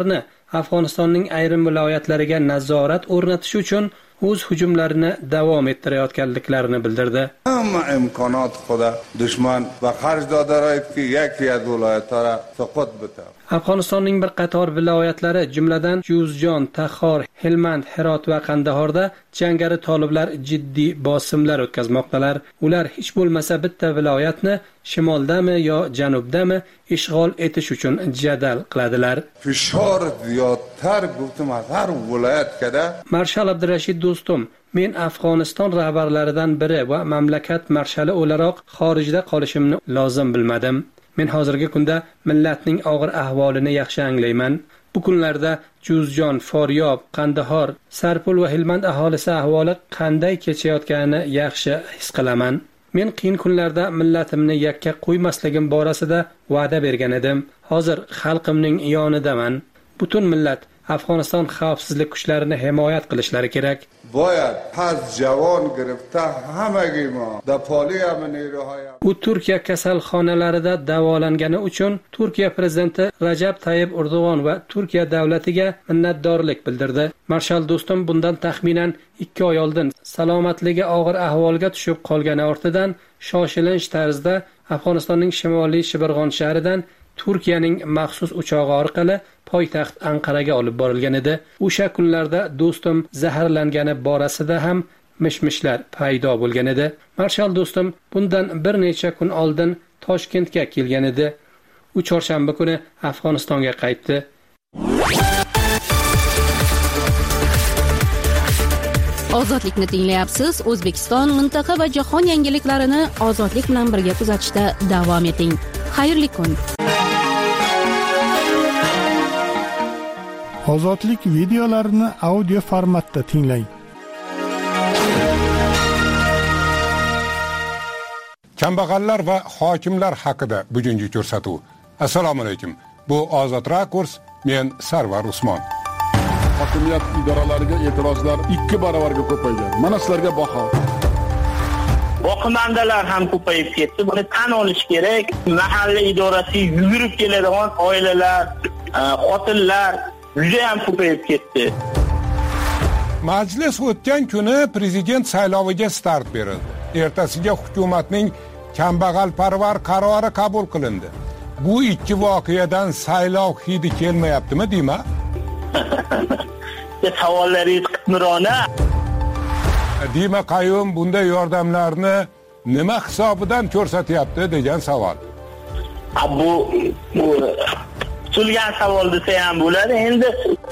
Afg'onistonning ayrim viloyatlariga nazorat o'rnatish uchun o'z hujumlarini davom ettirayotganliklarini bildirdi. Hamma imkoniyat xudo dushman va qarz dodaraydki yaki az viloyatlara saqot bitar. Afg'onistonning bir qator viloyatlari, jumladan Juzjon, Taxor, Helmand, Herot va Qandahorda jangari toliblar jiddiy bosimlar o'tkazmoqdalar. Ular hech bo'lmasa bitta viloyatni shimoldami yo janubdami ishg'ol etish uchun jadal qiladilar. Fishor ziyodtar guftum har viloyatkada. Marshal Abdurashid do'stum, men Afg'oniston rahbarlaridan biri va mamlakat marshali o'laroq xorijda qolishimni lozim bilmadim. Men hozirgi kunda millatning og'ir ahvolini yaxshi anglayman. Bu kunlarda Juzjon, Foryob, Qandahor, Sarpul va Helmand aholisi ahvoli qanday kechayotganini yaxshi his qilaman. Men qiyin kunlarda millatimni yakka qo'ymasligim borasida va'da bergan edim. Hozir xalqimning yonidaman. Butun millat Afg'oniston xavfsizlik kuchlarini himoyat qilishlari kerak. Boyad paz javon girifta hamagi ma da poliya minirohaya. U Turkiya kasalxonalarida davolangani uchun Turkiya prezidenti Rajab Tayyip Erdo'g'on va Turkiya davlatiga minnatdorlik bildirdi. Marshal do'stum bundan taxminan ikki oy oldin salomatligi og'ir ahvolga tushib qolgani ortidan shoshilinch tarzda Afg'onistonning shimoliy Shibirg'on shahridan Turkiyaning maxsus uchog'i orqali poytaxt Anqaraga olib borilgan edi. O'sha kunlarda do'stim zaharlangani borasida ham mishmishlar paydo bo'lgan edi. Marshal do'stim bundan bir necha kun oldin Toshkentga kelgan edi. U chorshanba kuni Afg'onistonga qaytdi. Ozodlikni tinglayapsiz. O'zbekiston, mintaqa va jahon yangiliklarini ozodlik bilan birga kuzatishda davom eting. Xayrli kun. Ozodlik videolarini audio formatda tinglang. Kambag'allar va hokimlar haqida bugungi ko'rsatuv. Assalomu alaykum. Bu Ozod Rakurs, men Sarvar Usmon. Hokimiyat idoralariga e'tirozlar ikki barobarga ko'paygan. Mana sizlarga baho. Boqmandalar ham ko'payib ketdi. Buni tan olish kerak. Mahalla idorasiga yugurib keladigan oilalar, xotinlar juda ham ko'payib ketdi. Majlis o'tgan kuni prezident sayloviga start berildi. Ertasiga hukumatning kambag'alparvar qarori qabul qilindi. Bu ikki voqeadan saylov hidi kelmayaptimi, deyma? Savollaringiz qitmirona. Dima Qayum bunday yordamlarni nima hisobidan ko'rsatyapti degan savol. Bu bu Sulgan savol desa ham bo'ladi. Endi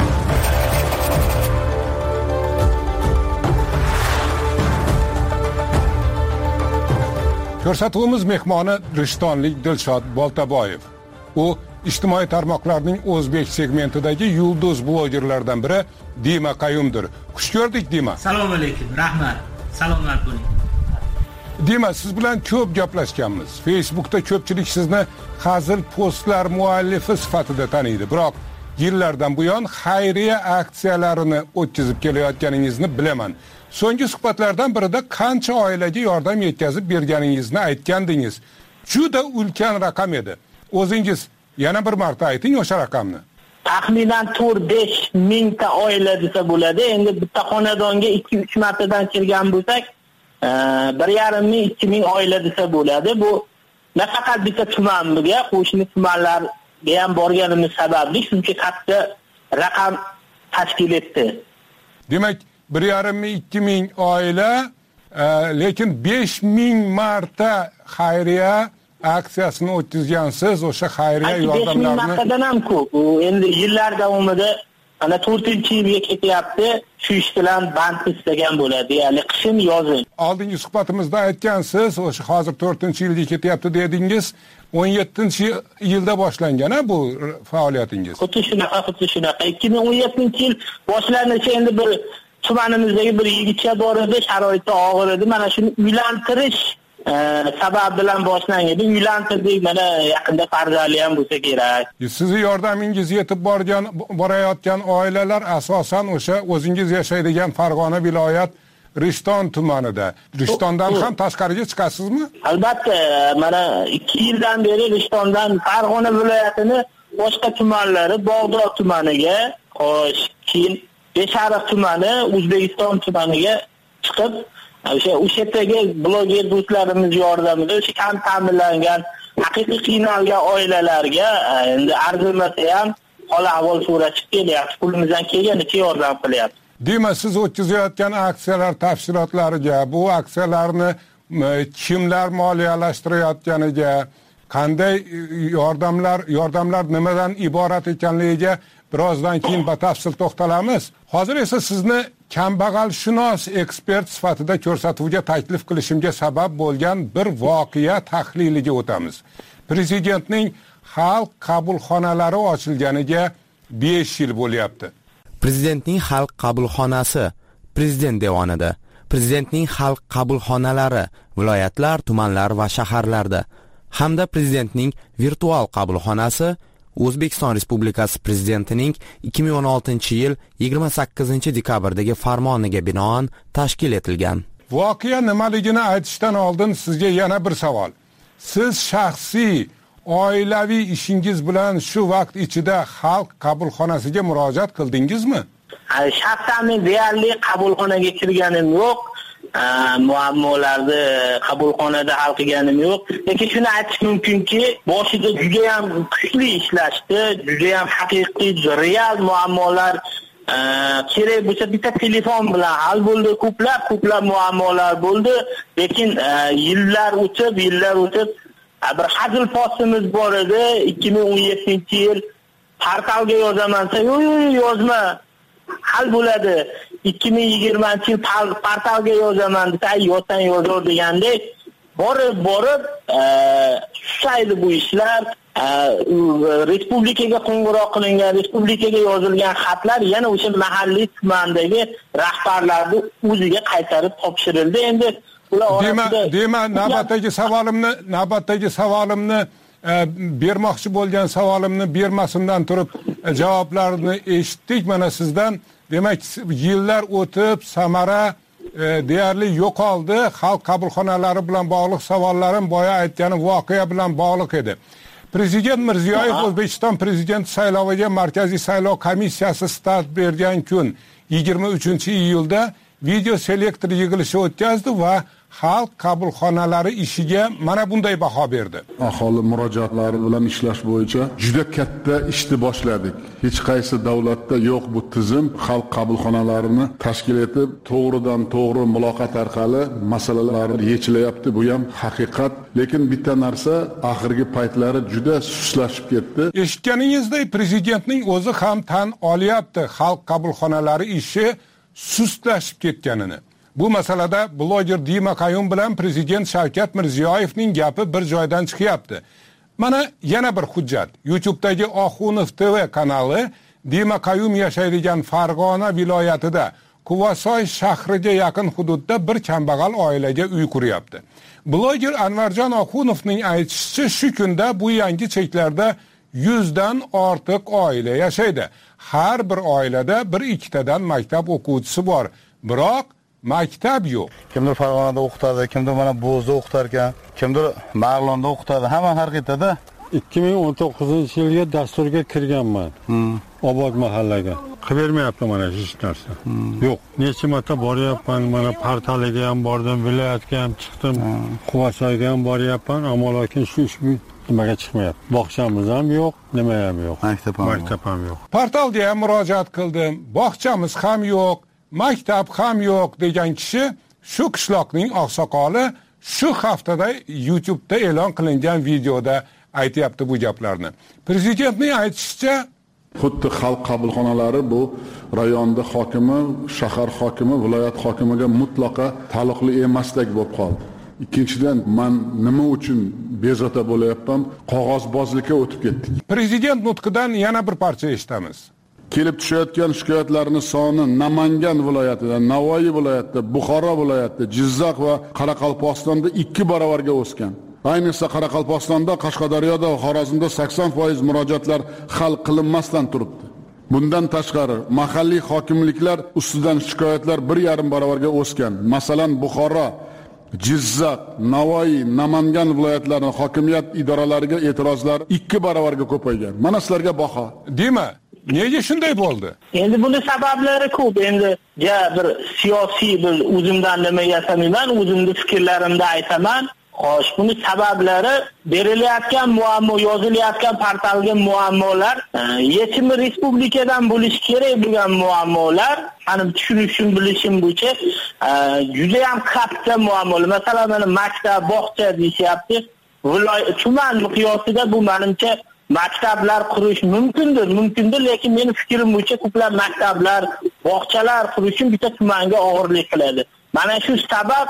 ko'rsatuvimiz mehmoni Rishtonlik Dilshod Boltaboyev. U ijtimoiy tarmoqlarning o'zbek segmentidagi yulduz blogerlardan biri Dima Qayumdir. Xush ko'rdik Dima. Assalomu alaykum. Rahmat. Salomat bo'ling. Dima, siz bilan ko'p gaplashganmiz. Facebookda ko'pchilik sizni hazil postlar muallifi sifatida taniydi. Biroq yillardan buyon xayriya aksiyalarini o'tkazib kelayotganingizni bilaman. So'nggi suhbatlardan birida qancha oilaga yordam yetkazib berganingizni aytgandingiz. Juda ulkan raqam edi. O'zingiz yana bir marta ayting o'sha raqamni. Taxminan to'rt besh mingta oila desa bo'ladi. Endi bitta xonadonga ikki uch martadan kirgan bo'lsak, bir yarim ming ikki ming oila desa bo'ladi. Bu nafaqat bitta tumanga, qo'shni tumanlarga ham borganimiz sababli shuncha katta raqam tashkil etdi. Demak, bir yarim ming ikki ming oila, lekin besh ming marta xayriya aksiyasini o'tkazgansiz. O'sha xayriya yordamlarini besh ming martadan ham ko'p. U endi yillar davomida ana to'rtinchi yilga ketyapti. Shu ish bilan band istagan bo'ladi, ya'ni qishim yozin. Oldingi suhbatimizda aytgansiz, o'sha hozir to'rtinchi yilga ketyapti dedingiz. o'n yettinchi yilda boshlangan bu faoliyatingiz. Xuddi shunaqa, xuddi shunaqa. ikki ming o'n yettinchi yil boshlanishi endi bir tumanimizdagi bir yigitcha bor edi, sharoiti og'ir edi. Mana shuni uylantirish sabab bilan boshlangan. Uylantirdik, mana yaqinda farzandli ham bo'lsa kerak. Sizni yordamingiz yetib borgan borayotgan oilalar asosan o'sha o'zingiz yashaydigan Farg'ona viloyat Rishton tumanida. Rishtondan ham tashqariga chiqasizmi? Albatta, mana ikki yildan beri Rishtondan Farg'ona viloyatini boshqa tumanlari, Bog'dod tumaniga, xo'sh, keyin Beshariq tumani O'zbekiston tumaniga chiqib, o'sha o'sha yerdagi bloger do'stlarimiz yordamida o'sha kam ta'minlangan, haqiqiy qiynalgan oilalarga endi arzimasa ham hol ahvol so'rashib kelyapti. Qo'limizdan kelganicha yordam qilyapti. Demak, siz o'tkazayotgan aksiyalar tafsilotlariga, bu aksiyalarni kimlar moliyalashtirayotganiga, qanday yordamlar, yordamlar nimadan iborat ekanligiga birozdan keyin batafsil to'xtalamiz. Hozir esa sizni kambag'alshunos ekspert sifatida ko'rsatuvga taklif qilishimga sabab bo'lgan bir voqea tahliliga o'tamiz. Prezidentning xalq qabulxonalari ochilganiga besh yil bo'lyapti. Prezidentning xalq qabulxonasi prezident devonida, prezidentning xalq qabulxonalari viloyatlar, tumanlar va shaharlarda hamda prezidentning virtual qabulxonasi O'zbekiston Respublikasi prezidentining ikki ming o'n oltinchi yil yigirma sakkizinchi dekabrdagi farmoniga binoan tashkil etilgan. Voqea nimaligini aytishdan oldin sizga yana bir savol. Siz shaxsiy oilaviy ishingiz bilan shu vaqt ichida xalq qabulxonasiga murojaat qildingizmi? Shaxsan men deyarli qabulxonaga kirganim yo'q. Muammolarni qabulxonada hal qilganim yo'q. Lekin shuni aytish mumkinki, boshida juda ham kuchli ishlashdi, juda ham haqiqiy, real muammolar kerak bo'lsa bitta telefon bilan hal bo'ldi. Ko'plab, ko'plab muammolar bo'ldi. Lekin yillar o'tib, yillar o'tib bir hazil postimiz bor edi. ikki ming o'n yettinchi yil portalga yozaman, yo'q, yo'q, yozma. Hal bo'ladi. ikki ming yigirmanchi yil portalga yozaman desa, yozsang yozaver degandek, borib borib susaydi bu ishlar. Respublikaga qo'ng'iroq qilingan, respublikaga yozilgan xatlar yana o'sha mahalliy tumandagi rahbarlarning o'ziga qaytarib topshirildi. Endi ular orasida demak, navbatdagi savolimni, navbatdagi savolimni bermoqchi bo'lgan savolimni bermasimdan turib javoblarni eshitdik mana sizdan. Demak, yillar o'tib samara e, deyarli yo'qoldi. Xalq qabulxonalari bilan bog'liq savollarim boya aytganim voqea bilan bog'liq edi. Prezident Mirziyoyev O'zbekiston prezident sayloviga Markaziy saylov komissiyasi start bergan kun yigirma uchinchi iyulda video selektor yig'ilishi o'tkazdi va xalq qabulxonalari ishiga mana bunday baho berdi. Aholi murojaatlari bilan ishlash bo'yicha juda katta ishni boshladik. Hech qaysi davlatda yo'q bu tizim. Xalq qabulxonalarini tashkil etib, to'g'ridan to'g'ri muloqot orqali masalalar yechilyapti. Bu ham haqiqat. Lekin bitta narsa, oxirgi paytlari juda suslashib ketdi. Eshitganingizdek, prezidentning o'zi ham tan olyapti xalq qabulxonalari ishi suslashib ketganini. Bu masalada bloger Dima Qayum bilan prezident Shavkat Mirziyoyevning gapi bir joydan chiqyapti. Mana yana bir hujjat. YouTube'dagi Oxunov T V kanali Dima Qayum yashaydigan Farg'ona viloyatida Quvasoy shahriga yaqin hududda bir kambag'al oilaga uy quryapti. Bloger Anvarjon Oxunovning aytishicha, shu kunda bu yangi cheklarda yuzdan ortiq oila yashaydi. Har bir oilada bir ikkitadan maktab o'quvchisi bor. Biroq maktab yo'q. Kimdir Farg'onada o'qitadi, kimdir mana Bo'zda o'qitar ekan, kimdir Marg'ilonda o'qitadi. Hamma har qayerda. ikki ming o'n to'qqizinchi yilga dasturga kirganman. Obod mahallaga. Qilib bermayapti mana hech narsa. Yo'q. Necha marta boryapman, mana portaliga ham bordim, viloyatga ham chiqdim, Quvasoyga ham boryapman, ammo lekin shu ish nimaga chiqmayapti. Bog'chamiz ham yo'q, nima ham yo'q. Maktab ham yo'q. Portalga ham murojaat qildim. Bog'chamiz ham yo'q. Maktab ham yo'q degan kishi shu qishloqning oqsoqoli shu haftada YouTube'da e'lon qilingan videoda aytayapti bu gaplarni. Prezidentning aytishicha, xuddi xalq qabulxonalari bu rayonda hokimi, shahar hokimi, viloyat hokimiga mutlaqo taalluqli emasdek bo'lib qoldi. Ikkinchidan, men nima uchun bezovta bo'layapman? Qog'ozbozlikka o'tib ketdik. Prezident nutqidan yana bir parcha eshitamiz. Kelib tushayotgan shikoyatlarning soni Namangan viloyatida, Navoiy viloyatida, Buxoro viloyatida, Jizzax va Qoraqalpog'istonda ikki barobarga o'sgan. Ayniqsa Qoraqalpog'istonda, Qashqadaryoda va Xorazmda sakson foiz murojaatlar hal qilinmasdan turibdi. Bundan tashqari, mahalliy hokimliklar ustidan shikoyatlar bir yarim barobarga o'sgan. Masalan, Buxoro, Jizzax, Navoiy, Namangan viloyatlarining hokimiyat idoralariga e'tirozlar ikki barobarga ko'paygan. Mana sizlarga baho. Dema, Nega shunday bo'ldi? Endi buni sabablari ko'p. Endi ja bir siyosiy bir o'zimdan nima yasamayman, o'zimning fikrlarimni aytaman. Xo'sh, buni sabablari berilayotgan muammo, yozilayotgan portalga muammolar, yechimi respublikadan bo'lishi kerak bo'lgan muammolar, mening tushunishim, bilishim bo'yicha juda ham katta muammolar. Masalan, mana maktab, bog'cha deyapti. Viloyat tuman miqyosida bu menimcha maktablar qurish mumkindir, mumkindir, lekin mening fikrim bo'yicha ko'plab maktablar, bog'chalar qurishim bitta tumanga og'irlik qiladi. Mana shu sabab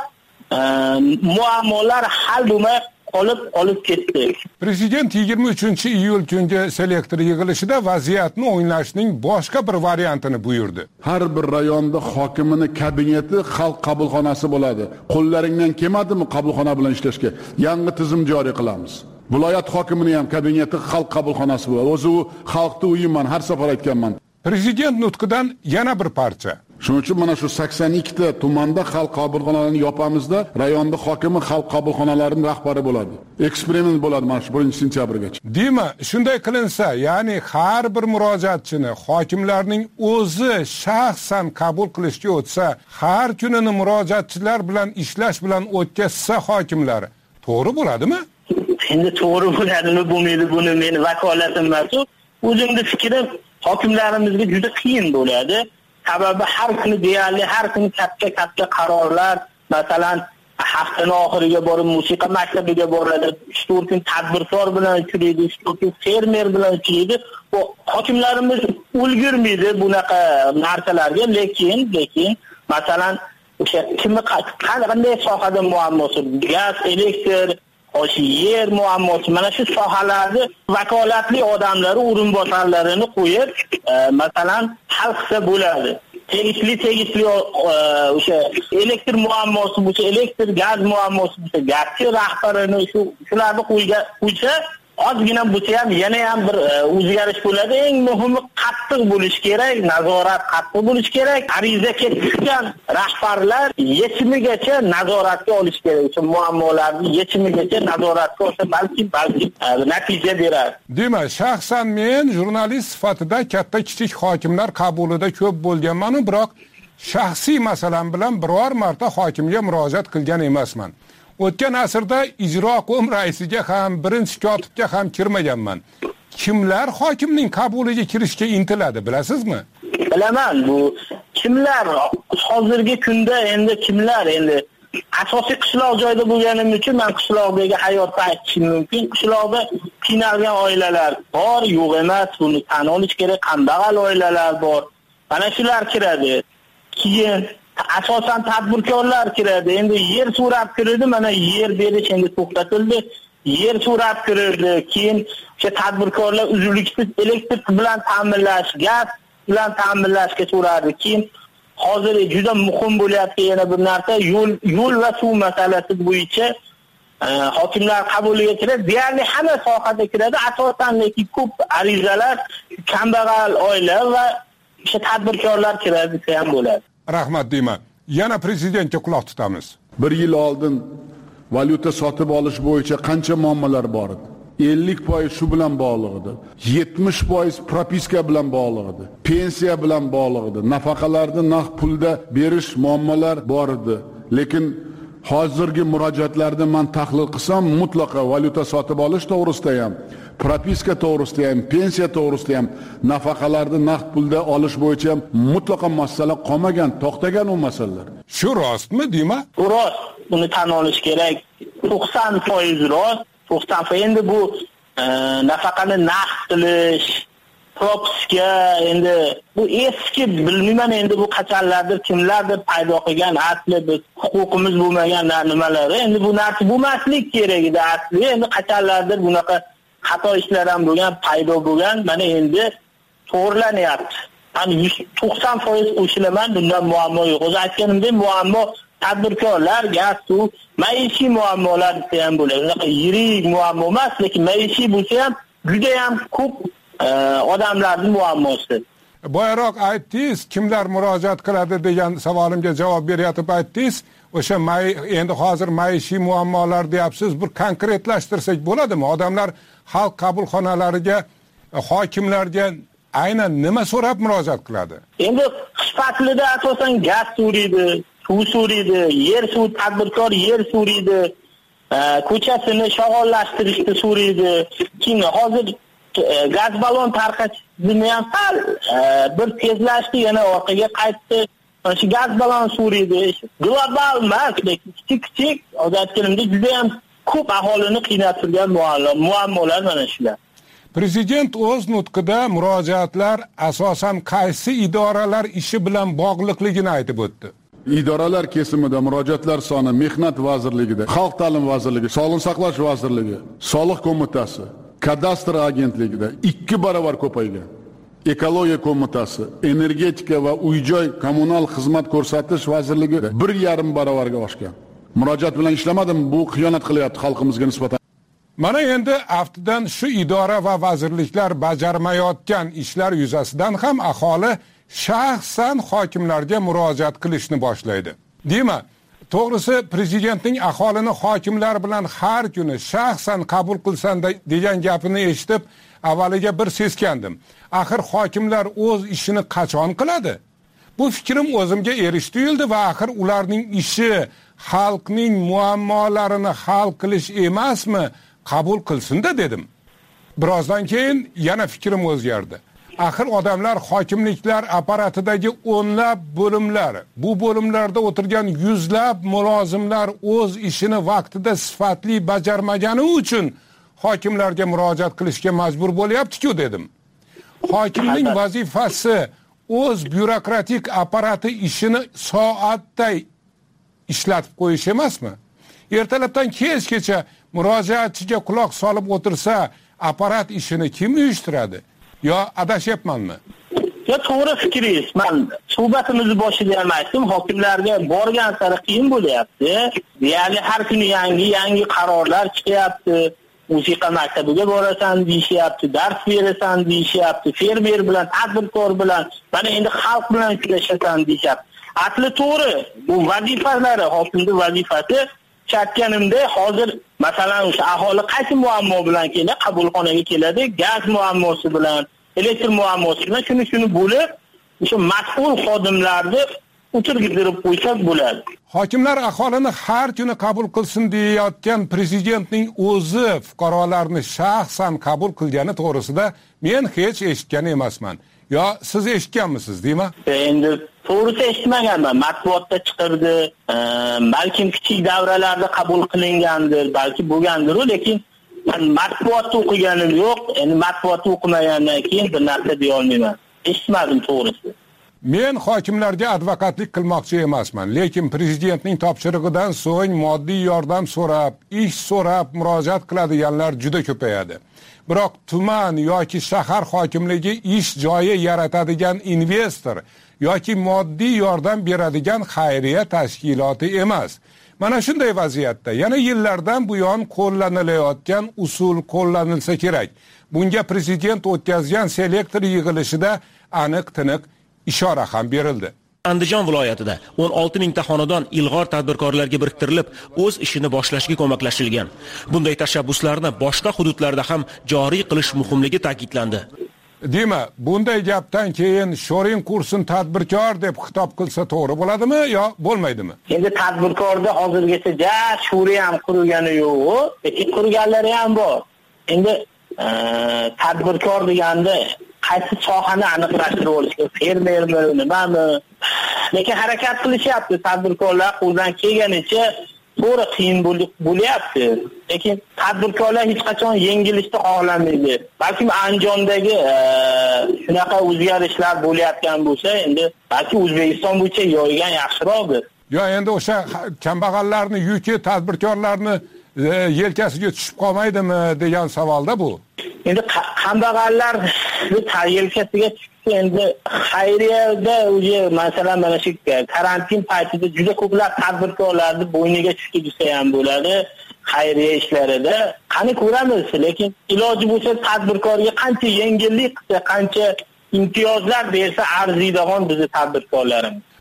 muammolar hal bo'lmay qolib olib ketdi. Prezident yigirma uchinchi iyul kungi selektor yig'ilishida vaziyatni o'nglashning boshqa bir variantini buyurdi. Har bir rayonda hokimini kabineti xalq qabulxonasi bo'ladi. Qo'llaringdan kelmadimi qabulxona bilan ishlashga? Yangi tizim joriy qilamiz. Viloyat hokimini ham kabineti xalq qabulxonasi bo'ladi. O'zi u xalqning uyiman, har safar aytganman. Prezident nutqidan yana bir parcha. Shuning uchun mana shu sakson ikkita tumanda xalq qabulxonalarini yopamizda, rayonda hokimi xalq qabulxonalarining rahbari bo'ladi. Eksperiment bo'ladi mana shu birinchi sentyabrgacha. Deymi, shunday qilinsa, ya'ni har bir murojaatchini hokimlarning o'zi shaxsan qabul qilishga o'tsa, har kunini murojaatchilar bilan ishlash bilan o'tkazsa hokimlar, to'g'ri bo'ladimi? Endi to'g'ri bo'ladimi, bo'lmaydi, buni meni vakolatim emas. O'zimning fikrim, hokimlarimizga juda qiyin bo'ladi. Sababi har kuni deyarli har kuni katta-katta qarorlar, masalan, haftaning oxiriga borib musiqa maktabiga boradi, uch to'rt kun tadbirkor bilan uchraydi, uch to'rt kun fermer bilan uchraydi. Bu hokimlarimiz ulgurmaydi bunaqa narsalarga, lekin, lekin masalan, o'sha kimni qanday sohada muammosi, gaz, elektr, o'sha yer muammosi, mana shu sohalarni vakolatli odamlari o'rinbosarlarini qo'yib, masalan, hal qilsa bo'ladi. Tegishli tegishli o'sha elektr muammosi bo'lsa, elektr, gaz muammosi bo'lsa, gazchi rahbarini shu shularni qo'yga qo'ysa, ozgina bo'lsa ham yana ham bir o'zgarish bo'ladi. Eng muhimi qattiq bo'lish kerak, nazorat qattiq bo'lish kerak. Ariza ketgan rahbarlar yechimigacha nazoratga olish kerak. O'sha muammolarni yechimigacha nazoratga olsa, balki balki natija beradi. Demak, shaxsan men jurnalist sifatida katta-kichik hokimlar qabulida ko'p bo'lganman, biroq shaxsiy masalam bilan biror marta hokimga murojaat qilgan emasman. O'tgan asrda ijro qo'm raisiga ham, birinchi kotibga ham kirmaganman. Kimlar hokimning qabuliga kirishga intiladi, bilasizmi? Bilaman, bu kimlar hozirgi kunda endi kimlar endi asosiy qishloq joyda bo'lganim uchun men qishloqdagi hayotni aytishim mumkin. Qishloqda qiynalgan oilalar bor, yo'q emas, buni tan olish kerak. Kambag'al oilalar bor. Mana shular kiradi. Keyin asosan tadbirkorlar kiradi. Endi yer so'rab kirdi, mana yer berish endi to'xtatildi. Yer so'rab kirdi. Keyin o'sha tadbirkorlar uzluksiz elektr bilan ta'minlash, gaz bilan ta'minlashga so'radi. Keyin hozir juda muhim bo'layotgan yana bir narsa yo'l yo'l va suv masalasi bo'yicha hokimlar qabuliga kiradi. Deyarli hamma sohada kiradi. Asosan lekin ko'p arizalar kambag'al oila va o'sha tadbirkorlar kiradi ham bo'ladi. Rahmat deyman. Yana prezidentga quloq tutamiz. Bir yil oldin valyuta sotib olish bo'yicha qancha muammolar bor edi? ellik foiz shu bilan bog'liq edi. yetmish foiz propiska bilan bog'liq edi. Pensiya bilan bog'liq edi. Nafaqalarni naqd pulda berish muammolar bor edi. Lekin hozirgi murojaatlarni men tahlil qilsam, mutlaqo valyuta sotib olish to'g'risida ham, propiska to'g'risida ham, pensiya to'g'risida ham, nafaqalarni naqd pulda olish bo'yicha ham mutlaqo masala qolmagan, to'xtagan u masalalar. Shu rostmi, deyma? Rost. Buni tan olish kerak. to'qson foiz rost. to'qson foiz endi bu nafaqani naqd qilish, propiska, endi bu eski bilmayman, endi bu qachonlardir kimlardir paydo qilgan asli biz huquqimiz bo'lmagan nimalar. Endi bu narsa bo'lmaslik kerak edi asli. Endi qachonlardir bunaqa xato ishlar ham bo'lgan, paydo bo'lgan. Mana endi to'g'rilanyapti. Ani to'qson foiz qo'shilaman, bundan muammo yo'q. O'zi aytganimdek, muammo tadbirkorlar, gaz, suv, maishiy muammolar ham bo'ladi. Unaqa yirik muammo emas, lekin maishiy bo'lsa ham juda ham ko'p odamlarning muammosi. Boyaroq aytdingiz, kimlar murojaat qiladi degan savolimga javob beryapti aytdingiz. O'sha endi hozir maishiy muammolar deyapsiz, bir konkretlashtirsak bo'ladimi? Odamlar xalq qabulxonalariga, hokimlarga aynan nima so'rab murojaat qiladi? Endi qish faslida asosan gaz so'raydi, suv so'raydi, yer suv tadbirkor yer so'raydi, ko'chasini shag'ollashtirishni so'raydi. Keyin hozir gaz balon tarqatishni ham sal bir tezlashdi, yana orqaga qaytdi. Shu gaz balon so'raydi. Global emas, lekin kichik-kichik odatchilimda juda ham ko'p aholini qiynab turgan muammolar mana shular. Prezident o'z nutqida murojaatlar asosan qaysi idoralar ishi bilan bog'liqligini aytib o'tdi. Idoralar kesimida murojaatlar soni Mehnat vazirligida, Xalq ta'lim vazirligi, Sog'liqni saqlash vazirligi, Soliq qo'mitasi, Kadastr agentligida ikki barobar ko'paygan. Ekologiya qo'mitasi, Energetika va uy-joy kommunal xizmat ko'rsatish vazirligi bir yarim barobarga oshgan. Murojaat bilan ishlamadim, bu xiyonat qilyapti xalqimizga nisbatan. Mana endi aftidan shu idora va vazirliklar bajarmayotgan ishlar yuzasidan ham aholi shaxsan hokimlarga murojaat qilishni boshlaydi. Deymi? To'g'risi prezidentning aholini hokimlar bilan har kuni shaxsan qabul qilsan degan gapini eshitib, avvaliga bir seskandim. Axir hokimlar o'z ishini qachon qiladi? Bu fikrim o'zimga erish tuyuldi va axir ularning ishi xalqning muammolarini hal qilish emasmi? Qabul qilsin-da dedim. Birozdan keyin yana fikrim o'zgardi. Axir odamlar hokimliklar apparatidagi o'nlab bo'limlar, bu bo'limlarda o'tirgan yuzlab mulozimlar o'z ishini vaqtida sifatli bajarmagani uchun hokimlarga murojaat qilishga majbur bo'lyapti-ku dedim. Hokimning vazifasi o'z byurokratik apparati ishini soatday ishlatib qo'yish emasmi? Ertalabdan kechgacha murojaatchiga quloq solib o'tirsa, apparat ishini kim uyushtiradi? Yo adashyapmanmi? Yo to'g'ri fikringiz. Men suhbatimizni boshida ham aytdim, hokimlarga borgan sari qiyin bo'lyapti. Ya'ni har kuni yangi yangi qarorlar chiqyapti. Musiqa maktabiga borasan deyishyapti, dars berasan deyishyapti, fermer bilan, tadbirkor bilan, mana endi xalq bilan uchrashasan deyishyapti. Asli to'g'ri, bu vazifalari, hokimning vazifasi. Chakkanimda hozir masalan o'sha aholi qaysi muammo bilan keladi, qabulxonaga keladi, gaz muammosi bilan, elektr muammosi bilan shuni shuni bo'lib, o'sha mas'ul xodimlarni o'tirgizib qo'ysak bo'ladi. Hokimlar aholini har kuni qabul qilsin deyotgan prezidentning o'zi fuqarolarni shaxsan qabul qilgani to'g'risida men hech eshitgan emasman. Yo siz eshitganmisiz, deymi? Endi to'g'risi eshitmaganman. Matbuotda chiqirdi, balkim kichik davralarda qabul qilingandir, balki bo'lgandir, lekin men matbuotda o'qiganim yo'q. Endi matbuotda o'qimagandan keyin bir narsa deya olmayman. Eshitmadim to'g'risi. Men hokimlarga advokatlik qilmoqchi emasman, lekin prezidentning topshirig'idan so'ng moddiy yordam so'rab, ish so'rab murojaat qiladiganlar juda ko'payadi. Biroq tuman yoki shahar hokimligi ish joyi yaratadigan investor yoki moddiy yordam beradigan xayriya tashkiloti emas. Mana shunday vaziyatda yana yillardan buyon qo'llanilayotgan usul qo'llanilsa kerak. Bunga prezident o'tkazgan selektor yig'ilishida aniq-tiniq ishora ham berildi. Andijon viloyatida o'n olti mingta xonadon ilg'or tadbirkorlarga biriktirilib, o'z ishini boshlashga ko'maklashtirilgan. Bunday tashabbuslarni boshqa hududlarda ham joriy qilish muhimligi ta'kidlandi. Dema, bunday gapdan keyin shoring kursin tadbirkor deb xitob qilsa to'g'ri bo'ladimi yo bo'lmaydimi? Endi tadbirkorda hozirgacha ja shuri ham qurgani yo'q, lekin qurganlari ham bor. Endi tadbirkor deganda qaysi sohani aniqlashtirib olishga, fermermi, nimami? Lekin harakat qilishyapti tadbirkorlar qo'ldan kelganicha, to'g'ri qiyin bo'lyapti. Lekin tadbirkorlar hech qachon yengilishni xohlamaydi. Balki Andijondagi shunaqa o'zgarishlar bo'layotgan bo'lsa, endi balki O'zbekiston bo'yicha yo'ygan yaxshiroqdir. Yo, endi o'sha kambag'allarning yuki tadbirkorlarni yelkasiga tushib qolmaydimi degan savolda bu. Endi kambag'allar yelkasiga tushsa, endi xayriyada o'zi masalan mana shu karantin paytida juda ko'plab tadbirkorlarni bo'yniga tushib desa ham bo'ladi. Xayriya ishlarida qani ko'ramiz, lekin iloji bo'lsa tadbirkorga qancha yengillik qilsa, qancha imtiyozlar bersa arziydigan bizni tadbirkorlarimiz.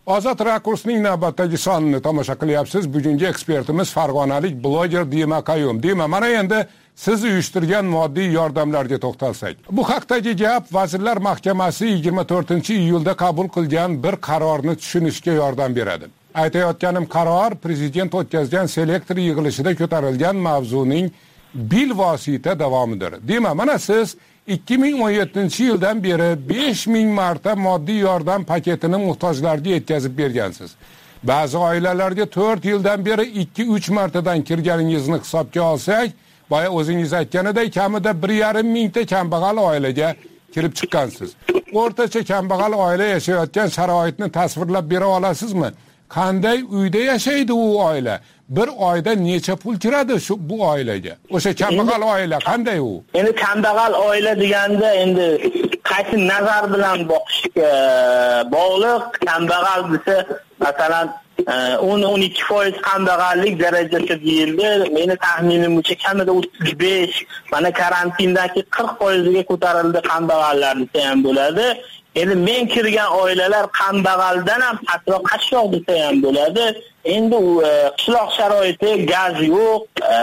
Ozod rakursning navbatdagi sonini tomosha qilyapsiz. Bugungi ekspertimiz farg'onalik bloger Dima Qayum. Dima, mana endi siz uyushtirgan moddiy yordamlarga to'xtalsak. Bu haqdagi gap Vazirlar Mahkamasi yigirma to'rtinchi iyulda qabul qilgan bir qarorni tushunishga yordam beradi. Aytayotganim qaror prezident o'tkazgan selektor yig'ilishida ko'tarilgan mavzuning bilvosita davomidir. Dima, mana siz ikki ming o'n yettinchi yildan beri besh ming marta moddiy yordam paketini muhtojlarga yetkazib bergansiz. Ba'zi oilalarga to'rt yildan beri ikki uch martadan kirganingizni hisobga olsak, boya o'zingiz aytganidek kamida bir yarim mingta kambag'al oilaga kirib chiqqansiz. O'rtacha kambag'al oila yashayotgan sharoitni tasvirlab bera olasizmi? Qanday uyda yashaydi u oila? Bir oyda necha pul kiradi shu bu oilaga? O'sha kambag'al oila qanday u? Endi kambag'al oila deganda endi qaysi nazar bilan boqishga bog'liq. Kambag'al desa, masalan, o'n o'n ikki foiz kambag'allik darajasi deyildi. Meni taxminimcha kamida o'ttiz besh, mana karantindagi qirq foizga ko'tarildi kambag'allar desa ham bo'ladi. Endi men kirgan oilalar kambag'aldan ham pastroq qashshoq desa ham bo'ladi. Endi u qishloq sharoiti, gaz yo'q,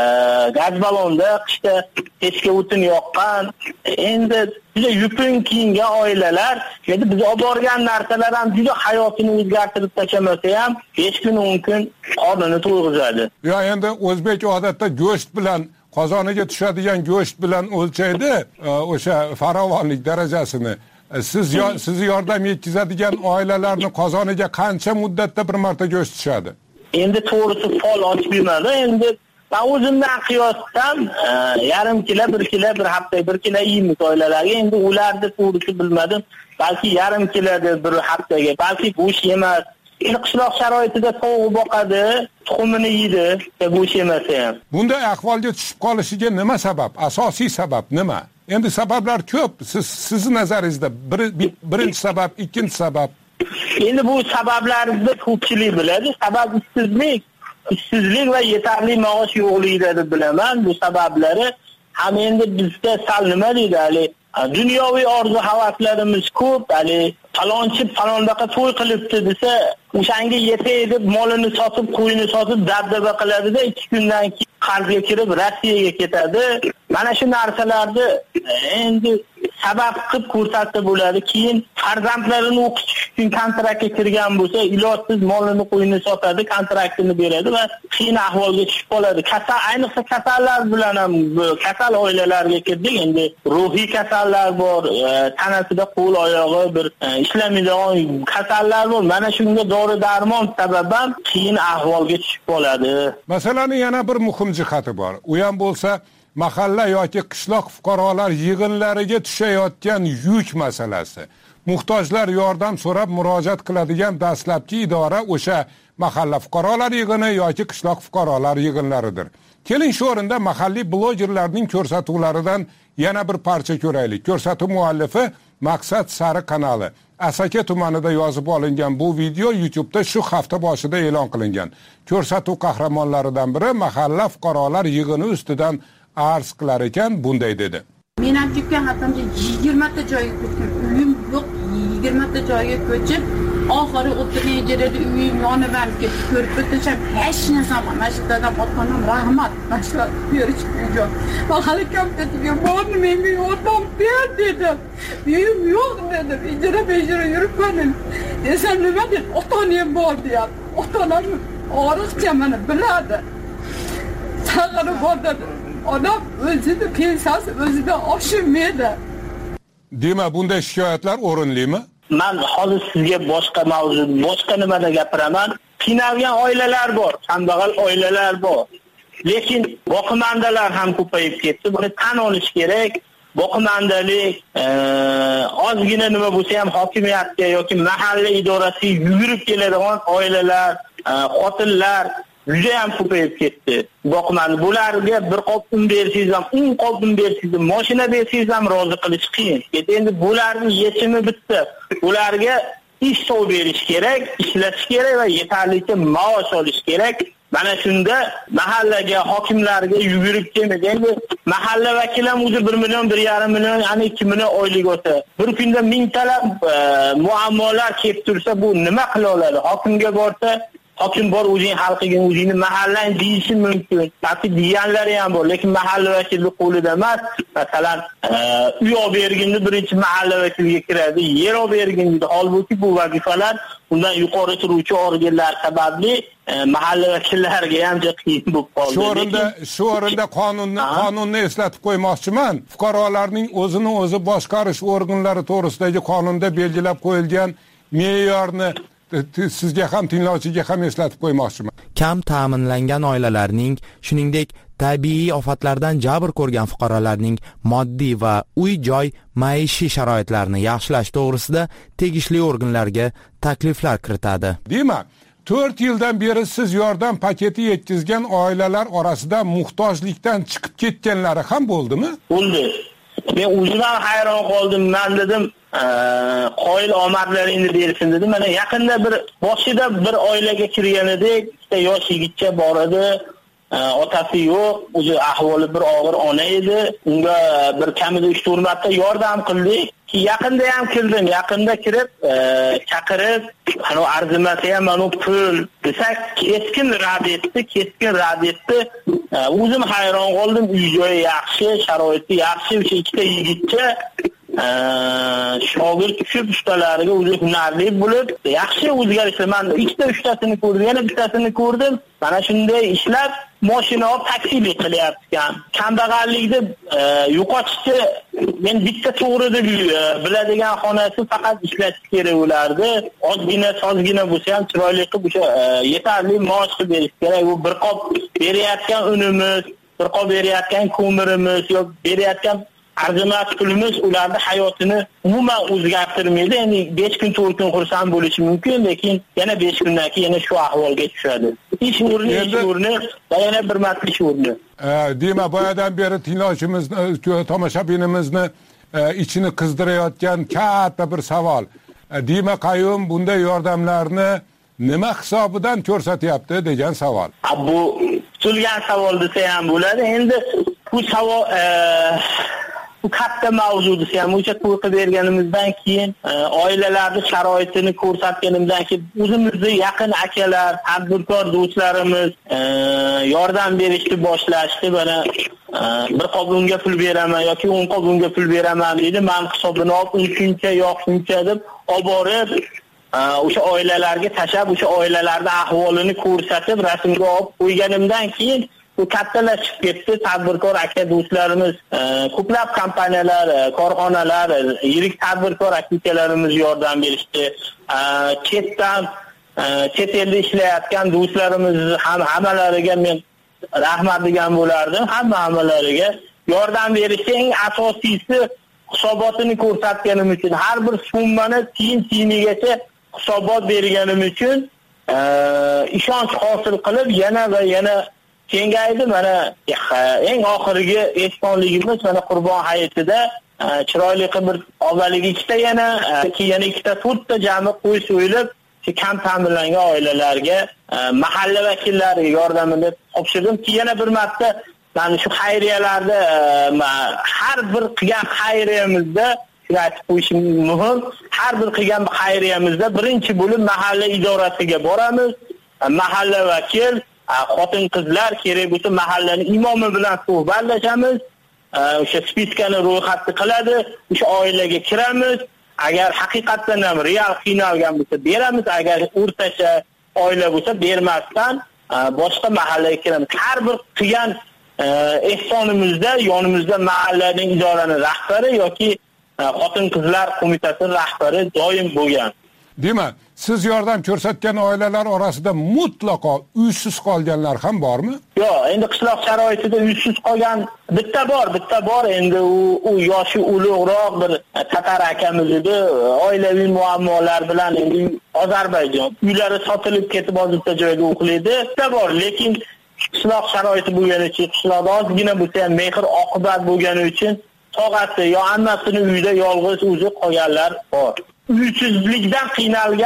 gaz balonda qishda pechga o'tin yoqqan. Endi juda yupun kiyingan oilalar, endi biz olib borgan narsalar ham juda hayotini o'zgartirib tashlamasa ham besh kun o'n kun qornini to'yg'izadi. Yo, endi o'zbek odatda go'sht bilan qozoniga tushadigan go'sht bilan o'lchaydi o'sha farovonlik darajasini. Siz sizni yordam yetkazadigan oilalarning qozoniga qancha muddatda bir marta go'sht tushadi? Endi to'g'risi fol ochib bilmadi. Endi men o'zimdan qiyosdan yarim kilo, bir kilo, bir hafta bir kilo yeymiz oilalarga. Endi ularni to'g'risi bilmadim. Balki yarim kiloda bir haftaga, balki go'sht emas. Endi qishloq sharoitida tovuq boqadi, tuxumini yeydi, go'sht yemasa ham. Bunday ahvolga tushib qolishiga nima sabab? Asosiy sabab nima? Endi sabablar ko'p. Siz siz nazaringizda bir, birinchi sabab, ikkinchi sabab. Endi bu sabablarni ko'pchilik biladi. Sabab ishsizlik, ishsizlik va yetarli maosh yo'qligida deb bilaman. Bu sabablari ham endi bizda sal nima deydi, hali dunyoviy orzu havaslarimiz ko'p, hali falonchi falondaqa to'y qilibdi desa, o'shanga yetay deb molini sotib, qo'yini sotib dabdaba qiladida, ikki kundan keyin qarzga kirib Rossiyaga ketadi. Mana shu narsalarni endi sabab qilib ko'rsatsa bo'ladi. Keyin farzandlarini o'qitish uchun kontraktga kirgan bo'lsa, ilojsiz molini qo'yini sotadi, kontraktini beradi va qiyin ahvolga tushib qoladi. Kasal, ayniqsa kasallar bilan ham kasal oilalarga kirdik. Endi ruhiy kasallar bor, tanasida qo'l oyog'i bir ishlamaydigan kasallar bor. Mana shunga dori darmon sababam qiyin ahvolga tushib qoladi. Masalan, yana bir muhim jihati bor. U ham bo'lsa mahalla yoki qishloq fuqarolar yig'inlariga tushayotgan yuk masalasi. Muhtojlar yordam so'rab murojaat qiladigan dastlabki idora o'sha mahalla fuqarolar yig'ini yoki qishloq fuqarolar yig'inlaridir. Keling shu o'rinda mahalliy blogerlarning ko'rsatuvlaridan yana bir parcha ko'raylik. Ko'rsatuv muallifi Maqsad Sari kanali. Asaka tumanida yozib olingan bu video YouTube'da shu hafta boshida e'lon qilingan. Ko'rsatuv qahramonlaridan biri mahalla fuqarolar yig'ini ustidan arz qilar ekan, bunday dedi. Men ham ketgan haftamda yigirma ta joyga ko'chdim. Uyim yo'q, yigirma ta joyga ko'chib, oxiri o'tirgan joyda uyim yonib ketdi. Ko'rib o'tisham hech narsa qilmadim. Mana shu dadam otganam rahmat. Mana shu berishga. Va hali kampga bordim, menga yordam ber dedim. Uyim yo'q dedim. Ijara bejara yuribman. Desam nima deb ota-onam bor deyapti. Ota-onam oriqcha meni biladi. Chaqirib bordi. Odam o'zida pensiyasi o'zida oshirmaydi. Dema, bunday shikoyatlar o'rinlimi? Men hozir sizga boshqa mavzu, boshqa nimada gapiraman. Qiynalgan oilalar bor, kambag'al oilalar bor. Lekin boqimandalar ham ko'payib ketdi. Buni tan olish kerak. Boqimandalik ozgina nima bo'lsa ham hokimiyatga yoki mahalla idorasiga yugurib keladigan oilalar, xotinlar juda ham ko'payib ketdi. Boqmani bularga bir qop un bersangiz ham, o'n qop un bersangiz ham, mashina bersangiz ham rozi qilish qiyin. Endi bularning yechimi bitta. Ularga ish topib berish kerak, ishlatish kerak va yetarlicha maosh olish kerak. Mana shunda mahallaga, hokimlarga yugurib kelmaydi. Endi mahalla vakili ham o'zi bir million, bir yarim million, ya'ni ikki million oylik olsa, bir kunda mingtalab e, muammolar kelib tursa, bu nima qila oladi? Hokimga borsa, hokim bor o'zing xalqiga, o'zingni mahallang deyishi mumkin. Hatto deganlari ham bor, lekin mahalla vakili qo'lida emas. Masalan, e, uy olib berganda birinchi mahalla vakiliga kiradi, yer olib berganda, holbuki bu vazifalar undan yuqori turuvchi organlar sababli e, mahalla vakillariga ham juda qiyin bo'lib qoldi. Shu o'rinda shu o'rinda qonunni qonunni eslatib qo'ymoqchiman. Fuqarolarning o'zini o'zi boshqarish organlari to'g'risidagi qonunda belgilab qo'yilgan me'yorni sizga ham tinglovchiga ham eslatib qo'ymoqchiman. Kam ta'minlangan oilalarning, shuningdek tabiiy ofatlardan jabr ko'rgan fuqarolarning moddiy va uy-joy maishiy sharoitlarini yaxshilash to'g'risida tegishli organlarga takliflar kiritadi. Demak, to'rt yildan beri siz yordam paketi yetkazgan oilalar orasida muhtojlikdan chiqib ketganlari ham bo'ldimi? Bo'ldi. Men o'zim ham hayron qoldim. Men dedim, qoyil omadlaringni bersin dedim. Mana yaqinda bir boshida bir oilaga kirgan edik. Ikkita yosh yigitcha bor edi. Otasi yo'q, o'zi ahvoli bir og'ir ona edi. Unga bir kamida uch to'rt marta yordam qildik. Ki yaqinda ham kirdim, yaqinda kirib, chaqirib, ana arzimasi ham mana pul desak, keskin rad etdi, keskin rad etdi. O'zim hayron qoldim, uy-joyi yaxshi, sharoiti yaxshi, o'sha ikkita yigitcha shogird tushib ustalariga o'zi hunarli bo'lib, yaxshi o'zgarishlar. Men ikkita uchtasini ko'rdim, yana bittasini ko'rdim. Mana shunday ishlab mashina olib taksilik qilyapti-kan. Kambag'allikni yo'qotishni men bitta to'g'ri deb biladigan xonasi faqat ishlash kerak ularni. Ozgina, sozgina bo'lsa ham chiroyli qilib o'sha yetarli maosh qilib berish kerak. U bir qop berayotgan unimiz, bir qop berayotgan ko'mirimiz yoki berayotgan arzimas pulimiz ularning hayotini umuman o'zgartirmaydi. Endi besh kun, to'rt kun xursand bo'lishi mumkin, lekin yana besh kundan keyin yana shu ahvolga tushadi. Ish o'rni, ish o'rni va yana bir marta ish o'rni. Demak, boyadan beri tinglovchimizni, tomoshabinimizni ichini qizdirayotgan katta bir savol. Demak, qayyum bunday yordamlarni nima hisobidan ko'rsatyapti degan savol. Bu tutilgan savol desa ham bo'ladi. Endi bu savol bu katta mavzu desa ham, o'sha to'y qilib berganimizdan keyin, oilalarning sharoitini ko'rsatganimizdan keyin o'zimizga yaqin akalar, tadbirkor do'stlarimiz yordam berishni boshlashdi. Mana bir qop unga pul beraman yoki o'n qop unga pul beraman deydi. Men hisobini olib, uncha yo'q shuncha deb olib borib o'sha oilalarga tashab, o'sha oilalarning ahvolini ko'rsatib, rasmga olib qo'yganimdan keyin bu kattalashib ketdi. Tadbirkor aka do'stlarimiz, ko'plab kompaniyalar, korxonalar, yirik tadbirkor akalarimiz yordam berishdi. Chetdan, chet elda ishlayotgan do'stlarimiz ham hammalariga men rahmat degan bo'lardim. Hamma hammalariga yordam berishga eng asosiysi hisobotini ko'rsatganim uchun, har bir summani tiyin-tiyinigacha hisobot berganim uchun ishonch hosil qilib yana va yana kengaydi. Mana eng oxirgi ehsonligimiz mana Qurbon hayitida chiroyli qilib bir avvaliga ikkita yana keyin ikkita to'rtta jami qo'y so'yilib kam ta'minlangan oilalarga mahalla vakillariga yordamini topshirdim. Ki yana bir marta mana shu xayriyalarda har bir qilgan xayriyamizda shuni aytib qo'yishim muhim. Har bir qilgan xayriyamizda birinchi bo'lib mahalla idorasiga boramiz. Mahalla vakil, xotin-qizlar kerak bo'lsa mahallaning imomi bilan suhbatlashamiz. O'sha spiskani ro'yxatni qiladi. O'sha oilaga kiramiz. Agar haqiqatan ham real qiynalgan bo'lsa beramiz, agar o'rtacha oila bo'lsa bermasdan boshqa mahallaga kiramiz. Har bir qilgan ehsonimizda yonimizda mahallaning idoraning rahbari yoki xotin-qizlar qo'mitasining rahbari doim bo'lgan. Demak, siz yordam ko'rsatgan oilalar orasida mutlaqo uysiz qolganlar ham bormi? Yo'q, endi qishloq sharoitida uysiz qolgan bitta bor, bitta bor. Endi u u yoshi ulug'roq bir tatar akamiz edi. Oilaviy muammolar bilan endi Ozarbayjon uylari sotilib ketib hozircha joyda uxlaydi. Bitta bor, lekin qishloq sharoiti bo'lgani uchun, qishloqda ozgina bo'lsa ham mehr oqibat bo'lgani uchun tog'asi yo ammasini uyda yolg'iz o'zi qolganlar bor. Uysizlikdan qiynalgan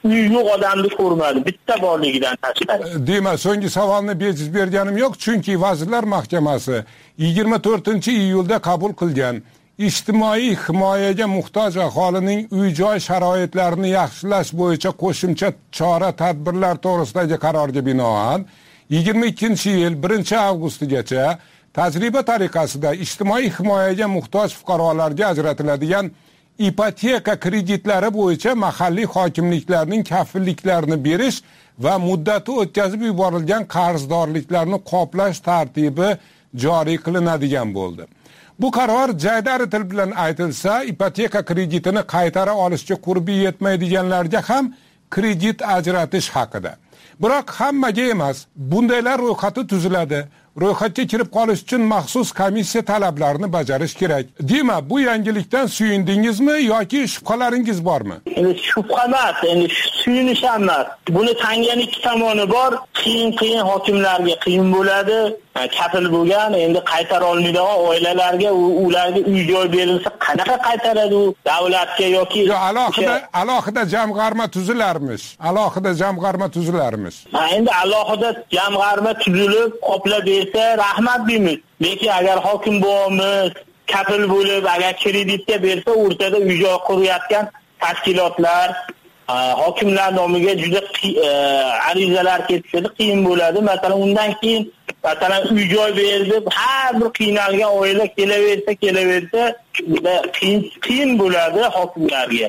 uyi yo'q odamni ko'rmadi, bitta borligidan tashqari. Demak, so'nggi savolni bejiz berganim yo'q, chunki Vazirlar Mahkamasi yigirma to'rtinchi iyulda qabul qilgan ijtimoiy himoyaga muhtoj aholining uy-joy sharoitlarini yaxshilash bo'yicha qo'shimcha chora-tadbirlar to'g'risidagi qarorga binoan yigirma ikkinchi yil birinchi avgustgacha tajriba tariqasida ijtimoiy himoyaga muhtoj fuqarolarga ajratiladigan ipoteka kreditlari bo'yicha mahalliy hokimliklarning kafilliklarini berish va muddati o'tkazib yuborilgan qarzdorliklarni qoplash tartibi joriy qilinadigan bo'ldi. Bu qaror jaydari til bilan aytilsa, ipoteka kreditini qaytara olishga qurbi yetmaydiganlarga ham kredit ajratish haqida. Biroq hammaga emas, bundaylar ro'yxati tuziladi. Ro'yxatga kirib qolish uchun maxsus komissiya talablarini bajarish kerak. Demak, bu yangilikdan suyundingizmi yoki shubhalaringiz bormi? Endi shubha emas, endi suyunish emas. Buni tangan ikki tomoni bor. Qiyin-qiyin hokimlarga qiyin bo'ladi. Kafil bo'lgan, endi qaytara olmaydigan oilalarga ularga uy-joy berilsa, qanaqa qaytaradi u davlatga yoki Yo, alohida alohida jamg'arma tuzilarmish. Alohida jamg'arma tuzilarmish. Ha, endi alohida jamg'arma tuzilib, qoplab bersa rahmat deymiz. Lekin agar hokim bo'lamiz, kafil bo'lib, agar kreditga bersa, o'rtada uy-joy qurayotgan tashkilotlar hokimlar nomiga juda arizalar ketishadi, qiyin bo'ladi. Masalan, undan keyin masalan uy-joy berdi, har bir qiynalgan oila kelaversa, kelaversa, juda qiyin qiyin bo'ladi hokimlarga.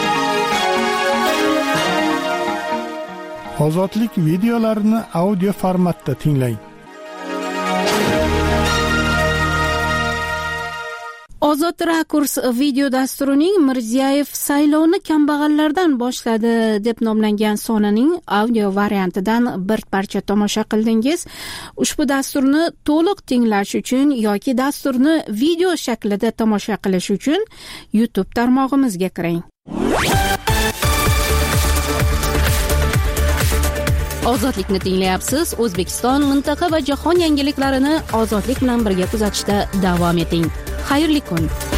Ozodlik videolarini audio formatda tinglang. Ozod Rakurs video dasturining Mirziyoyev saylovni kambag'allardan boshladi deb nomlangan sonining audio variantidan bir parcha tomosha qildingiz. Ushbu dasturni to'liq tinglash uchun yoki dasturni video shaklida tomosha qilish uchun YouTube tarmog'imizga kiring. Ozodlikni tinglayapsiz. O'zbekiston, mintaqa va jahon yangiliklarini ozodlik bilan birga kuzatishda davom eting. Xayrli kun.